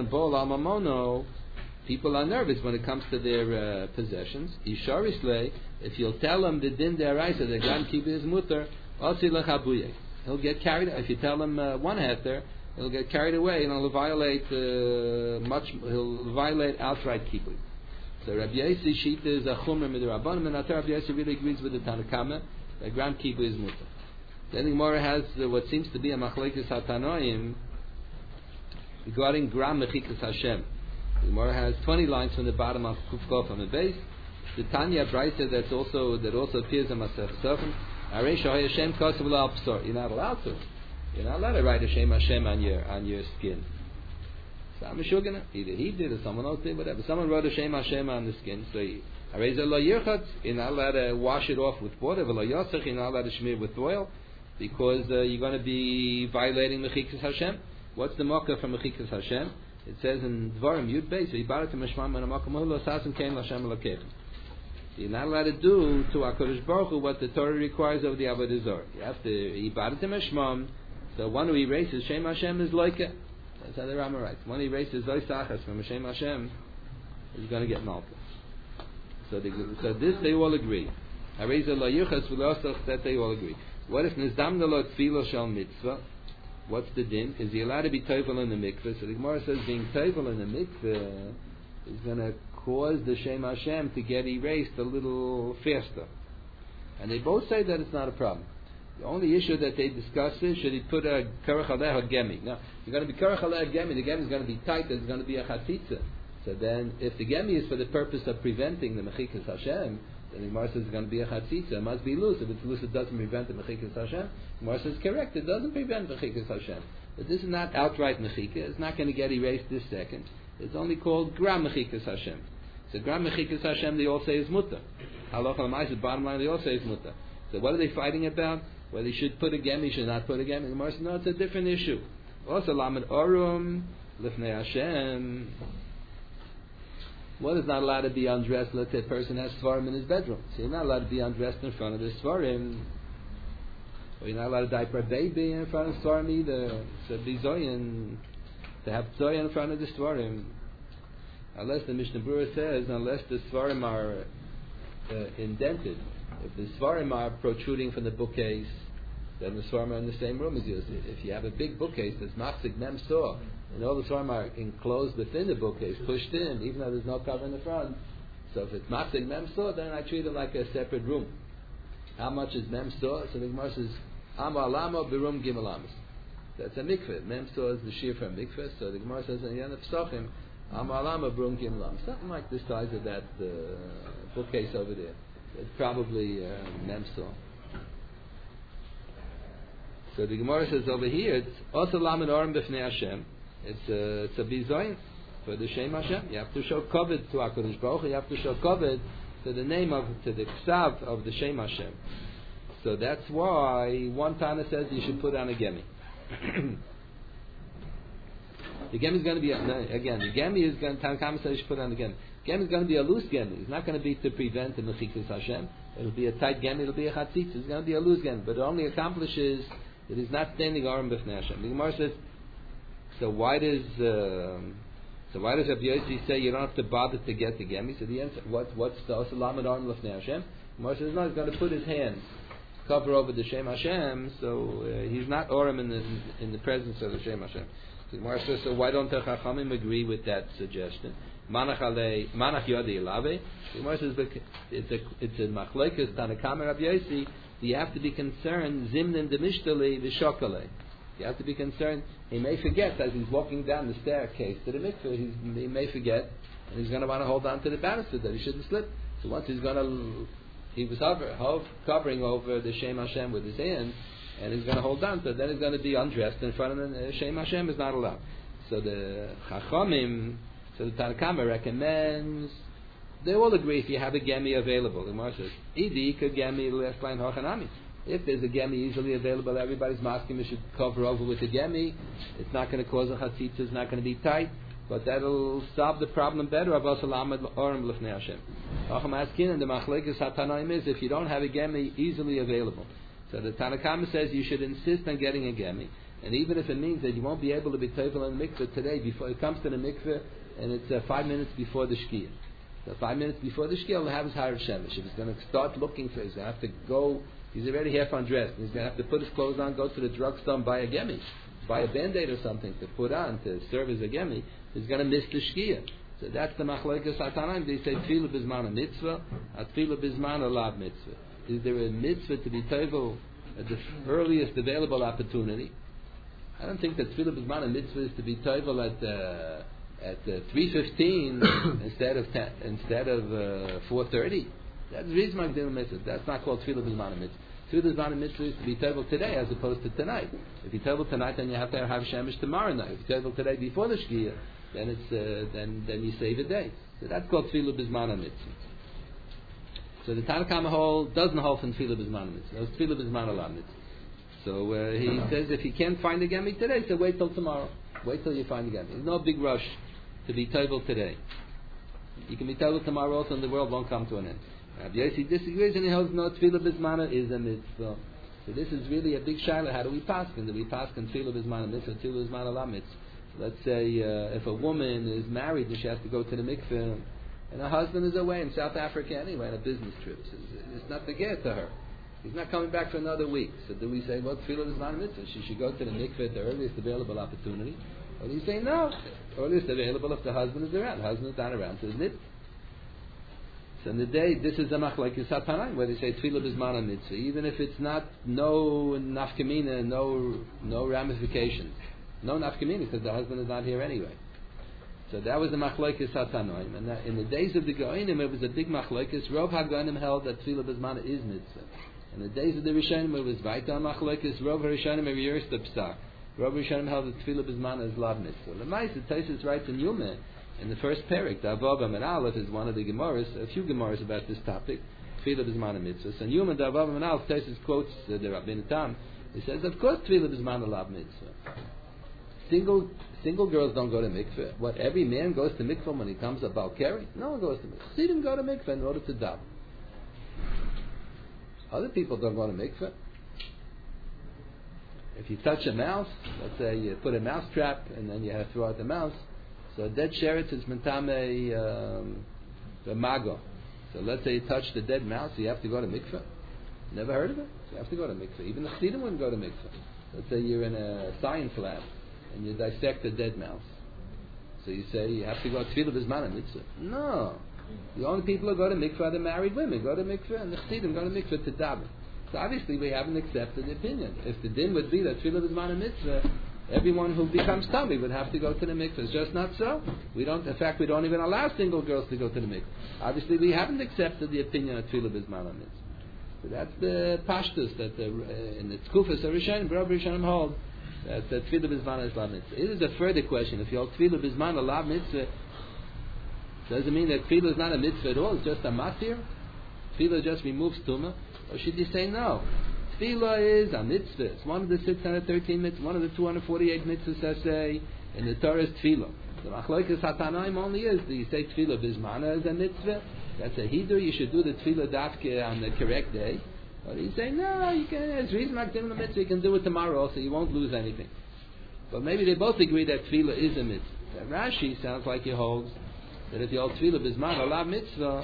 People are nervous when it comes to their uh, possessions. If you'll tell them the din deraisa, the gram kibui is mutter, he'll get carried. If you tell him uh, one heter, he'll get carried away and he'll violate uh, much. He'll violate outright kibui. So Rabbi Yossi Shita is a chumra midirabanan, and Rabbi Yossi really agrees with the Tanakama that gram kibui is mutter. Then the Gemara has uh, what seems to be a machlokes hatanoim regarding gram mechikas Hashem. The Gemara has twenty lines from the bottom of Kuf Kof on the base. The Tanya Brayta that's also that also appears in Masech Sofim. Arei Shohay Hashem Kosav L'Al Psor. You're not allowed to. You're not allowed to write Hashem Hashem on your on your skin. Either he did or someone else did, whatever. Someone wrote a Shem Hashem on the skin, so you're not allowed to wash it off with water, you're not allowed to smear with oil, because uh, you're going to be violating Mechikas Hashem. What's the mocker from Mechikas Hashem? It says in Dvarim, Yud Beis, you're not allowed to do to HaKadosh Baruch Hu what the Torah requires of the Avodah Zarah. You have to Ibadat Meshmam, so one who erases Shem Hashem is like it. That's how the Rama writes. When he erases Zoisachas from Hashem Hashem, he's going to get malchus. So, they, so this they all agree. Hareza lo yuchas v'lo that they all agree. What if nizdamna lo tefilo shel mitzvah? What's the din? Is he allowed to be tovel in the mikveh? So the Gemara says being tovel in the mikveh is going to cause the Shem Hashem to get erased a little faster. And they both say that it's not a problem. The only issue that they discuss is should he put a karach aleh or gemi. Now, you're going to be karach aleh gemi. The gemi is going to be tight. There's going to be a chatzitza. So then, if the gemi is for the purpose of preventing the mechikas Hashem, then the Gemara says it's going to be a chatzitza. It must be loose. If it's loose, it doesn't prevent the mechikas Hashem. The Gemara says correct. It doesn't prevent mechikas Hashem. But this is not outright mechika. It's not going to get erased this second. It's only called gram mechikas Hashem. So gram mechikas Hashem, they all say is mutter. Halacha l'maisa, bottom line, they all say is mutter. So what are they fighting about? Whether he should put a gemi, should not put a gemi. The Gemara says, no, it's a different issue. Also, lamed orum, lifnei Hashem. What is not allowed to be undressed? Let's say a person has svarim in his bedroom. So you're not allowed to be undressed in front of the svarim. Or you're not allowed to diaper a baby in front of the svarim either. So be zoyin, to have zoyin in front of the svarim. unless the Mishnah Berurah says, unless the Svarim are uh, indented. If the Svarim are protruding from the bookcase, then the Svarim are in the same room as you. If you have a big bookcase that's Machzik Mem Saw, and all the Svarim are enclosed within the bookcase, pushed in, even though there's no cover in the front, so if it's Machzik Mem Saw, then I treat it like a separate room. How much is Mem Saw? So the Gemara says, Amar Lama Birum Gimel Amas. That's a mikveh. Mem Saw is the shear from mikveh, so the Gemara says in the end of Pesachim, Amar Lama Birum Gimel Amas. Something like the size of that uh, bookcase over there. It's probably uh, Mem Saw. So the Gemara says over here, it's also Lamed Orim B'fnei Hashem. It's a, it's a bizoin for the Shem Hashem. You have to show kavod to HaKadosh Baruch Hu. You have to show kavod to the name of, to the ksav of the Shem Hashem. So that's why one Tana says you should put on a gemi. The gemi is going to be, no, again, the gemi is going to, Tanakama says you should put on the gemi. Gemi is going to be a loose gemi. It's not going to be to prevent the mechikas Hashem. It'll be a tight gemi, it'll be a chatzitz. It's going to be a loose gemi. But it only accomplishes, it is not standing Aram B'fnei Hashem. The Gemara says, so why does, um, so why does Rabbi Yossi say you don't have to bother to get the gemi? So the answer, what, what's the Osalam and Aram B'fnei Hashem? The Gemara says, no, he's going to put his hand cover over the Shem Hashem, so uh, he's not Oram in the in the presence of the Shem Hashem. So the Gemara says, so why don't the Chachamim agree with that suggestion? Manach alei, Manach yodei elave. The Gemara says, it's a it's a machlokes Tanakama Rabbi Yossi. You have to be concerned zimnin demishtali v'shokale. You have to be concerned. He may forget as he's walking down the staircase to the mikveh. He's, he may forget, and he's going to want to hold on to the banister that he shouldn't slip. So once he's going to He was hover, hover, covering over the Shem Hashem with his hand, and he's going to hold on to it. Then he's going to be undressed in front of the Shem Hashem is not allowed. So the Chachamim, so the Tanakama recommends, they all agree if you have a gemi available. The Gemara says, Idi ka gemi left line hachanami. If there's a gemi easily available, everybody's masking, you should cover over with a gemi. It's not going to cause a chatzitza, it's not going to be tight. But that'll solve the problem better of us alamad orim lefnei Hashem. Acham askin and the machlekes hatanaim is if you don't have a gemi easily available. So the Tanakama says you should insist on getting a gemi, and even if it means that you won't be able to be tevel in the mikveh today, before it comes to the mikveh, and it's uh, five minutes before the shkia. So five minutes before the shkia, he'll have his higher shemesh. If he's going to start looking for, it, he's going to have to go. He's already half undressed. He's going to have to put his clothes on, go to the drugstore, and buy a gemi, buy a band-aid or something to put on to serve as a gemi. He's going to miss the shkia. So that's the machlokes hatanaim. They say tefillah bizman a mitzvah, a tefillah bizman a lav mitzvah. Is there a mitzvah to be tevel at the earliest available opportunity? I don't think that tefillah bizman a mitzvah is to be tevel at uh, at uh, three fifteen instead of ten, instead of uh, four thirty. That's rizmak din mitzvah. That's not called tefillah bizman a mitzvah. Tefillah bizman a mitzvah is to be tevel today as opposed to tonight. If you tevel tonight, then you have to have shemesh tomorrow night. If you tevel today before the shkia, then it's uh, then then you save a day. So that's called tefillah bizman mitzvah. So the Tanakama hold doesn't hold from tefillah bizman mitzvah. It's tefillah bizman alav mitzvah. So uh, he says if you can't find a gemi today, so wait till tomorrow. Wait till you find a gemi. There's no big rush to be tevel today. You can be tevel tomorrow also, and the world won't come to an end. Rabbi Yossi disagrees, and he holds no tefillah bizman is a mitzvah. So this is really a big shaila. How do we paskin? Do we paskin tefillah bizman mitzvah, tefillah bizman alav mitzvah? Let's say uh, if a woman is married and she has to go to the mikveh, and her husband is away in South Africa anyway on a business trip, so it's not the get to her. He's not coming back for another week. So do we say, well, tefillah is not a mitzvah? She should go to the mikveh at the earliest available opportunity. Or do you say, no, earliest available if the husband is around. The husband is not around, so it's mitzvah. So in the day, this is the machlokes hatanaim, where they say tefillah bizman a mitzvah, even if it's not no nafkamina, no no ramifications. No nafkamina, because the husband is not here anyway. So that was the machlokes hatanaim. And that, in the days of the Goinim, it was a big machlokes. Rov HaGoinim held that tefillah bizman is mitzvah. In the days of the Rishonim, it was Vaita machlokes. Rov HaRishonim reversed the psak. Rov HaRishonim held that tefillah bizman is lav mitzvah. The Ma'aseh Tosfos writes in Yuma, in the first parak, the Avav and Aleph is one of the Gemaras, a few Gemaras about this topic, tefillah bizman a mitzvah. So in Yuma, the Avav and Aleph, Tosfos quotes uh, the Rabbeinu Tam. He says, of course tefillah bizman a lav mitzvah. Single single girls don't go to mikveh. What, every man goes to mikveh when he comes up Balkari? No one goes to mikveh. See them go to mikveh in order to daven. Other people don't go to mikveh. If you touch a mouse, let's say you put a mouse trap and then you have to throw out the mouse, So a dead sheretz is mentame um, the mago. So let's say you touch the dead mouse, you have to go to mikveh. Never heard of it? So you have to go to mikveh. Even the chassidim wouldn't go to mikveh. Let's say you're in a science lab and you dissect a dead mouse. So you say you have to go to tefillah b'zman mitzvah. No. The only people who go to mikveh are the married women. Go to mikveh, and the chassidim go to mikveh to daven. So obviously we haven't accepted the opinion. If the din would be that tefillah b'zman mitzvah, everyone who becomes tummy would have to go to the mikveh. It's just not so. We don't. In fact, we don't even allow single girls to go to the mikveh. Obviously, we haven't accepted the opinion of tefillah b'zman mitzvah. So that's the pashtus that the, uh, in the tkufas of Rishonim, B'rov Rishonim hold that the tefillah b'zman is lav mitzvah. It is a further question. If you hold tefillah b'zman a lav mitzvah, does it mean that tefillah is not a mitzvah at all? It's just a matir? Tefillah just removes tumah? Or should you say no? Tefillah is a mitzvah. It's one of the six hundred thirteen mitzvahs, one of the two hundred forty-eight mitzvahs that say in the Torah is tefillah. The machlokes hatanaim only is, do you say tefillah b'zmana as a mitzvah? That's a hidur. You should do the tefillah dafke on the correct day. Or do you say, no, you can, it's reason like the mitzvah, you can do it tomorrow also, you won't lose anything. But maybe they both agree that tefillah is a mitzvah. That Rashi sounds like he holds that if you hold tefillah b'zmana, lav mitzvah,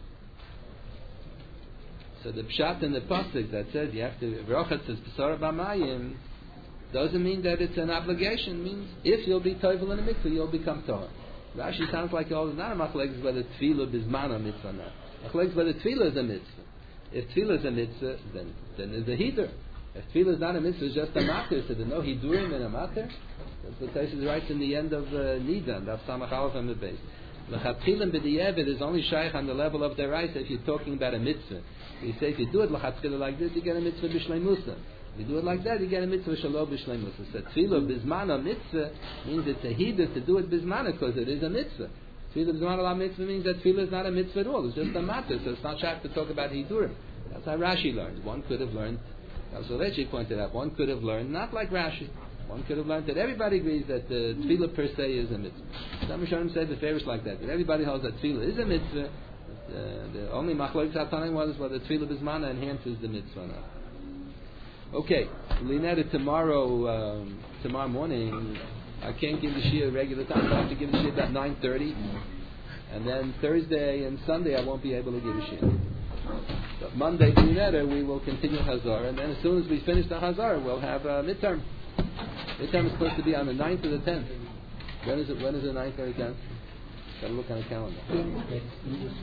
so the pshat in the pasuk that says you have to rochet says pesara b'mayim doesn't mean that it's an obligation. It means if you'll be toivel in a mitzvah, you'll become torah. Rashi sounds like all not a machlekes whether tefillah b'zman a mitzvah or not. Machlekes whether tefillah is a mitzvah. If tefillah is a mitzvah, then then there's a hidur. If tefillah is not a mitzvah, it's just a matir. So there's no hidurim in a matir. That's what Taisus writes in the end of uh, Nidan, Daf Samach Aleph on the base. L'chatchilim b'di'evet is only shaykh on the level of deraisa if you're talking about a mitzvah. You say if you do it l'chatchilim like this, you get a mitzvah b'shleimusa. If you do it like that, you get a mitzvah shalo b'shleimusa. So tefillah b'zmana mitzvah means it's a hidur to do it b'zmana because it is a mitzvah. Tefillah b'zmana la mitzvah means that tefillah is not a mitzvah at all. It's just a matter, so it's not shaykh to talk about hidurim. That's how Rashi learned. One could have learned, as Solechi pointed out, one could have learned not like Rashi. One could have learned that everybody agrees that the tefillah per se is a mitzvah. Some Rishonim said the fair is like that. That everybody holds that tefillah is a mitzvah. Uh, the only machlokes hatanim was whether tefillah b'zmana enhances the mitzvah or not. Okay, Linetta, tomorrow, um, tomorrow morning, I can't give the shia regular time. I have to give the shia about nine thirty, and then Thursday and Sunday I won't be able to give a shia. But Monday, Linetta, we will continue Hazara, and then as soon as we finish the Hazara, we'll have a midterm. Midterm is supposed to be on the ninth or the tenth. When is it? When is the ninth or the tenth? Got to look on the calendar.